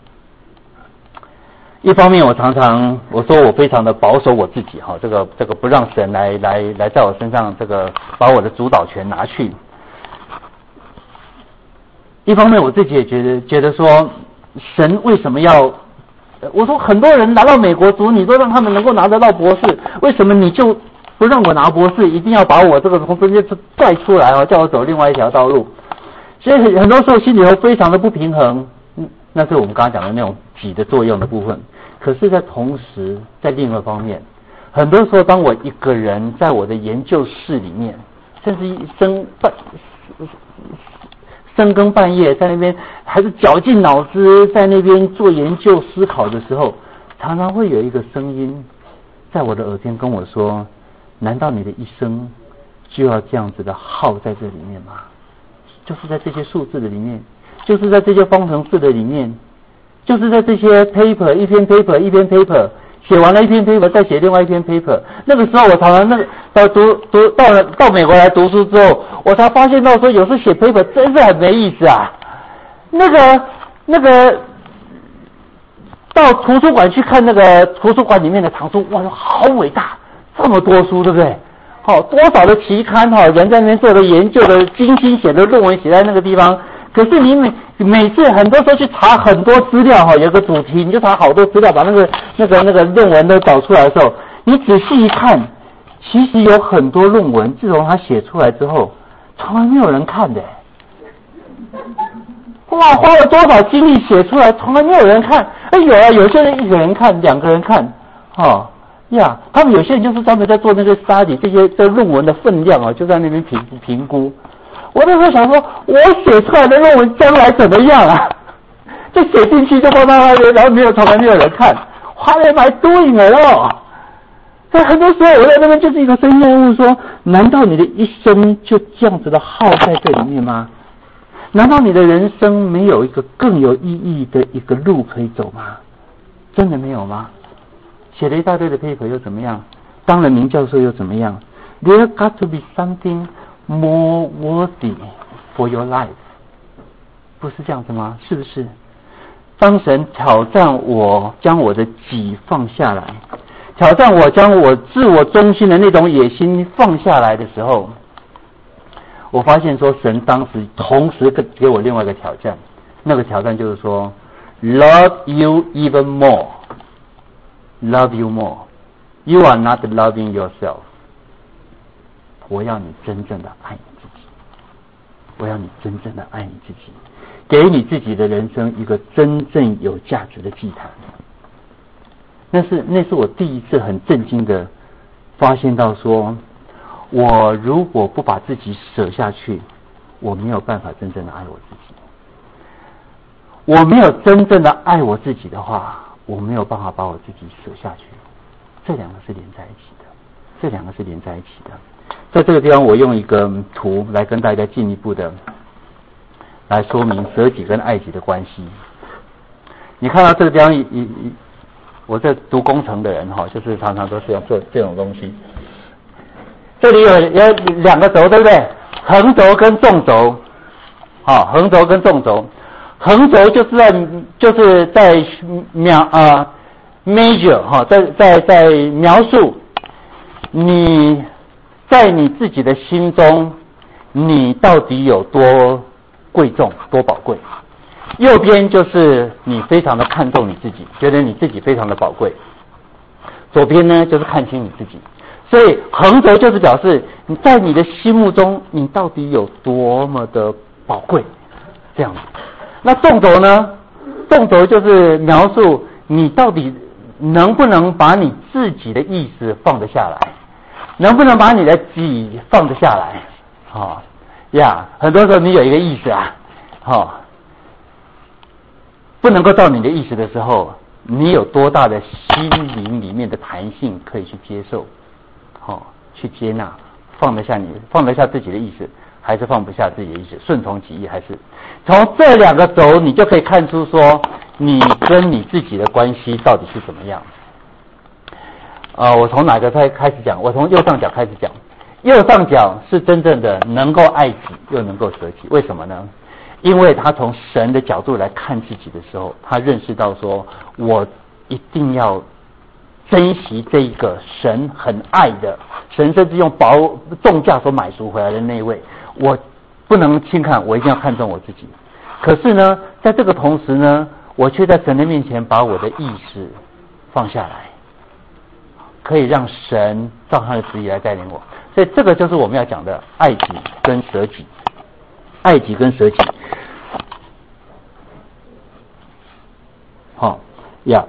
Speaker 2: 一方面我说我非常的保守我自己这个不让神来在我身上这个把我的主导权拿去。一方面我自己也觉得说，神为什么要？我说很多人拿到美国读，你都让他们能够拿得到博士，为什么你就不让我拿博士，一定要把我这个从中间拽出来哦，叫我走另外一条道路。所以很多时候心里头非常的不平衡，那是我们刚刚讲的那种己的作用的部分。可是，在同时，在另外一方面，很多时候当我一个人在我的研究室里面，甚至深更半夜在那边，还是绞尽脑汁在那边做研究思考的时候，常常会有一个声音在我的耳边跟我说：难道你的一生就要这样子的耗在这里面吗？就是在这些数字的里面，就是在这些方程式的里面，就是在这些 paper 一篇 paper 写完了一篇 paper 再写另外一篇 paper。那个时候我常常到美国来读书之后，我才发现到说有时写 paper 真是很没意思啊。那个到图书馆去看那个图书馆里面的藏书，哇，好伟大，这么多书，对不对？多少的期刊人在那边做的研究的精心写的论文写在那个地方。可是你每次很多时候去查很多资料有个主题，你就查好多资料，把那个论文都找出来的时候，你仔细一看，其实有很多论文自从他写出来之后，从来没有人看的。哇，花了多少精力写出来，从来没有人看。有啊，有些人一个人看，两个人看，他们有些人就是专门在做那个 study 这论文的分量就在那边评估。我那时候想说，我写出来的论文将来怎么样啊？就写进去就放到那边，然后从来没有人看。What am I doing at all？ 在很多时候，我在那边就是一个声音问说：难道你的一生就这样子的耗在这里面吗？难道你的人生没有一个更有意义的一个路可以走吗？真的没有吗？写了一大堆的 paper 又怎么样？当了名教授又怎么样？ There got to be something more worthy for your life， 不是这样子吗？是不是？当神挑战我将我的己放下来，挑战我将我自我中心的那种野心放下来的时候，我发现说神当时同时给我另外一个挑战。那个挑战就是说 Love you even more， Love you more， You are not loving yourself。我要你真正的爱你自己，我要你真正的爱你自己，给你自己的人生一个真正有价值的祭坛。那是我第一次很震惊的发现到说，我如果不把自己舍下去，我没有办法真正的爱我自己。我没有真正的爱我自己的话，我没有办法把我自己舍下去。这两个是连在一起的，这两个是连在一起的。在这个地方，我用一个图来跟大家进一步的来说明舍己跟爱己的关系。你看到这个地方，我在读工程的人就是常常都是要做这种东西。这里有两个轴，对不对？横轴跟纵轴，横轴跟纵轴。横轴就是在measure在描述你在你自己的心中，你到底有多贵重、多宝贵。右边就是你非常的看重你自己，觉得你自己非常的宝贵。左边呢，就是看清你自己。所以横轴就是表示你在你的心目中，你到底有多么的宝贵，这样子。那纵轴呢？纵轴就是描述你到底能不能把你自己的意识放得下来，能不能把你的己放得下来。很多时候你有一个意识不能够到你的意识的时候，你有多大的心灵里面的弹性可以去接受，去接纳，放得下自己的意识，还是放不下自己的意识，顺从己意，还是从这两个轴，你就可以看出说你跟你自己的关系到底是怎么样。我从哪个开始讲？我从右上角开始讲。右上角是真正的能够爱己又能够舍己。为什么呢？因为他从神的角度来看自己的时候，他认识到说，我一定要珍惜这一个神很爱的，神甚至用重价所买赎回来的那一位，我不能轻看，我一定要看重我自己。可是呢，在这个同时呢，我却在神的面前把我的意识放下来。 可以让神照他的旨意来带领我。所以这个就是我们要讲的爱己跟舍己，爱己跟舍己。好呀，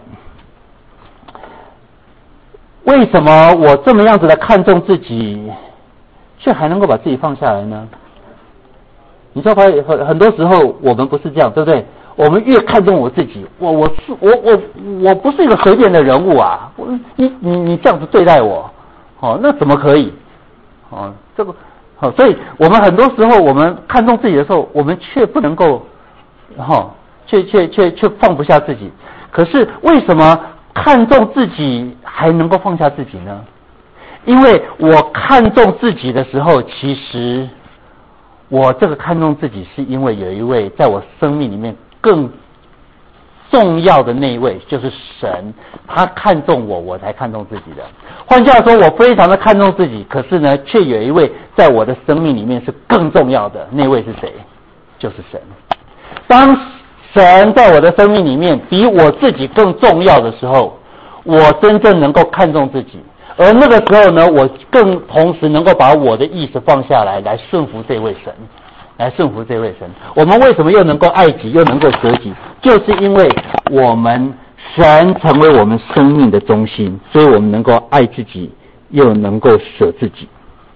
Speaker 2: 为什么我这么样子的看重自己，却还能够把自己放下来呢？你知道很多时候我们不是这样，对不对？我们越看重我自己，我不是一个随便的人物啊！你这样子对待我，那怎么可以？这个所以我们很多时候我们看重自己的时候，我们却不能够，却放不下自己。可是为什么看重自己还能够放下自己呢？因为我看重自己的时候，其实我这个看重自己是因为有一位在我生命里面更重要的那一位，就是神，他看重我，我才看重自己的。换句话说，我非常的看重自己，可是呢，却有一位在我的生命里面是更重要的，那位是谁？就是神。当神在我的生命里面比我自己更重要的时候，我真正能够看重自己，而那个时候呢，我更同时能够把我的意识放下来，来顺服这位神，来顺服这位神。我们为什么又能够爱己，又能够舍己？就是因为我们神成为我们生命的中心，所以我们能够爱自己，又能够舍自己。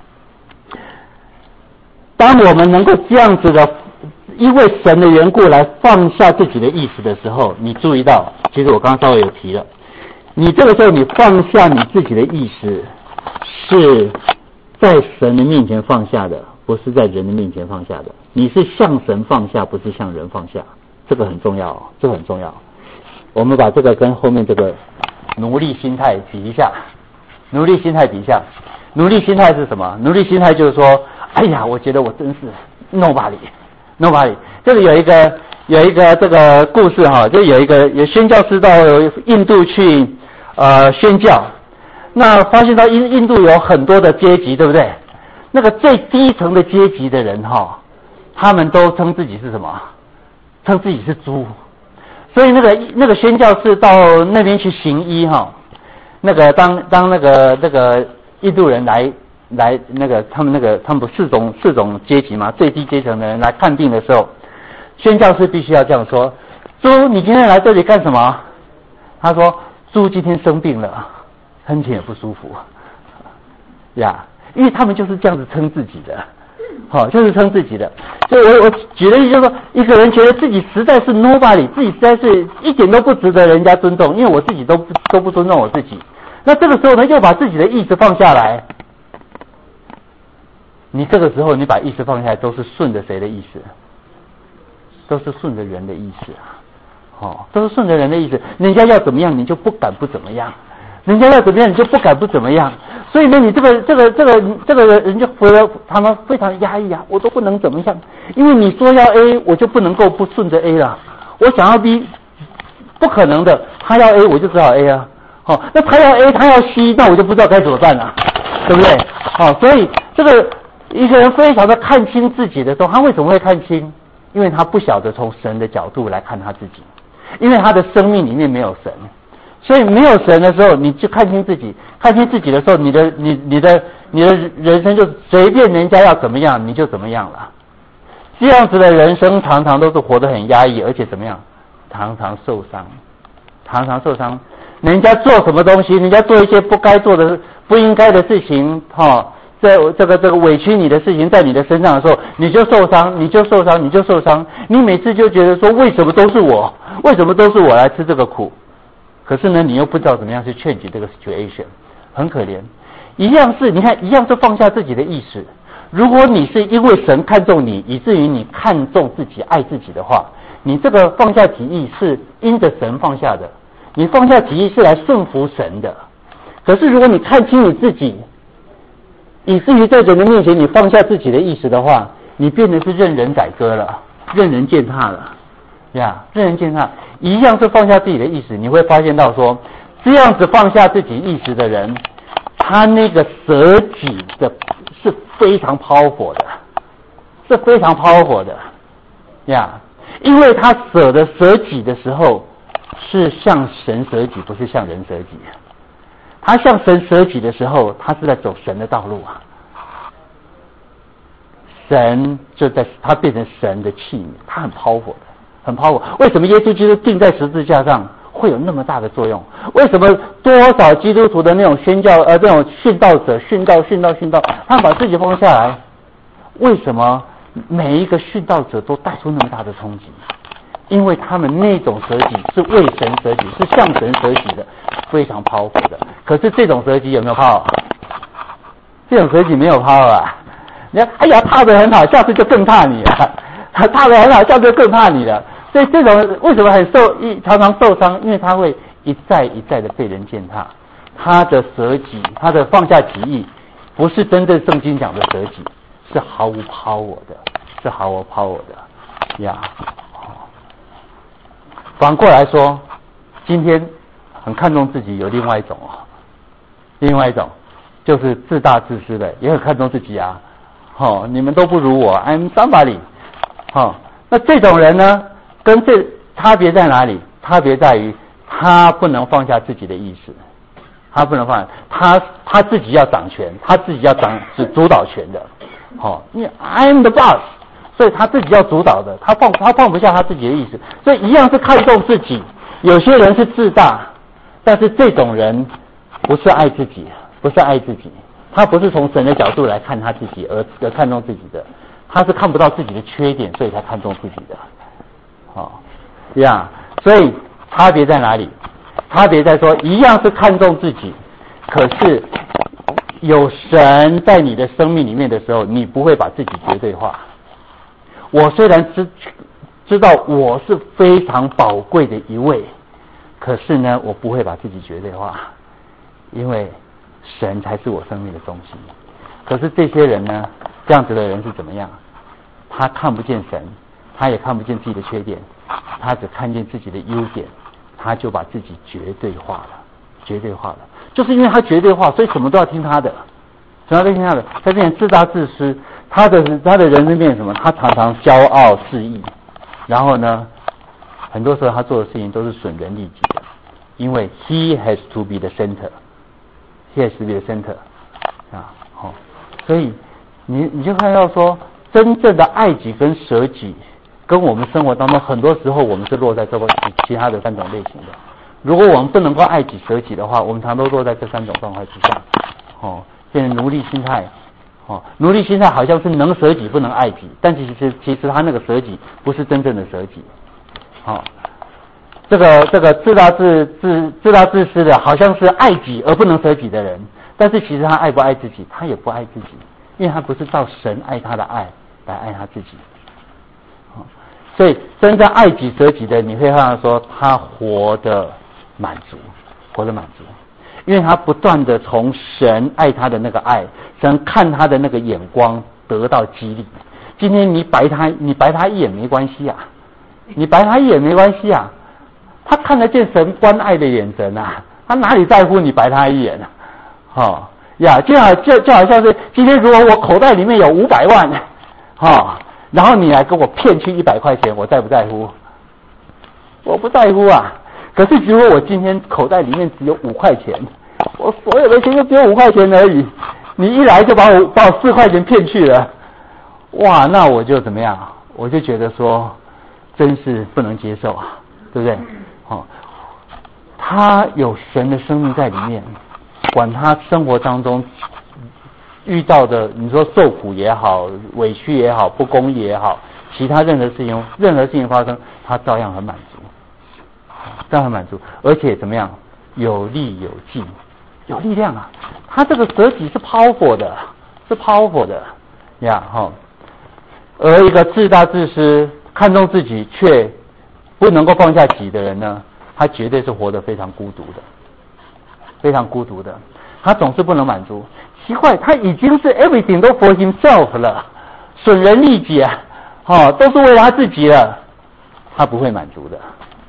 Speaker 2: 当我们能够这样子的因为神的缘故来放下自己的意识的时候，你注意到，其实我刚刚稍微有提了，你这个时候你放下你自己的意识，是在神的面前放下的，不是在人的面前放下的。你是向神放下，不是向人放下，这个很重要，这个很重要。我们把这个跟后面这个奴隶心态比一下，奴隶心态比一下。奴隶心态是什么？奴隶心态就是说，哎呀，我觉得我真是 nobody。这里有一个这个故事哈，就有宣教师到印度去宣教，那发现到印度有很多的阶级，对不对？那个最低层的阶级的人哈，他们都称自己是什么？称自己是猪。所以那个宣教士到那边去行医哈，那个当那个印度人来那个他们不四种阶级嘛，最低阶层的人来看病的时候，宣教士必须要这样说：猪，你今天来这里干什么？他说：猪今天生病了，身体也不舒服呀，因为他们就是这样子称自己的，就是称自己的。所以我举的例子就是说，一个人觉得自己实在是 nobody， 自己实在是一点都不值得人家尊重，因为我自己都不尊重我自己。那这个时候呢，又把自己的意识放下来。你这个时候你把意识放下来，都是顺着谁的意识？都是顺着人的意识都是顺着人的意思。人家要怎么样，你就不敢不怎么样；人家要怎么样，你就不敢不怎么样。所以呢，你这个人就觉得他们非常压抑啊，我都不能怎么样，因为你说要 A， 我就不能够不顺着 A 了。我想要 B， 不可能的。他要 A， 我就只好 A 啊。那他要 A， 他要 C， 那我就不知道该怎么办了，对不对？所以这个一个人非常的看清自己的时候，他为什么会看清？因为他不晓得从神的角度来看他自己，因为他的生命里面没有神，所以没有神的时候，你就看清自己。看清自己的时候，你的人生就随便人家要怎么样，你就怎么样了。这样子的人生常常都是活得很压抑，而且怎么样？常常受伤。人家做什么东西，人家做一些不该做的、不应该的事情，这个委屈你的事情在你的身上的时候，你就受伤。你每次就觉得说，为什么都是我来吃这个苦？可是呢，你又不知道怎么样去劝解这个 situation， 很可怜。一样是放下自己的意识。如果你是因为神看重你，以至于你看重自己、爱自己的话，你这个放下己意是因着神放下的，你放下己意是来顺服神的。可是如果你看清你自己，以至于在人的面前你放下自己的意识的话，你变得是任人宰割了，任人践踏了呀，任人践踏。一样是放下自己的意识，你会发现到说，这样子放下自己意识的人，他那个舍己的是非常powerful的呀，因为他舍己的时候是向神舍己，不是向人舍己。 他向神舍己的时候，他是在走神的道路啊。神就在他变成神的器皿，他很powerful的，很powerful。为什么耶稣基督钉在十字架上会有那么大的作用？为什么多少基督徒的那种宣教这种殉道者殉道，他们把自己放下来？为什么每一个殉道者都带出那么大的冲击？因为他们那种舍己是为神舍己，是向神舍己的，非常powerful的。可是这种舍己有没有power？这种舍己没有power啊！你看，哎呀，踏得很好，下次就更怕你了；踏得很好，下次就更怕你了。所以这种为什么常常受伤？因为他会一再一再的被人践踏。他的舍己，他的放下己意，不是真正圣经讲的舍己，是毫无power的呀。反过来说，今天很看重自己有另外一种就是自大自私的，也很看重自己啊。你们都不如我 ，I'm somebody。那这种人呢，跟这差别在哪里？差别在于他不能放下自己的意识，他不能放下，他自己要掌权，他自己要是主导权的。因为 I'm the boss。所以他自己要主导的，他放不下他自己的意识，所以一样是看重自己。有些人是自大，但是这种人不是爱自己，他不是从神的角度来看他自己而看重自己的，他是看不到自己的缺点，所以才看重自己的。所以差别在哪里？差别在说，一样是看重自己，可是有神在你的生命里面的时候，你不会把自己绝对化。我虽然知道我是非常宝贵的一位，可是呢，我不会把自己绝对化，因为神才是我生命的中心。可是这些人呢，这样子的人是怎么样？他看不见神，他也看不见自己的缺点，他只看见自己的优点，他就把自己绝对化了。就是因为他绝对化，所以什么都要听他的，他变成自大自私。他的人生变成什么？他常常骄傲肆意，然后呢，很多时候他做的事情都是损人利己的，因为 he has to be the center， 所以你就看到说，真正的爱己跟舍己，跟我们生活当中很多时候我们是落在这个其他的3种类型的。如果我们不能够爱己舍己的话，我们常都落在这3种状态之下，变成奴隶心态。奴隶心态好像是能舍己不能爱己，但其实他那个舍己不是真正的舍己。这个自大自私的，好像是爱己而不能舍己的人，但是其实他爱不爱自己？他也不爱自己，因为他不是照神爱他的爱来爱他自己。所以真正爱己舍己的，你会看到说他活得满足，因为他不断的从神爱他的那个爱，神看他的那个眼光得到激励。今天你白他一眼没关系啊，他看得见神关爱的眼神啊，他哪里在乎你白他一眼啊？就好像是今天如果我口袋里面有500万，然后你来跟我骗去100块钱，我在不在乎？我不在乎啊。可是如果我今天口袋里面只有5块钱，我所有的钱就只有5块钱而已，你一来就把我4块钱骗去了，哇，那我就怎么样？我就觉得说真是不能接受啊，对不对？他有神的生命在里面，管他生活当中遇到的，你说受苦也好，委屈也好，不公义也好，其他任何事情发生，他照样很满足，而且怎么样？有力有劲，有力量啊！他这个舍己是 powerful 的而一个自大自私、看重自己却不能够放下己的人呢，他绝对是活得非常孤独的。他总是不能满足。奇怪，他已经是 everything 都 for himself 了，损人利己都是为了他自己了，他不会满足，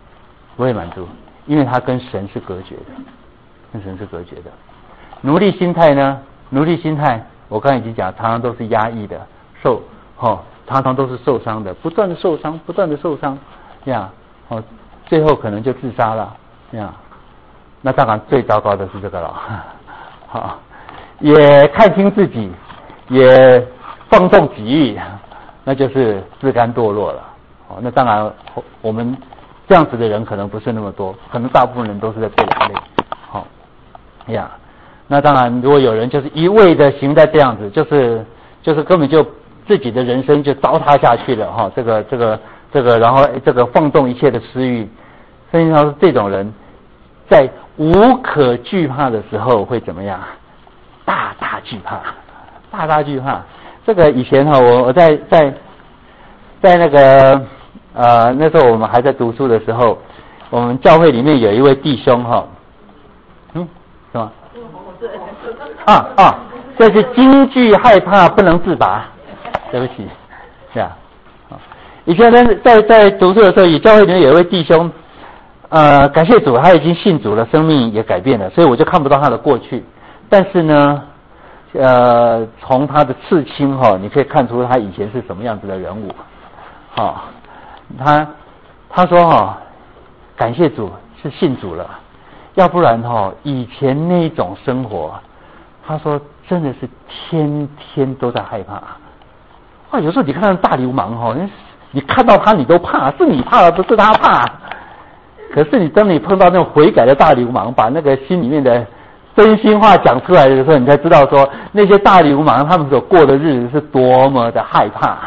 Speaker 2: 因为他跟神是隔绝的。奴隶心态呢？我刚才已经讲，常常都是压抑的，常常都是受伤的，不断的受伤最后可能就自杀了那当然最糟糕的是这个了，好，也看清自己，也放纵己欲，那就是自甘堕落了。好，那当然我们这样子的人可能不是那么多，可能大部分人都是在这两类。好呀，那当然如果有人就是一味的行在这样子，就是根本就自己的人生就糟蹋下去了哈，这个，然后这个放纵一切的私欲，实际上是这种人在无可惧怕的时候会怎么样？大大惧怕，大大惧怕。这个以前哈，我在那个那时候我们还在读书的时候，我们教会里面有一位弟兄哈，什么？这是惊惧害怕不能自拔，对不起，是啊。以前在读书的时候，以教会里面有一位弟兄，感谢主，他已经信主了，生命也改变了，所以我就看不到他的过去。但是呢，从他的刺青你可以看出他以前是什么样子的人物。他说感谢主是信主了，要不然以前那种生活，他说真的是天天都在害怕。有时候你看到大流氓你看到他你都怕，是你怕不是他怕。可是当你碰到那种悔改的大流氓，把那个心里面的真心话讲出来的时候，你才知道说那些大流氓他们所过的日子是多么的害怕。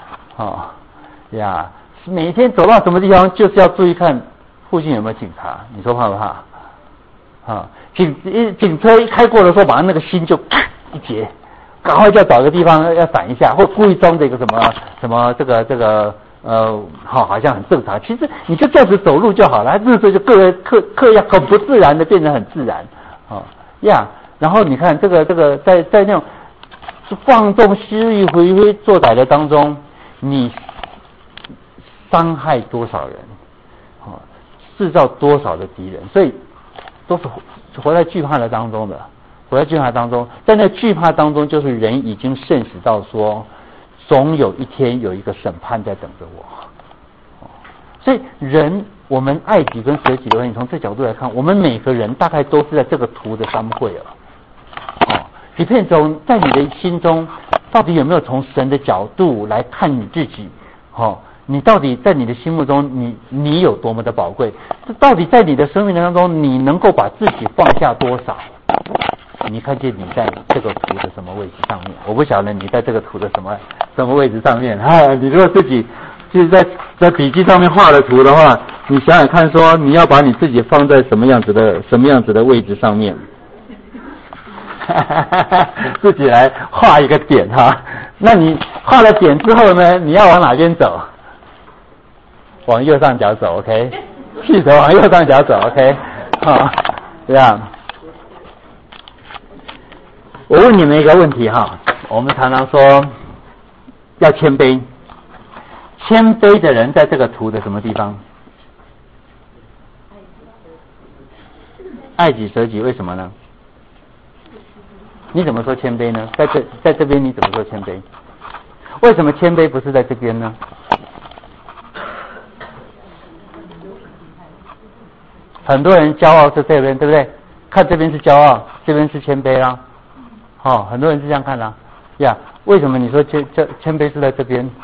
Speaker 2: 每天走到什么地方就是要注意看附近有没有警察，你说怕不怕？警车一开过的时候，马上那个心就一结，赶快就要找个地方要闪一下，或故意装着一个什么这个好像很正常，其实你就这样子走路就好了，那时候就刻意很不自然的变成很自然然后你看这个在那种放纵私欲为非作歹的当中，你伤害多少人制造多少的敌人，所以都是活在惧怕的当中的，在那惧怕当中，就是人已经认识到说总有一天有一个审判在等着我。所以我们爱己跟舍己的问题，从这角度来看，我们每个人大概都是在这个图的三会底片中在你的心中到底有没有从神的角度来看你自己你到底在你的心目中你有多么的宝贵，到底在你的生命当中你能够把自己放下多少，你看见你在这个图的什么位置上面？我不晓得你在这个图的什么位置上面你如果自己就是在笔记上面画了图的话，你想想看说你要把你自己放在什么样子的位置上面自己来画一个点那你画了点之后呢，你要往哪边走？往右上角走 OK， 记得往右上角走 OK 这样。我问你们一个问题我们常常说要谦卑，谦卑的人在这个图的什么地方？爱己舍己，为什么呢？你怎么说谦卑呢？在这边你怎么说谦卑？为什么谦卑不是在这边呢？很多人骄傲是这边，对不对？看这边是骄傲，这边是谦卑啦。很多人是这样看的为什么你说谦卑是在这边？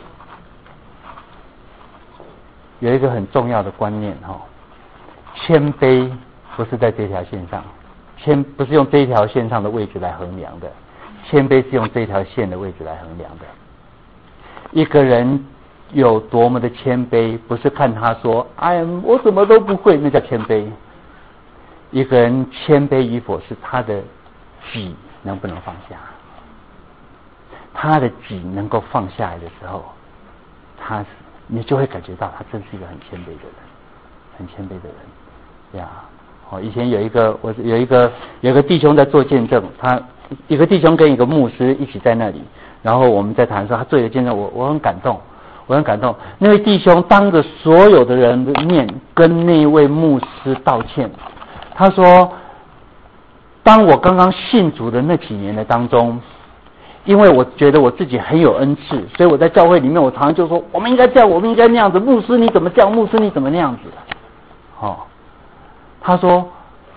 Speaker 2: 有一个很重要的观念谦卑不是在这条线上，不是用这一条线上的位置来衡量的，谦卑是用这条线的位置来衡量的。一个人有多么的谦卑，不是看他说我什么都不会，那叫谦卑。一个人谦卑与否是他的己能不能放下，他的己能够放下来的时候，你就会感觉到他真是一个很谦卑的人，很谦卑的人以前有一个弟兄在做见证，一个弟兄跟一个牧师一起在那里，然后我们在谈说他做一个见证，我很感动。那位弟兄当着所有的人的面跟那位牧师道歉，他说当我刚刚信主的那几年的当中，因为我觉得我自己很有恩赐，所以我在教会里面我常常就说我们应该这样，我们应该那样子，牧师你怎么这样，牧师你怎么那样子他说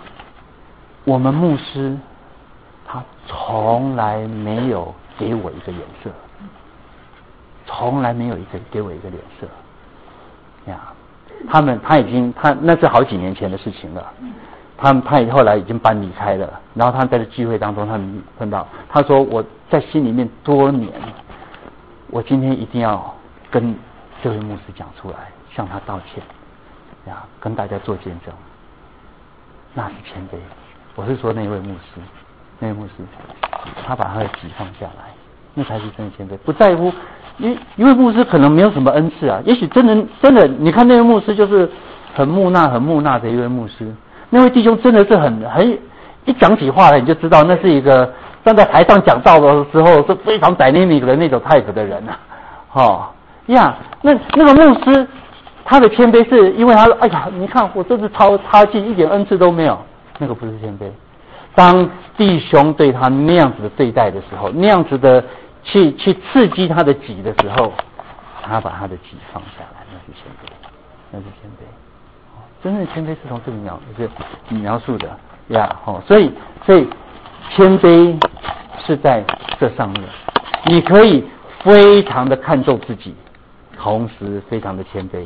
Speaker 2: 我们牧师他从来没有给我一个脸色，从来没有给我一个脸色呀。他那是好几年前的事情了。他后来已经搬离开了，然后他在这聚会当中，他们碰到，他说我在心里面多年，我今天一定要跟这位牧师讲出来，向他道歉呀，跟大家做见证，那是谦卑。我是说那位牧师，他把他的己放下来，那才是真的谦卑，不在乎。一位牧师可能没有什么恩赐啊，也许真的，你看那位牧师就是很木讷的一位牧师。那位弟兄真的是很一讲起话来你就知道那是一个站在台上讲道的时候是非常 dynamic 的那种 type 的人啊。那个牧师他的谦卑是因为他说哎呀你看我这是超差劲，一点恩赐都没有，那个不是谦卑。当弟兄对他那样子的对待的时候，那样子的去刺激他的己的时候，他把他的己放下来，那是谦卑。真正的谦卑是从这里描述的呀。所以谦卑是在这上面，你可以非常的看重自己，同时非常的谦卑。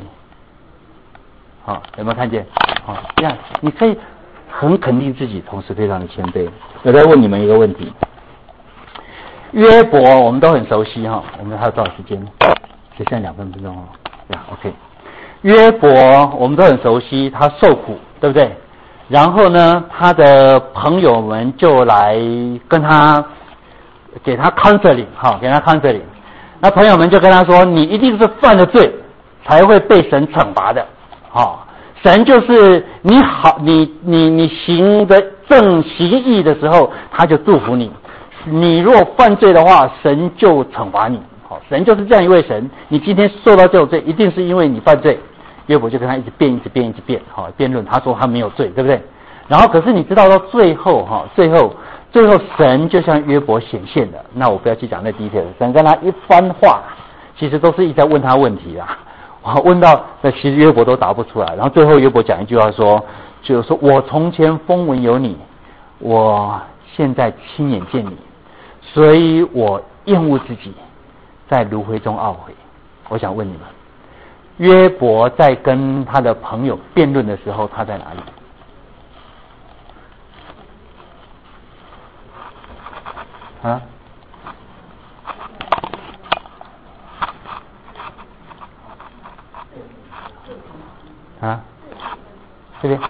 Speaker 2: 有没有看见？你可以很肯定自己，同时非常的谦卑。我再问你们一个问题，约伯我们都很熟悉我们还有多少时间？只剩2分钟OK。约伯我们都很熟悉，他受苦，对不对？然后呢，他的朋友们就来跟他给他 counseling 给他 counseling。那朋友们就跟他说，你一定是犯了罪才会被神惩罚的神就是你好，你行的正行义的时候他就祝福你，你若犯罪的话神就惩罚你。神就是这样一位神，你今天受到这种罪一定是因为你犯罪。约伯就跟他一直辩辩论，他说他没有罪，对不对？然后可是你知道到最后神就向约伯显现了。那我不要去讲那detail，神跟他一番话其实都是一直在问他问题问到那其实约伯都答不出来。然后最后约伯讲一句话就是说我从前风闻有你，我现在亲眼见你，所以我厌恶自己，在炉灰中懊悔。我想问你们，约伯在跟他的朋友辩论的时候他在哪里？这边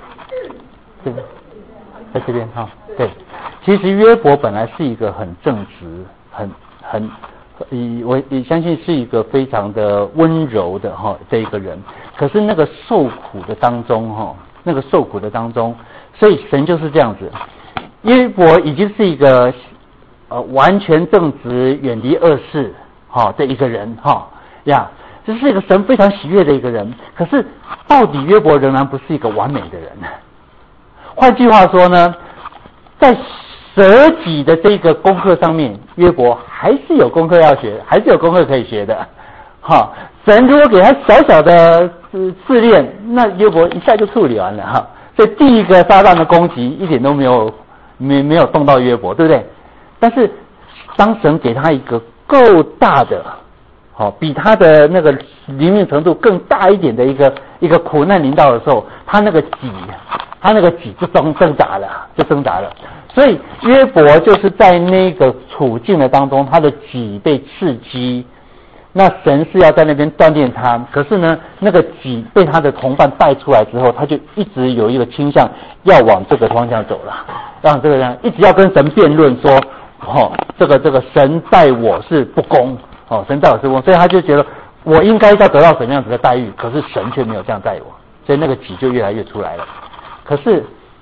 Speaker 2: 在这边对，其实约伯本来是一个很正直我相信是一个非常的温柔的这一个人，可是那个受苦的当中所以神就是这样子，约伯已经是一个完全正直远离恶事这一个人这是一个神非常喜悦的一个人，可是到底约伯仍然不是一个完美的人。换句话说呢，在舍己的这个功课上面，约伯还是有功课要学，还是有功课可以学的神如果给他小小的试炼，那约伯一下就处理完了所以第一个撒旦的攻击一点都没有动到约伯，对不对？但是当神给他一个够大的比他的那个灵命程度更大一点的一个苦难临到的时候，他那个己就挣扎了。所以约伯就是在那个处境的当中，他的己被刺激，那神是要在那边锻炼他，可是呢那个己被他的同伴带出来之后，他就一直有一个倾向要往这个方向走了，让这个人一直要跟神辩论说这个神待我是不公神待我是不公，所以他就觉得我应该要得到什么样子的待遇，可是神却没有这样待我，所以那个己就越来越出来了。可是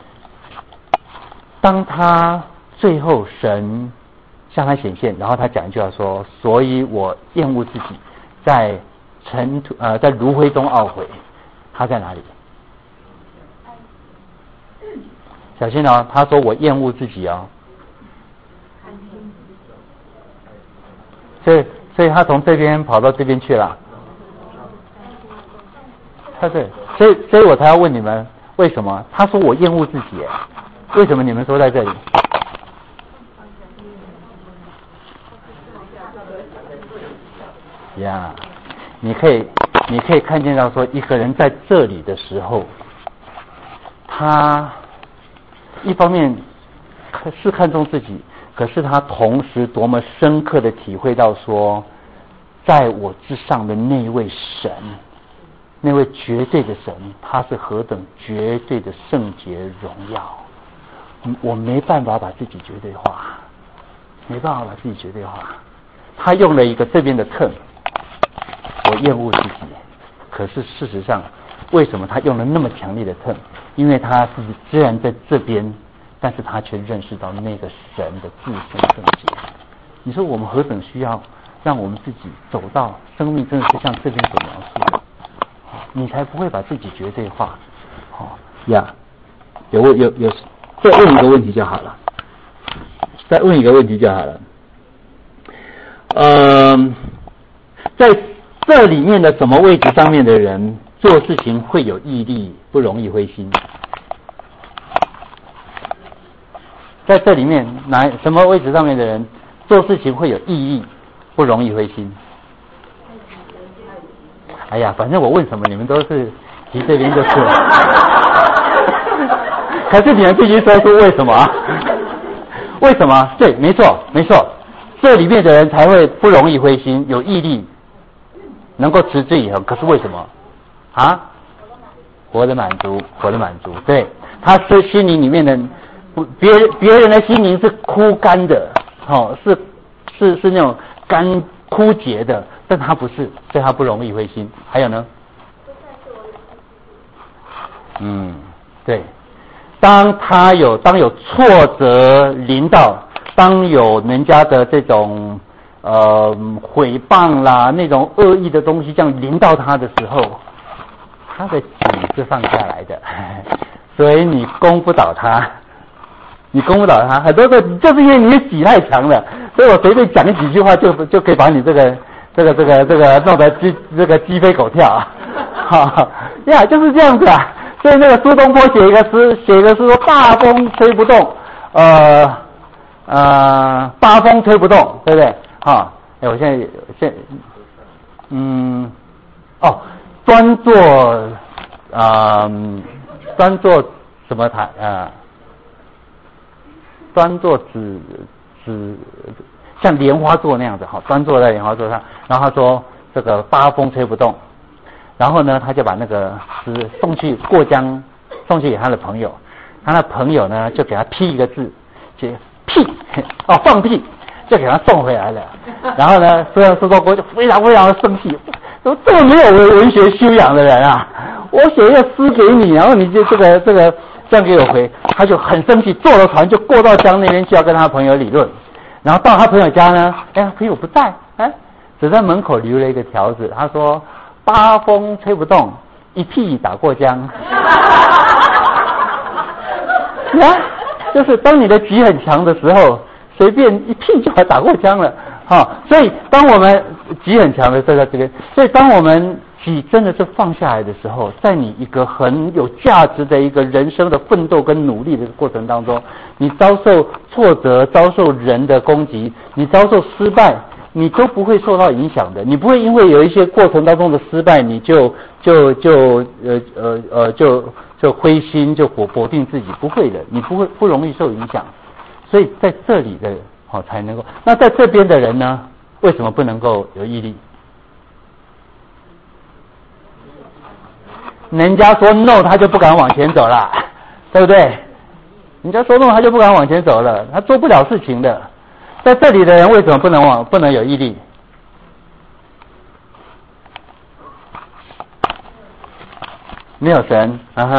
Speaker 2: 当他最后神向他显现，然后他讲一句话说，所以我厌恶自己，在炉灰中懊悔。他在哪里？小心他说我厌恶自己所以他从这边跑到这边去了。对，所以我才要问你们为什么？他说我厌恶自己为什么你们说在这里？呀，你可以看见到说，一个人在这里的时候，他一方面是看重自己，可是他同时多么深刻的体会到说，在我之上的那位神，那位绝对的神，他是何等绝对的圣洁荣耀。我没办法把自己绝对化，没办法把自己绝对化。他用了一个这边的term，我厌恶自己，可是事实上，为什么他用了那么强烈的term？因为他是虽然在这边，但是他却认识到那个神的自身圣洁。你说我们何等需要让我们自己走到生命真的是像这边所描述的，你才不会把自己绝对化。呀，有，再问一个问题就好了。再问一个问题就好了。在这里面的什么位置上面的人做事情会有毅力，不容易灰心？在这里面什么位置上面的人做事情会有意义，不容易灰心？哎呀，反正我问什么你们都是提这边就是了。可是你们必须说出为什么？为什么？对，没错，这里面的人才会不容易灰心，有毅力，能够持之以恒。可是为什么？活得满足。对，他是心灵里面的，别人的心灵是枯干的，是那种干枯竭的，但他不是，所以他不容易灰心。还有呢？对。当有挫折临到，当有人家的这种毁谤啦，那种恶意的东西这样临到他的时候，他的己是放下来的，所以你攻不倒他。很多个就是因为你的己太强了，所以我随便讲几句话就可以把你这个弄得鸡飞狗跳呀，就是这样子啊。所以那个苏东坡写一个诗说大风吹不动，八风吹不动，对不对？我现在专做什么台专做纸像莲花座那样子，专坐在莲花座上。然后他说这个八风吹不动。然后呢，他就把那个诗送去给他的朋友，他的朋友呢就给他批一个字，就屁放屁，就给他送回来了。然后呢，苏东坡就非常的生气，说这么没有文学修养的人啊，我写一个诗给你，然后你就这个这样给我回，他就很生气，坐了船就过到江那边去要跟他朋友理论。然后到他朋友家呢，朋友不在，只在门口留了一个条子，他说八风吹不动，一屁打过江。就是当你的己很强的时候，随便一屁就打过江了。所以当我们己很强的时候，所以当我们己真的是放下来的时候，在你一个很有价值的一个人生的奋斗跟努力的过程当中，你遭受挫折，遭受人的攻击，你遭受失败，你都不会受到影响的。你不会因为有一些过程当中的失败，你就灰心，就否定自己，不会的，你不容易受影响。所以在这里的才能够。那在这边的人呢，为什么不能够有毅力？人家说 no， 他就不敢往前走了，对不对？人家说 no， 他就不敢往前走了，他做不了事情的。在这里的人为什么不能有毅力？没有神，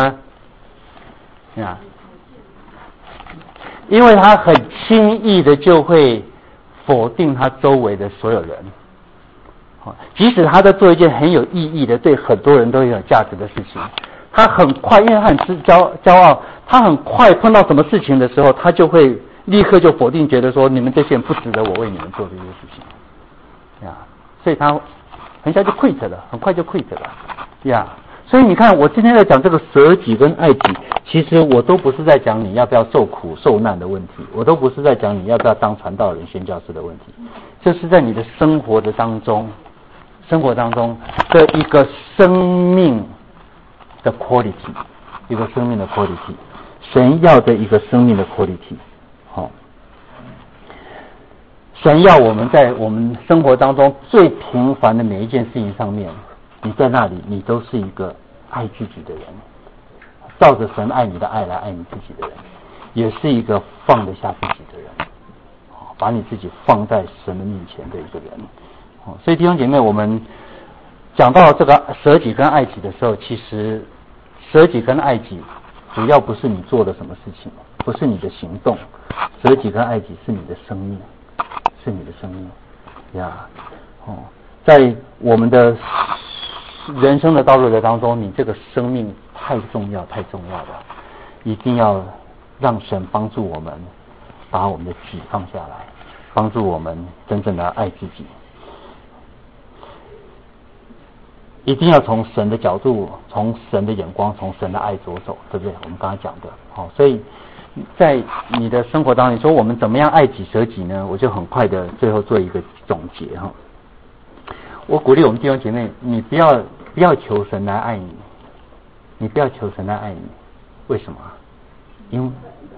Speaker 2: 因为他很轻易的就会否定他周围的所有人，即使他在做一件很有意义的、对很多人都有价值的事情，他很快，因为他很骄傲，他很快碰到什么事情的时候，他就会立刻就否定，觉得说你们这些人不值得我为你们做这些事情，所以他很快就 quit 了， 所以你看，我今天在讲这个舍己跟爱己，其实我都不是在讲你要不要受苦受难的问题，我都不是在讲你要不要当传道人、宣教师的问题，这是在你的生活当中的一个生命的 quality， 一个生命的 quality， 神要的一个生命的 quality。好，神要我们在我们生活当中最平凡的每一件事情上面，你在那里，你都是一个爱自己的人，照着神爱你的爱来爱你自己的人，也是一个放得下自己的人，把你自己放在神的面前的一个人。所以弟兄姐妹，我们讲到这个舍己跟爱己的时候，其实舍己跟爱己主要不是你做的什么事情，不是你的行动，舍己跟爱己是你的生命，是你的生命呀。在我们的人生的道路的当中，你这个生命太重要了，一定要让神帮助我们把我们的己放下来，帮助我们真正的爱自己，一定要从神的角度，从神的眼光，从神的爱着手，对不对？我们刚才讲的。好，所以在你的生活当中，你说我们怎么样爱己舍己呢？我就很快的最后做一个总结哈。我鼓励我们弟兄姐妹，你不要求神来爱你，你不要求神来爱你，为什么？因为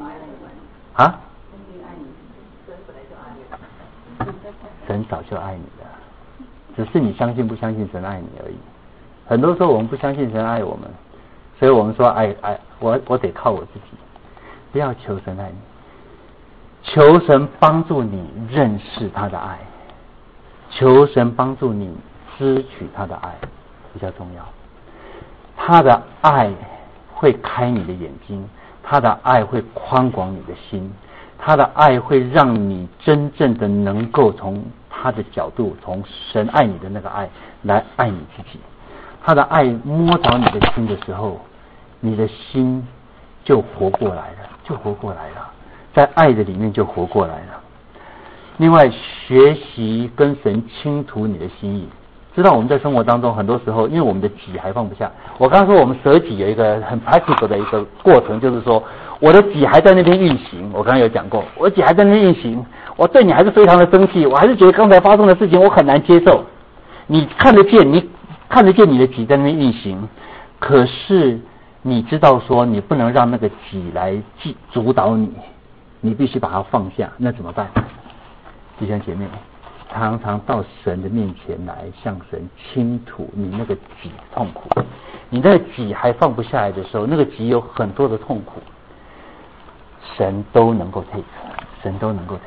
Speaker 2: 神早就爱你了，只是你相信不相信神爱你而已。很多时候我们不相信神爱我们，所以我们说我得靠我自己。不要求神爱你，求神帮助你认识他的爱，求神帮助你支取他的爱比较重要。他的爱会开你的眼睛，他的爱会宽广你的心，他的爱会让你真正的能够从他的角度，从神爱你的那个爱来爱你自己。他的爱摸着你的心的时候，你的心就活过来了，在爱的里面就活过来了。另外，学习跟神倾吐你的心意。知道我们在生活当中很多时候，因为我们的己还放不下。我刚刚说我们舍己有一个很 practical 的一个过程，就是说我的己还在那边运行。我刚刚有讲过，我的己还在那边运行，我对你还是非常的生气，我还是觉得刚才发生的事情我很难接受。你看得见你的己在那边运行，可是你知道说你不能让那个己来主导你，你必须把它放下。那怎么办？弟兄姐妹，常常到神的面前来，向神倾吐你那个己痛苦。你那个己还放不下来的时候，那个己有很多的痛苦，神都能够 take， 神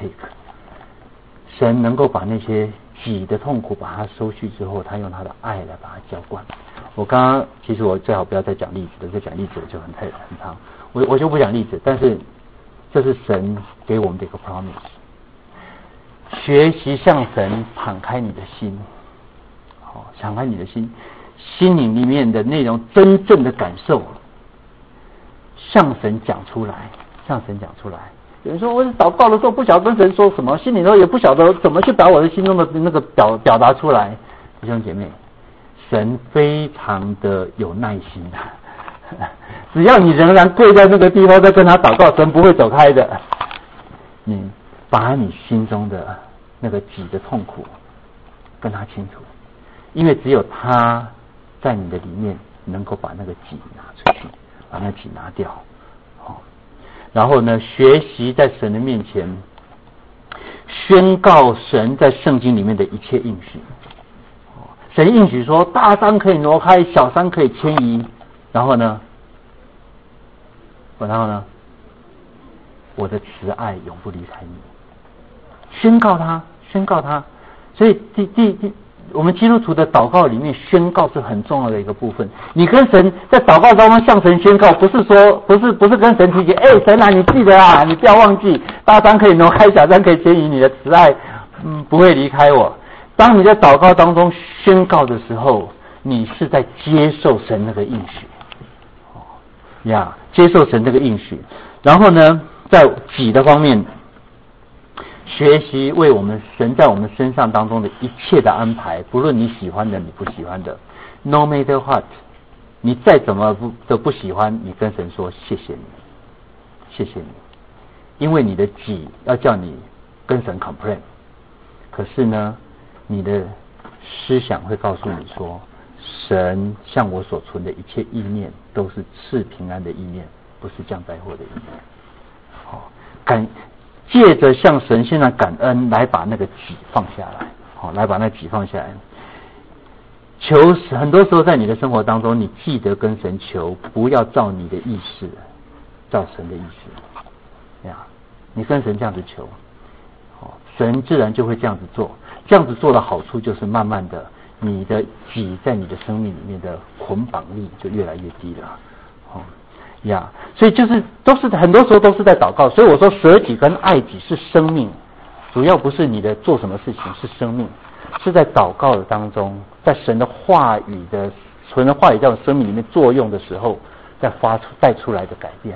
Speaker 2: 能够把那些己的痛苦把它收去之后，他用他的爱来把它浇灌。我刚刚其实我最好不要再讲例子了，再讲例子就很长，我就不讲例子，但是这是神给我们的一个 promise。学习向神敞开你的心，敞开你的心，心灵里面的内容真正的感受，向神讲出来。有人说我祷告的时候不晓得跟神说什么，心里头也不晓得怎么去把我的心中的那个表达出来。弟兄姐妹，神非常的有耐心的，只要你仍然跪在那个地方在跟他祷告，神不会走开的。你把你心中的那个己的痛苦跟他清楚，因为只有他在你的里面能够把那个己拿出去，把那己拿掉。然后呢，学习在神的面前宣告神在圣经里面的一切应许。神应许说大山可以挪开，小山可以迁移，然后呢我的慈爱永不离开你。宣告他。所以我们基督徒的祷告里面，宣告是很重要的一个部分。你跟神在祷告当中向神宣告，不是跟神提醒，神啊，你记得啊，你不要忘记，大山可以挪开，小山可以迁移，你的慈爱不会离开我。当你在祷告当中宣告的时候，你是在接受神那个应许，接受神这个应许。然后呢，在己的方面，学习为我们神在我们身上当中的一切的安排，不论你喜欢的你不喜欢的 no matter what， 你再怎么都不喜欢，你跟神说谢谢你，谢谢你，因为你的己要叫你跟神 complain， 可是呢，你的思想会告诉你说，神向我所存的一切意念都是赐平安的意念，不是降灾祸的意念。借着向神献上感恩，来把那个己放下来，来把那己放下来。求很多时候在你的生活当中，你记得跟神求，不要照你的意识，照神的意识呀。你跟神这样子求，神自然就会这样子做。这样子做的好处就是慢慢的，你的己在你的生命里面的捆绑力就越来越低了。所以就是很多时候都是在祷告。所以我说舍己跟爱己是生命，主要不是你的做什么事情，是生命，是在祷告的当中，在神的话语在我生命里面作用的时候，带出来的改变。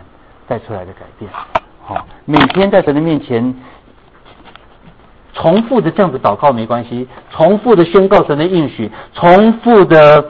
Speaker 2: 每天在神的面前重复的这样子祷告没关系，重复的宣告神的应许，重复的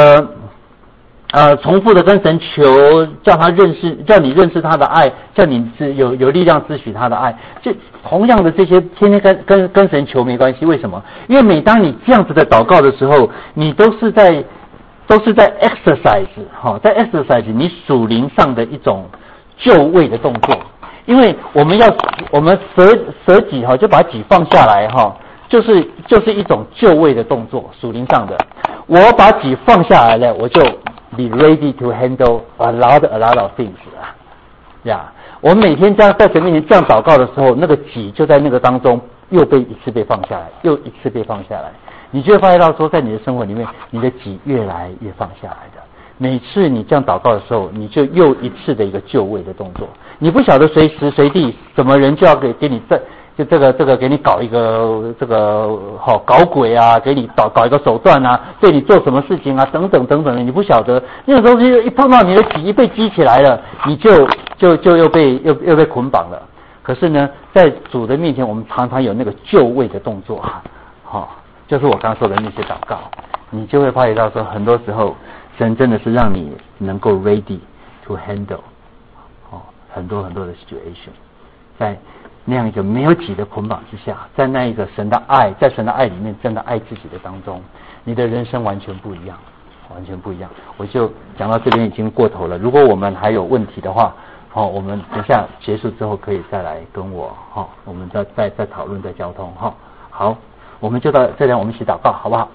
Speaker 2: 跟神求，叫你认识他的爱，叫你有力量支取他的爱。就同样的这些，天天跟神求没关系。为什么？因为每当你这样子的祷告的时候，你都是在 exercise， 在 exercise 你属灵上的一种就位的动作。因为我们舍己就把己放下来就是一种就位的动作，属灵上的。我把己放下来了，我就 be ready to handle a lot of things 我每天这样在神面前这样祷告的时候，那个己就在那个当中又被一次被放下来，又一次被放下来。你就会发现到说，在你的生活里面，你的己越来越放下来的。每次你这样祷告的时候，你就又一次的一个就位的动作。你不晓得随时随地什么人就要给你这个给你搞一个搞鬼啊，给你搞一个手段啊，对你做什么事情啊，等等等等的，你不晓得。那个时候一碰到你的己一被激起来了，你就又被捆绑了。可是呢，在主的面前，我们常常有那个就位的动作就是我刚说的那些祷告，你就会发觉到说，很多时候神真的是让你能够 ready to handle 很多的 situation， 在那样一个没有己的捆绑之下，在那一个神的爱，在神的爱里面真的爱自己的当中，你的人生完全不一样。我就讲到这边已经过头了，如果我们还有问题的话，我们等下结束之后可以再来跟我我们再讨论再交通好，我们就到这里，我们一起祷告好不好？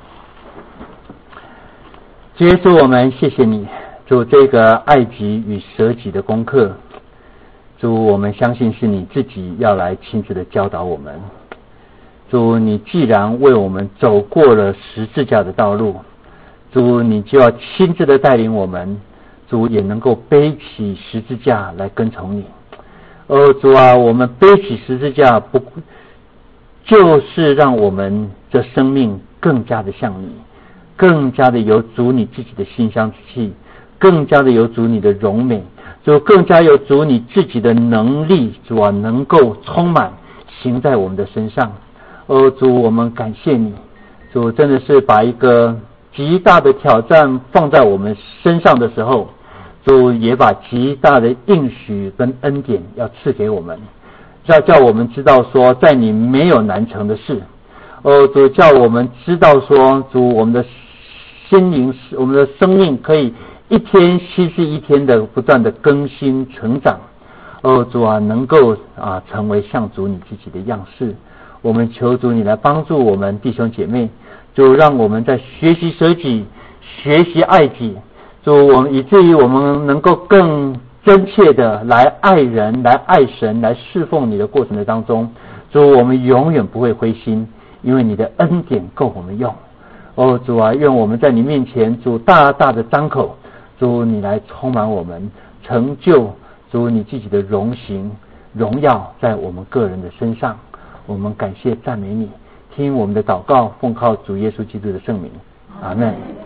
Speaker 2: 主耶稣，我们谢谢你，主这个爱己与舍己的功课，主我们相信是你自己要来亲自的教导我们。主你既然为我们走过了十字架的道路，主你就要亲自的带领我们，主也能够背起十字架来跟从你。主啊，我们背起十字架不就是让我们的生命更加的像你，更加的有主你自己的馨香之气，更加的有主你的荣美，主更加有主你自己的能力，主啊能够充满行在我们的身上。主我们感谢你，主真的是把一个极大的挑战放在我们身上的时候，主也把极大的应许跟恩典要赐给我们，要叫我们知道说在你没有难成的事。主叫我们知道说，主我们的心灵，我们的生命可以一天稀释一天的不断的更新成长。主啊，能够成为像主你自己的样式。我们求主你来帮助我们弟兄姐妹，就让我们在学习舍己，学习爱己，就我们以至于我们能够更真切的来爱人，来爱神，来侍奉你的过程的当中，主我们永远不会灰心，因为你的恩典够我们用。主啊，愿我们在你面前，主大大的张口，主你来充满我们，成就主你自己的荣行荣耀在我们个人的身上。我们感谢赞美你，听我们的祷告，奉靠主耶稣基督的圣名，阿们。